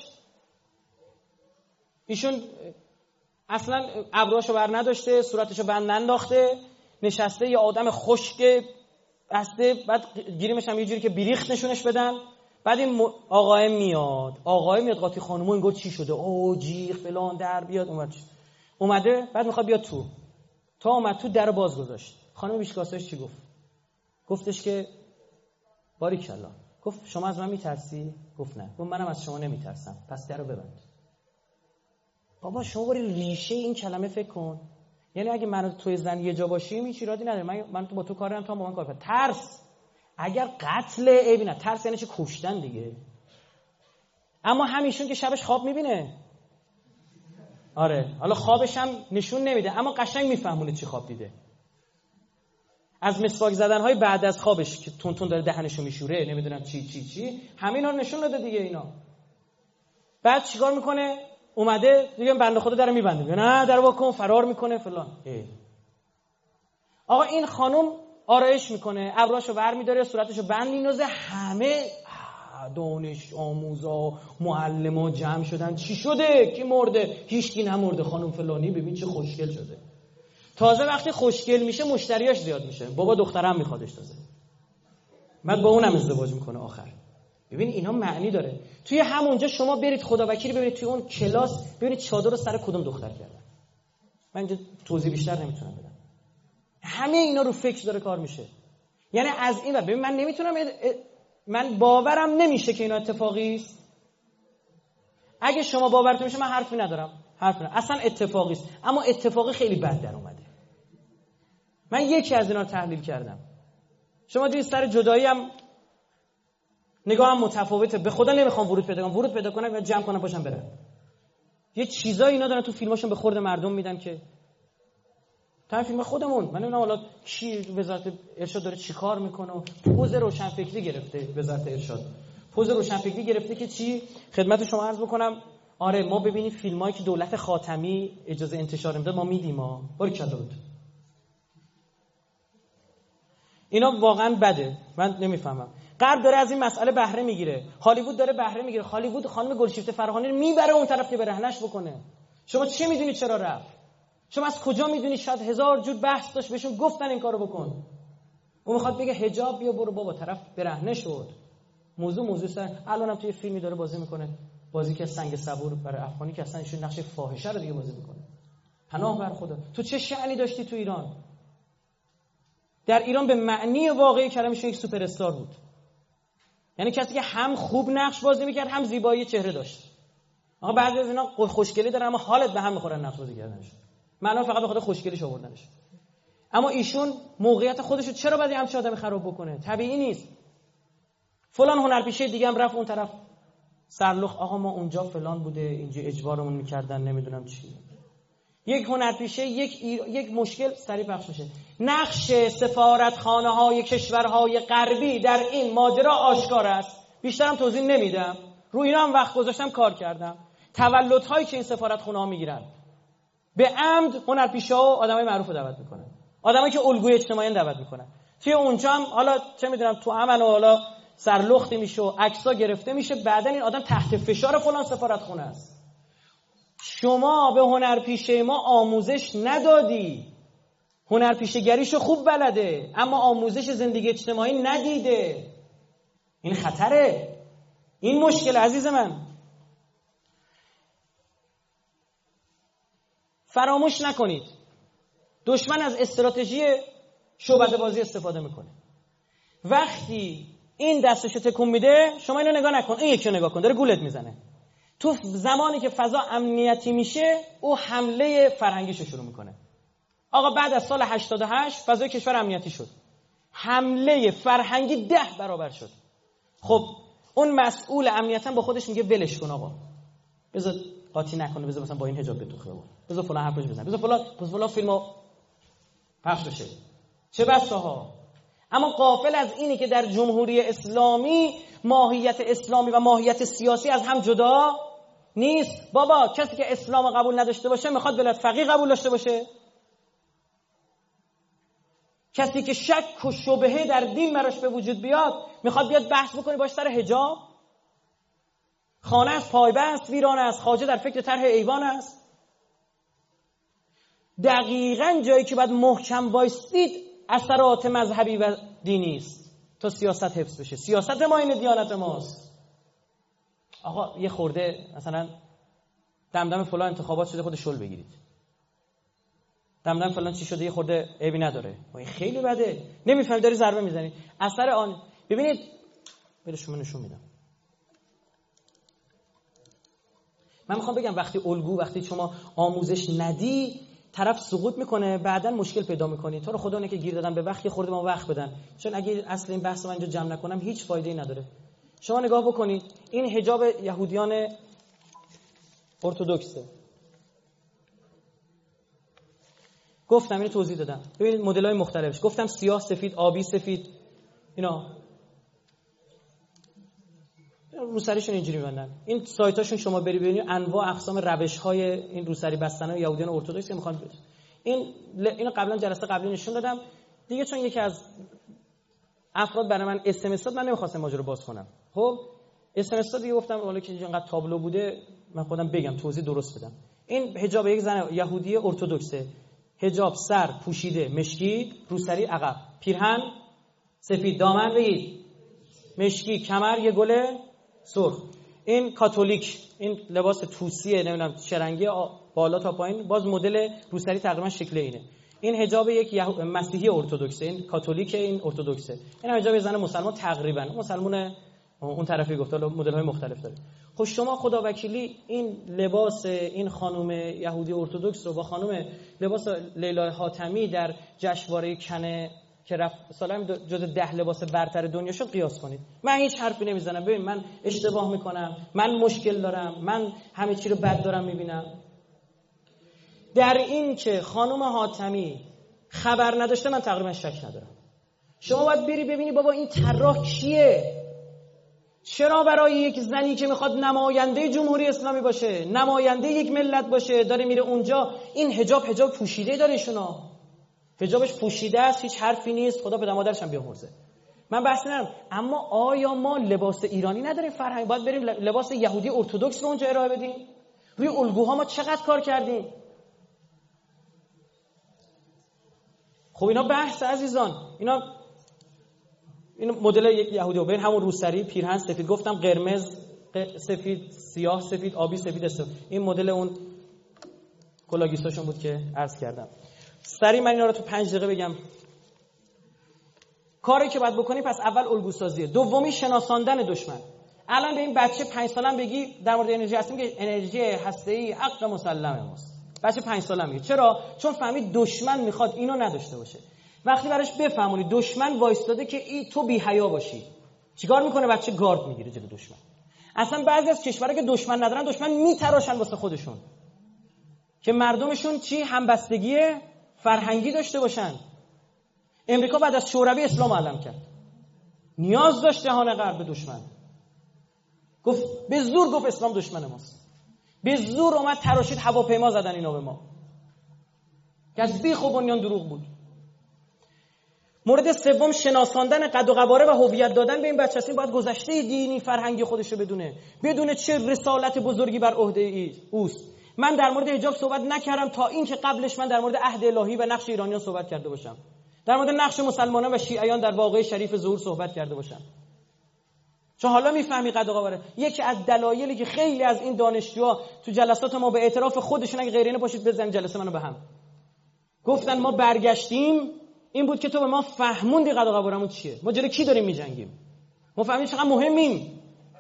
ایشون اصلا ابروهاشو بر نداشته، صورتشو بند ننداخته، نشسته، یه آدم خشک بسته، بعد گیریمش هم یه جوری که بیریخت نشونش بدن. بعد این آقای میاد قاطی خانومو اینگاه چی شده، او جیغ فلان در بیاد، اومده بعد میخواد بیاد تو، تا اومد تو درو باز گذاشت. خانم بیشکاساش چی گفت؟ گفتش که باریکالله. گفت شما از من میترسی؟ گفت نه. گفت منم از شما نمیترسم، پس درو ببند. بابا شما برید ریشه این کلمه فکر کن. یعنی اگه من توی زن یه جا باشیم هیچ ایرادی نداره، من تو با تو کار ندارم، تو با من کار کنم. ترس اگر قتل عیبی نه، ترس یعنی چه؟ کشتن دیگه. اما همیشون که شبش خواب میبینه. آره حالا خوابش هم نشون نمیده اما قشنگ میفهمونه چی خواب دیده. از مسواک زدن‌های بعد از خوابش که تون تون داره دهنشو میشوره، نمیدونم چی همینا رو نشون داده دیگه اینا. بعد چیکار میکنه؟ اومده دیگه بنده خدا در میبنده، نه در واکن، فرار میکنه فلان. آقا این خانم آرایش میکنه، ابروهاشو ور میداره، صورتشو بند میندازه، همه دانش آموزا معلما جمع شدن. چی شده؟ کی مرده؟ هیچکی نمرده، خانم فلانی ببین چه خوشگل شده. تازه وقتی خوشگل میشه مشتریاش زیاد میشه، بابا دخترم میخوادش، تازه بعد با اونم ازدواج میکنه آخر. ببین اینا معنی داره. توی همونجا شما برید خدا وکیلی ببینید توی اون کلاس ببینید چادر رو سر کدوم دختر کردن. من اینجا توضیح بیشتر نمیتونم بدم. همه اینا رو فکر داره کار میشه. یعنی از این ببین من نمیتونم، من باورم نمیشه که اینا اتفاقی است. اگه شما باورتون میشه من حرفی ندارم. اصلا اتفاقی است، اما اتفاقی خیلی بد در اومده. من یکی از اینا رو تحلیل کردم. شما دیدید سر جدایی هم نگاهم متفاوته. به خدا نمیخوام ورود پیدا کنم و جمع کنم باشم برم. یه چیزایی اینا دارن تو فیلماشون به خورد مردم میدن که تا فیلم خودمون، من نمیدونم حالا کی وزارت ارشاد داره چیکار میکنه و پوز روشنفکری گرفته وزارت ارشاد. پوز روشنفکری گرفته که چی؟ خدمت شما عرض بکنم آره ما ببینید فیلمایی که دولت خاتمی اجازه انتشار میداد ما میدیم ها. باریکلا بود. اینا واقعا بده. من نمیفهمم. غرب داره از این مسئله بهره میگیره. هالیوود داره بهره میگیره. هالیوود خانم گلشیفته فراهانی رو میبره اون طرف که برهنش بکنه. شما چی میدونید چرا رفت؟ شما از کجا میدونید؟ شاید هزار جور بحث داشت بهشون گفتن این کارو بکن. اون میخواد بگه حجاب بیا برو بابا طرف برهنه شد. موضوع سر الانم توی فیلمی داره بازی میکنه. بازی که سنگ صبور برای افغانی که اصلا ایشون نقش فاحشه رو دیگه بازی میکنه. پناه بر خدا. تو چه شأنی داشتی تو ایران؟ در ایران به معنی واقعی کلمش یک سوپر استار بود. یعنی کسی که هم خوب نقش بازی میکرد هم زیبایی چهره داشت. آقا بعضی از اینا خوشگلی دارن اما حالت به هم میخورن نقش بازی کردنش. معنا فقط به خاطر خوشگلیش آوردنش. اما ایشون موقعیت خودش رو چرا باید همچین آدمی خراب بکنه؟ طبیعی نیست. فلان هنرپیشه دیگه هم رفت اون طرف سرلخ آقا ما اونجا فلان بوده اینجا اجبارمون میکردن نمیدونم چی. یک هنرپیشه یک مشکل سریع پخش میشه. نقش سفارتخانه‌های کشورهای غربی در این ماجرا آشکار است. بیشترم توضیح نمیدم. روی اینا هم وقت گذاشتم کار کردم. تولدهایی که این سفارتخانه‌ها میگیرن به عمد هنرپیشه‌ها و آدمای معروف دعوت میکنن. آدمایی که الگوی اجتماعی دعوت میکنن. توی اونجا هم حالا چه میدونم تو امن و حالا سرلختی میشه و عکس‌ها گرفته میشه بعدن این آدم تحت فشار فلان سفارتخونه است. شما به هنرپیشه ما آموزش ندادی. هنرپیشه‌گریشو خوب بلده اما آموزش زندگی اجتماعی ندیده. این خطره. این مشکل عزیز من. فراموش نکنید دشمن از استراتژی شعبده بازی استفاده میکنه. وقتی این دستشو تکون میده شما اینو نگاه نکن، این یکی رو نگاه کن داره گولت میزنه. تو زمانی که فضا امنیتی میشه او حمله فرهنگیشو شروع میکنه. آقا بعد از سال 88 فضای کشور امنیتی شد. حمله فرهنگی 10 برابر شد. خب اون مسئول امنیت هم با خودش میگه ولش کن آقا. بذار قاطی نکنه، بذار مثلا با این حجاب بتوخه، بذار فلان حرفش بزنه، بذار فلان فیلمو پخش بشه. چه بساها. اما غافل از اینی که در جمهوری اسلامی ماهیت اسلامی و ماهیت سیاسی از هم جدا نیست. بابا کسی که اسلام قبول نداشته باشه میخواد ولایت فقیه قبول داشته باشه. کسی که شک و شبهه در دین براش به وجود بیاد میخواد بیاد بحث بکنه باش سر حجاب. خانه از پایبست ویرانه است، خواجه در فکر طرح ایوان است. دقیقاً جایی که باید محکم بایستید اثرات مذهبی و دینی است تا سیاست حفظ بشه. سیاست ما این دیانت ماست. آقا یه خورده مثلا دمدم فلان انتخابات شده خود شل بگیرید، دمدم فلان چی شده یه خورده عیبی نداره. این خیلی بده. نمیفهمید داری ضربه میزنید. اثر آن ببینید بله شما نشون میدم. من میخوام بگم وقتی شما آموزش ندی طرف سقوط میکنه، بعداً مشکل پیدا میکنی. تو رو خدا نه که گیر دادن به وقت خورده ما وقت بدن، چون اگه اصل این بحث من اینجا جمع نکنم هیچ فایده‌ای نداره. شما نگاه بکنید این حجاب یهودیان ارتدوکسه. گفتم اینو توضیح دادم. ببینید مدل‌های مختلفش. گفتم سیاه سفید، آبی سفید، اینا روسریشون اینجوری می‌بندن. این سایتاشون شما بری ببینید انواع اقسام روش‌های این روسری بستن‌های یهودیان ارتدوکس که می‌خوان. اینو قبلا جلسه قبلی نشون دادم دیگه، چون یکی از افراد برای من اس ام اس داد من نمی‌خواستم ماجرا رو باز کنم. خب اس ام اس دیگه گفتم حالا که اینقدر تابلو بوده من خودم بگم توضیح درست بدم. این حجاب یک زن یهودی ارتدوکسه. حجاب سر پوشیده مشکی، روسری عقب، پیرهن سفید، دامن بگید مشکی، کمر یه گل سرخ. این کاتولیک، این لباس توسیه نمیدونم چه رنگی بالا تا پایین، باز مدل روسری تقریبا شکل اینه. این حجاب یک مسیحی ارتدوکسه، این کاتولیک، این ارتدوکسه. این حجاب زن مسلمان تقریبا مسلمان اون طرفی گفته مدل های مختلف داره. خب شما خدا وکیلی این لباس این خانم یهودی ارتدوکس رو با خانم لباس لیلا حاتمی در جشنواره کنه که رفت سالم جز 10 لباس برتر دنیا شد قیاس کنید. من هیچ حرفی نمیزنم. ببین من اشتباه میکنم، من مشکل دارم، من همه چی رو بد دارم میبینم. در این که خانم حاتمی خبر نداشته من تقریبا شک ندارم. شما باید بری ببینی بابا این طراح کیه. چرا برای یک زنی که میخواد نماینده جمهوری اسلامی باشه، نماینده یک ملت باشه، داره میره اونجا؟ این حجاب پوشیده داره، ایشونا حجابش پوشیده است، هیچ حرفی نیست، خدا پدر مادرش هم بیامرزه. من بحث ندارم، اما آیا ما لباس ایرانی نداریم؟ فرهنگ باید بریم لباس یهودی ارتدوکس رو اونجا ارائه بدیم؟ روی الگوها ما چقدر کار کردیم؟ خب اینا بحث عزیزان، این مدل یک یهودی و بین همون روسری، پیرهن سفید، گفتم قرمز سفید، سیاه سفید، آبی سفید است. این مدل اون کلاگیستاشون بود که عرض کردم. سری من اینا رو تو 5 دقیقه بگم. کاری که باید بکنی، پس اول الگوسازیه، دومی شناساندن دشمن. الان به این بچه 5 سالم بگی در مورد انرژی هستیم که انرژی هسته‌ای حق مسلمه ماست. بچه 5 سالم میگه. چرا؟ چون فهمید دشمن میخواد اینو نداشته باشه. وقتی براش بفهمونی دشمن وایستاده که تو بی حیا باشی، چیکار میکنه بچه؟ گارد میگیره جلوی دشمن. اصلا بعضی از کشورها که دشمن ندارن، دشمن میتراشن واسه خودشون که مردمشون همبستگی فرهنگی داشته باشن. امریکا بعد از شوروی اسلام علم کرد، نیاز داشت جهان غرب به دشمن، گفت به زور گفت اسلام دشمن ماست، به زور اومد تراشید، هواپیما زدن اینا به ما که از بیخ و بنیان دروغ بود. مورد سوم شناساندن قد و قواره و هویت دادن به این بچه. این باید گذشته دینی فرهنگی خودش رو بدونه چه رسالت بزرگی بر عهده اوست. من در مورد حجاب صحبت نکردم تا اینکه قبلش من در مورد عهد الهی و نقش ایرانیان صحبت کرده باشم، در مورد نقش مسلمانان و شیعیان در واقعه شریف ظهور صحبت کرده باشم. چون حالا میفهمی قد و قواره. یکی از دلایلی که خیلی از این دانشجوها تو جلسات ما به اعتراف خودشون، اگه غیر اینه باشید بزنید جلسه منو به هم، گفتن ما برگشتیم این بود که تو به ما فهموندی قد و قوارمون چیه، ما جلوی کی داریم میجنگیم، ما فهمیدیم چقدر مهمیم.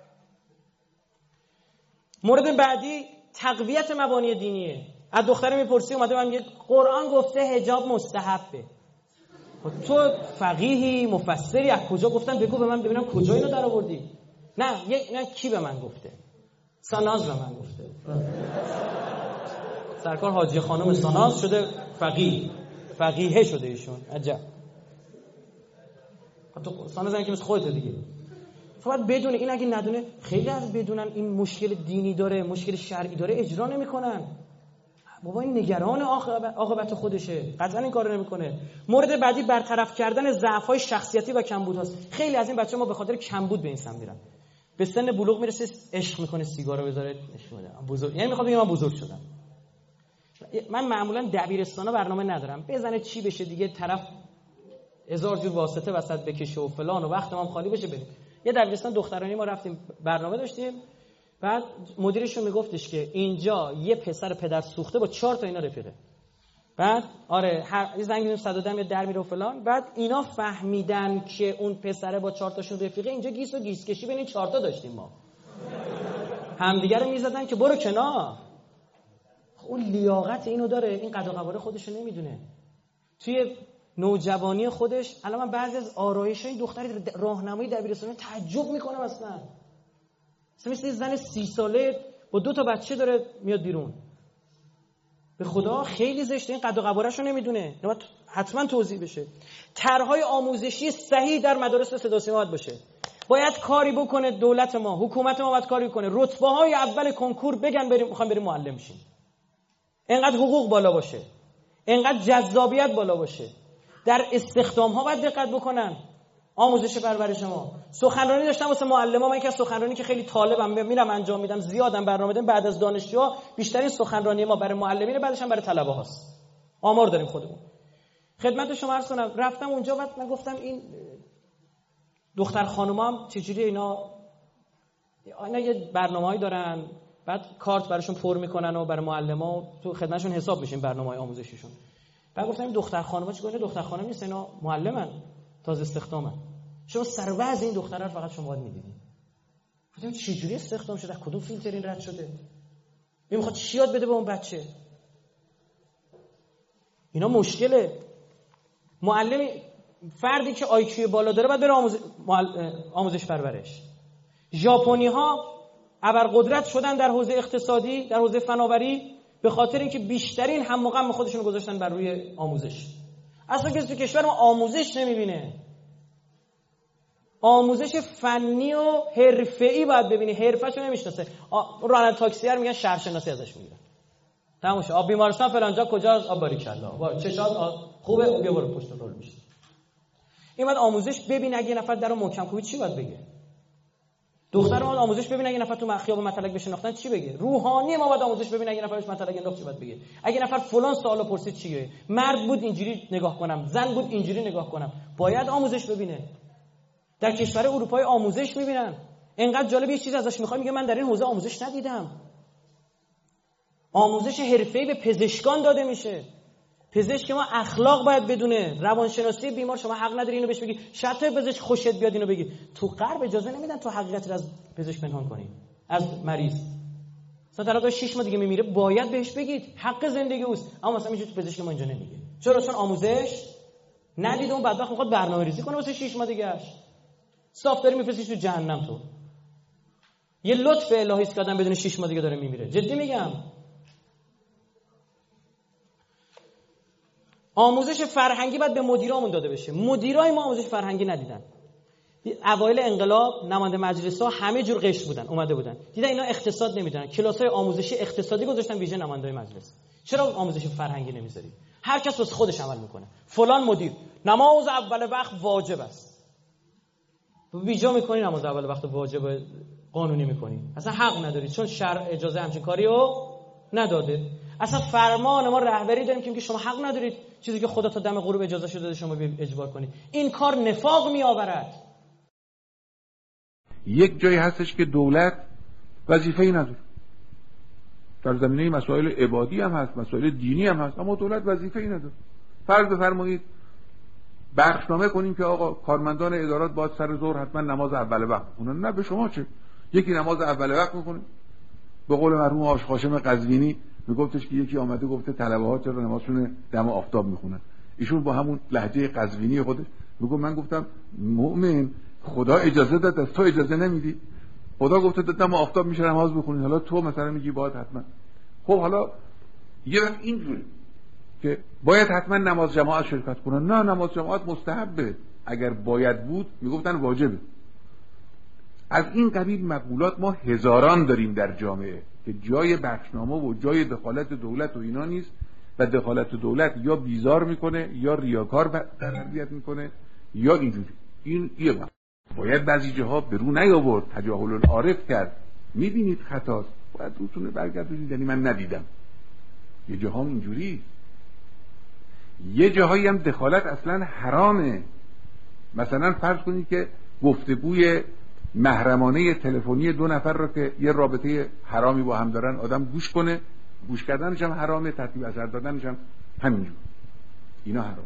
مورد بعدی تقویت مبانی دینیه. از دختره میپرسی، اومده من میگه قرآن گفته حجاب مستحبه. تو فقیهی مفسری، از کجا گفتن؟ بگو به من ببینم کجا اینو در آوردی. نه کی به من گفته؟ ساناز به من گفته. سرکار حاجی خانم ساناز شده فقیه شده ایشون. عجب. تو ساناز که مثل خودت دیگه. فقط بدونه. این اگه ندونه، خیلی از بدونن این مشکل دینی داره، مشکل شرعی داره، اجرا نمیکنن. بابا این نگران عاقبت خودشه، قطعا این کارو نمیکنه. مورد بعدی برطرف کردن ضعف‌های شخصیتی و کمبودهاست. خیلی از این بچه‌ها ما به خاطر کمبود به این سمت میرن. به سن بلوغ میرسه عشق میکنه سیگارو بذاره، عشق میکنه بزرگ، یعنی میخواد بگه من بزرگ شدم. من معمولا دبیرستانا برنامه ندارم، بزنه چی بشه دیگه، طرف هزار جور واسطه وسط بکشه و فلان و وقت ما خالی بشه بریم. یه دبیرستان دخترانی ما رفتیم، برنامه داشتیم، بعد مدیرشون میگفتش که اینجا یه پسر پدر سوخته با 4 تا اینا رفیقه. بعد آره یه زنگ میزنیم 110 میاد در میره و فلان. بعد اینا فهمیدن که اون پسره با 4 تاشون رفیقه. اینجا گیس و گیس کشی بین این 4 تا داشتیم ما، همدیگه رو میزدن که برو کنار. اون لیاقت اینو داره، این قد و قواره خودش رو نمیدونه. توی نوجوانی خودش الان من بعضی از آرایش این دختری راهنمایی دبیرستانی تعجب میکنم. اصلا مثل زن 30 ساله با 2 تا بچه داره میاد بیرون. به خدا خیلی زشته، این قد و قواره‌شو نمیدونه. حتما توضیح بشه. طرح‌های آموزشی صحیح در مدارس صدا و سیما باید باشه. باید کاری بکنه دولت ما، حکومت ما باید کاری کنه. رتبه‌های اول کنکور بگن میخوام بریم معلم شیم. اینقدر حقوق بالا باشه، اینقدر جذابیت بالا باشه. در استخدام‌ها باید دقت بکنن. آموزش پرورش ما. سخنرانی داشتم واسه معلم‌ها. من یکی از سخنرانی که خیلی طالبم میرم انجام میدم، زیادم برنامه دارم بعد از دانشجوها. بیشترین سخنرانی ما برای معلمین، بعدش هم برای طلبه هاست. آمار داریم خودمون. خدمت شما عرض کنم، رفتم اونجا، بعد من گفتم این دختر خانوما هم چجوری اینا یه برنامه‌ای دارن، بعد کارت براشون پر میکنن و برای معلم‌ها تو خدمتشون حساب میشیم برنامه‌های آموزشیشون. بعد گفتم این دختر خانوما چیکار؟ دختر خانم نیست، اینا معلمن، تازه استخدامن. شما سر وضع این دختره رو فقط شما باید می‌دیدید. گفتم چجوری استخدام شده؟ کدوم فیلتر این رد شده؟ این میخواد چی یاد بده به اون بچه؟ اینا مشکله. معلم فردی که آیکیو بالا داره باید بره آموزش پرورش. ژاپنی‌ها ابرقدرت شدن در حوزه اقتصادی، در حوزه فناوری، به خاطر اینکه بیشترین هم و غم خودشون رو گذاشتن بر روی آموزش. اصلا کسی تو کشور ما آموزش نمیبینه. آموزش فنی و حرفه‌ای باید ببینی. حرفه‌شو نمیشناسه. راننده تاکسی‌ها میگن شهرشناسی ازش میگیرن. تموم شد. بیمارستان فلانجا کجاست؟ باریکلا. با چشات خوبه، بیا برو پشت رول میشه. این باید آموزش ببین. اگه نفر درو محکم کوبید چی باید بگه؟ دختر ما آموزش ببین اگه نفر تو خیابون مطلق بشناختن چی بگه؟ روحانی ما باید آموزش ببین اگه نفرش مطلق انداخت چی باید بگه؟ اگه نفر فلان سوالو پرسید چیه؟ مرد بود اینجوری نگاه کنم، زن بود اینجوری نگاه کنم. باید آموزش ببینه. در کشور اروپایی آموزش میبینن. اینقدر جالب یه چیز ازش میخوام، میگه من در این حوزه آموزش ندیدم. آموزش حرفه‌ای به پزشکان داده میشه. پزشک ما اخلاق باید بدونه. روانشناسی بیمار شما حق نداری اینو بهش بگی. شاید تو پزشک خوشت بیاد اینو بگی. تو غرب اجازه نمیدن تو حقیقت رو از پزشک پنهان کنی، از مریض. مثلا طرف 6 ماه دیگه میمیره، باید بهش بگید، حق زندگی اوست. اما مثلا اینجوری تو پزشک ما اینجا نمیگه. چرا؟ چون آموزش ندید. اون بدبخت میخواد برنامه‌ریزی کنه واسه 6 ماه دیگه‌اش. صاف داری میفرستیش تو جهنم. تو یه لطف الهی است که آدم بدون 6 ماه دیگه داره میمیره. جدی میگم. آموزش فرهنگی باید به مدیرامون داده بشه. مدیرای ما آموزش فرهنگی ندیدن. اوایل انقلاب نماینده مجلس‌ها همه جور قشر بودن، اومده بودن. دیدن اینا اقتصاد نمیدونن. کلاس‌های آموزشی اقتصادی گذاشتن ویژه نماینده‌های مجلس. چرا آموزش فرهنگی نمیذاری؟ هر کس واسه خودش عمل میکنه. فلان مدیر نماز اول وقت واجب است. بیجا میکنی نماز اول وقت واجب قانونی میکنی. اصلا حق نداری چون شرع اجازه همچین کاریو نداده. اصلا فرمان ما رهبری داریم که شما حق ندارید چیزی که خدا تا دم غروب اجازه شده داده شما اجبار کنید. این کار نفاق میآورد. یک جایی هستش که دولت وظیفه‌ای نداره. در زمینه مسائل عبادی هم هست، مسائل دینی هم هست، اما دولت وظیفه‌ای نداره. فرض بفرمایید بخشنامه کنیم که آقا کارمندان ادارات باید سر ظهر حتما نماز اول وقت بخونن. نه، به شما چه؟ یکی نماز اول وقت میکنه. به قول مرحوم آش هاشم قزوینی میگفتش که یکی آمده گفته طلبه ها چرا نمازشون دم آفتاب میخونن. ایشون با همون لهجه قزوینی خودش میگه من گفتم مؤمن خدا اجازه داد، از تو اجازه نمیدی. خدا گفته دم آفتاب میشه نماز بخونید، حالا تو مثلا میگی باید حتما. خب حالا یه وقت اینجوری که باید حتما نماز جماعت شرکت کنن. نه، نماز جماعت مستحبه. اگر باید بود میگفتن واجبه. از این قبیل مقولات ما هزاران داریم در جامعه که جای بخشنامه و جای دخالت دولت و اینا نیست و دخالت دولت یا بیزار میکنه یا ریاکار تربیت میکنه یا اینجوری. این یه وقت باید بعضی جاها به رو نیاورد، تجاهل العارف کرد. میبینید خطاست، باید روتونه برگردونید. یعنی من ندیدم. یه جاها اینجوری، یه جاهایی هم دخالت اصلا حرامه. مثلا فرض کنید که گفتگوی محرمانه تلفنی دو نفر رو که یه رابطه حرامی با هم دارن آدم گوش کنه، گوش کردنش هم حرامه، ترتیب اثر دادنش هم همینجور. اینا حرامه.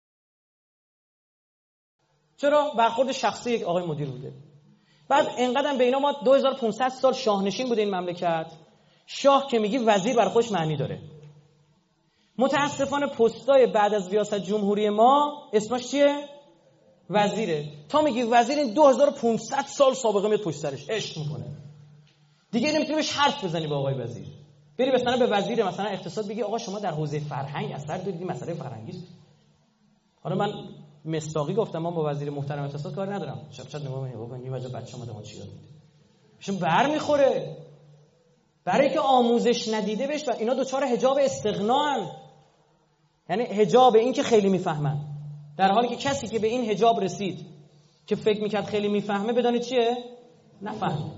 چرا؟ برخورد شخصی یک آقای مدیر بوده. بعد اینقدر به اینا ما 2500 سال شاهنشین بوده این مملکت. شاه که میگی وزیر بر خودش معنی داره. متاسفانه پستای بعد از ریاست جمهوری ما اسمش چیه؟ وزیره. تا میگی وزیر، این 2500 سال سابقه میاد پشت سرش عشق میکنه. دیگه نمیتونی بهش حرف بزنی با آقای وزیر. بری مثلا به وزیر مثلا اقتصاد بگی آقا شما در حوزه فرهنگ اثر دادید، مسئله فرهنگی است. حالا من مستاقی گفتم من با وزیر محترم اقتصاد کار ندارم. شب نگاه می‌کنی وجه بچه‌ها ما چی یاد میده. ایشون برمیخوره. برای که آموزش ندیده بهش و اینا دوچار حجاب استغناءن. یعنی حجاب این که خیلی میفهمن. در حالی که کسی که به این حجاب رسید که فکر میکرد خیلی میفهمه، بدانید چیه؟ نفهمه.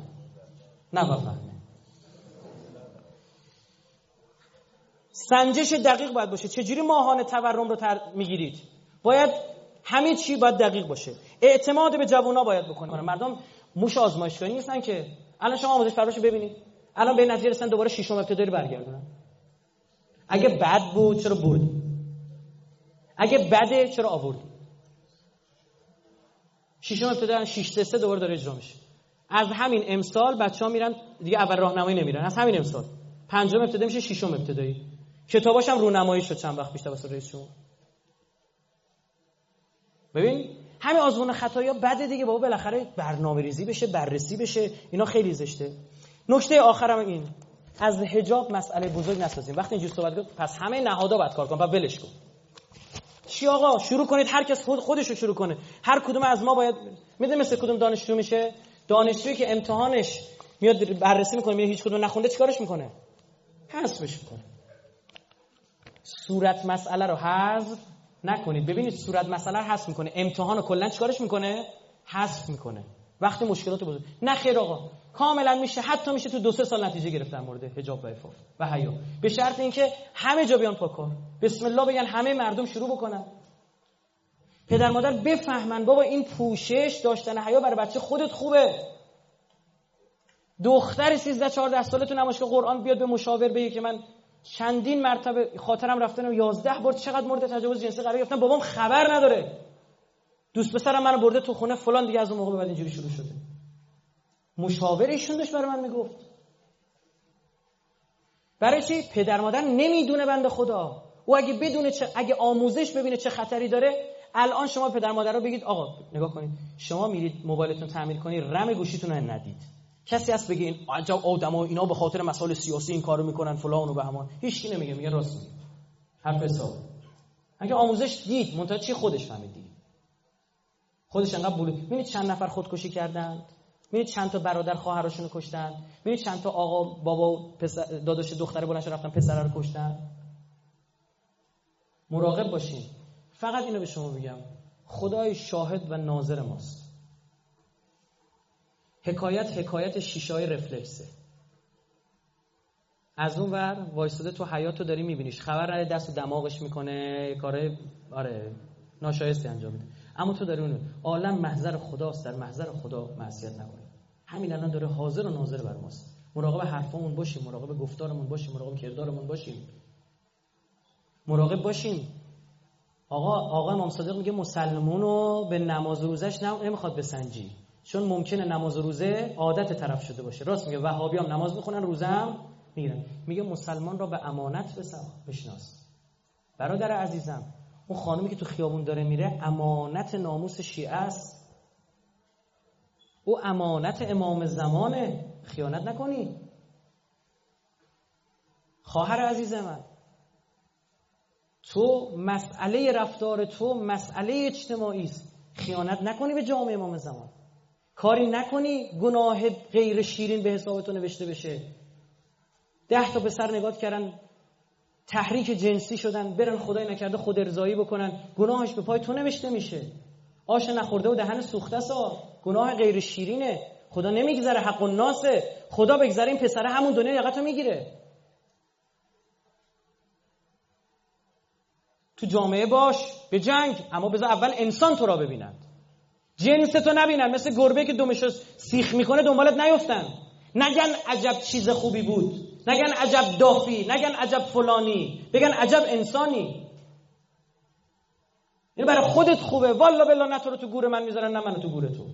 سنجش دقیق باید باشه. چجوری ماهانه تورم رو میگیرید؟ باید همه چی باید دقیق باشه. اعتماد به جوونا باید بکنه. مردم موش آزمایشگاهی نیستن که. الان شما آموزش پرورش ببینید. الان به نتیجه رسیدن دوباره ششم ابتدایی برگردونن. اگه بد بود چرا بردی؟ اگه بده چرا آوردی؟ ششم ابتدایی 6-3 دوباره داره اجرا میشه. از همین امسال بچه‌ها میرن دیگه اول راهنمایی نمیرن. از همین امسال پنجم ابتدایی میشه ششم ابتدایی. کتاباش هم رونمایی شد چند وقت پیش توسط رئیس جمهور. ببین همین آزمون خطایا بده دیگه. بابا بالاخره برنامه‌ریزی بشه، بررسی بشه. اینا خیلی زشته. نکته آخرم این، از حجاب مسئله بزرگ نسازیم. وقتی اینجوری صحبت کنیم پس همه نهادها باید کار کنن و ولش کن. چی آقا؟ شروع کنید، هر کس خودش رو شروع کنه. هر کدوم از ما باید میدونید مثل کدوم دانشجو میشه؟ دانشجویی که امتحانش میاد بررسی میکنه میاد هیچ کدوم نخونده چیکارش میکنه؟ حذفش میکنه. صورت مسئله رو حذف نکنید. ببینید صورت مسئله رو حذف میکنه، امتحان رو کلا چیکارش میکنه؟ حذف میکنه. وقتی مشکلات بزرگ نه خیر آقا، کاملا میشه، حتی میشه تو 2-3 سال نتیجه گرفت در مورد حجاب و عفاف و حیا، به شرط اینکه همه جا بیان پاکار، بسم الله بگن، همه مردم شروع بکنن. پدر مادر بفهمن بابا این پوشش داشتن حیا برای بچه خودت خوبه. دختر 13-14 ساله تو نمایشگاه قرآن بیاد به مشاور بگه که من چندین مرتبه خاطرم رفتنم 11 بار چقدر مورد تجاوز جنسی قرار گرفتم، بابام خبر نداره. دوست پسرم منو برده تو خونه فلان، دیگه از اون موقع به بعد اینجوری شروع شده. مشاور ایشون داشت برای من میگفت. برای چی؟ پدر مادر نمیدونه بنده خدا. او اگه بدونه اگه آموزش ببینه چه خطری داره، الان شما پدر مادر رو بگید آقا نگاه کنید، شما میرید موبایلتون تعمیر کنید، رم گوشیتون رو ندید. کسی هست بگه این عجب آدما اینا به خاطر مسائل سیاسی این کارو میکنن فلان و بهمان؟ هیچ کی نمیگه، میگه راست میگه، حرف حساب. اگه آموزش دید منتها چی خودش فهمیدی؟ خودش انقدر ببینید چند نفر خودکشی کردند، ببینید چند تا برادر خواهراشونو کشتن، ببینید چند تا آقا بابا پسر داداش دختره بلند رفتن پسر رو کشتن. مراقب باشین. فقط اینو به شما بگم، خدای شاهد و ناظر ماست. حکایت شیشه‌های رفلکسه. از اون ور وایساده تو حیاطو داری میبینیش، خبر نداره دست و دماغش میکنه، کارهای ناشایسته انجام میده، اما تو داری اونو عالم محضر خداست، در محضر خدا معصیت نکنید. همین الان داره حاضر و ناظر بر ماست. مراقب حرفامون باشیم، مراقب گفتارمون باشیم، مراقب کردارمون باشیم، مراقب باشیم. آقا امام صادق میگه مسلمونو به نماز و روزش نمیخواد بسنجی، چون ممکنه نماز و روزه عادت طرف شده باشه. راست میگه، وهابی هم نماز میخونن روزه هم میگیرن. میگه مسلمان را به امانت بشناس. برادر عزیزم، اون خانومی که تو خیابون داره میره امانت ناموس شیعه است، او امانت امام زمانه، خیانت نکنی. خواهر عزیز من، تو مسئله رفتار تو مسئله اجتماعی است، خیانت نکنی به جامعه امام زمان، کاری نکنی گناه غیر شیرین به حساب تو نوشته بشه. 10 تا پسر نگاه کردن تحریک جنسی شدن، برن خدای نکرده خود ارضایی بکنن، گناهش به پای تو نوشته میشه. آش نخورده و دهن سوخته سا، گناه غیر شیرینه، خدا نمیگذره، حق الناسه، خدا بگذره این پسره همون دنیا یقتو میگیره. تو جامعه باش، به جنگ، اما بذار اول انسان تو را ببینند، جنس تو نبینن، مثل گربه که دمشو سیخ میکنه دنبالت نیفتن، نگن عجب چیز خوبی بود، نگن عجب دافی، نگن عجب فلانی، بگن عجب انسانی. این برای خودت خوبه، والله بالله نه تو رو تو گور من میذارن نه منو تو گور تو.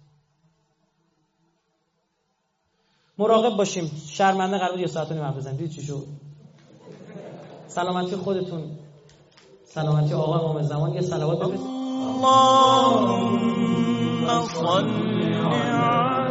مراقب باشیم. شرمنده قرار بود 1 ساعت و نیم حرف بزنیم، دید چی شد؟ سلامتی خودتون، سلامتی آقا امام زمان. یه صلوات بفرستید. اللهم صل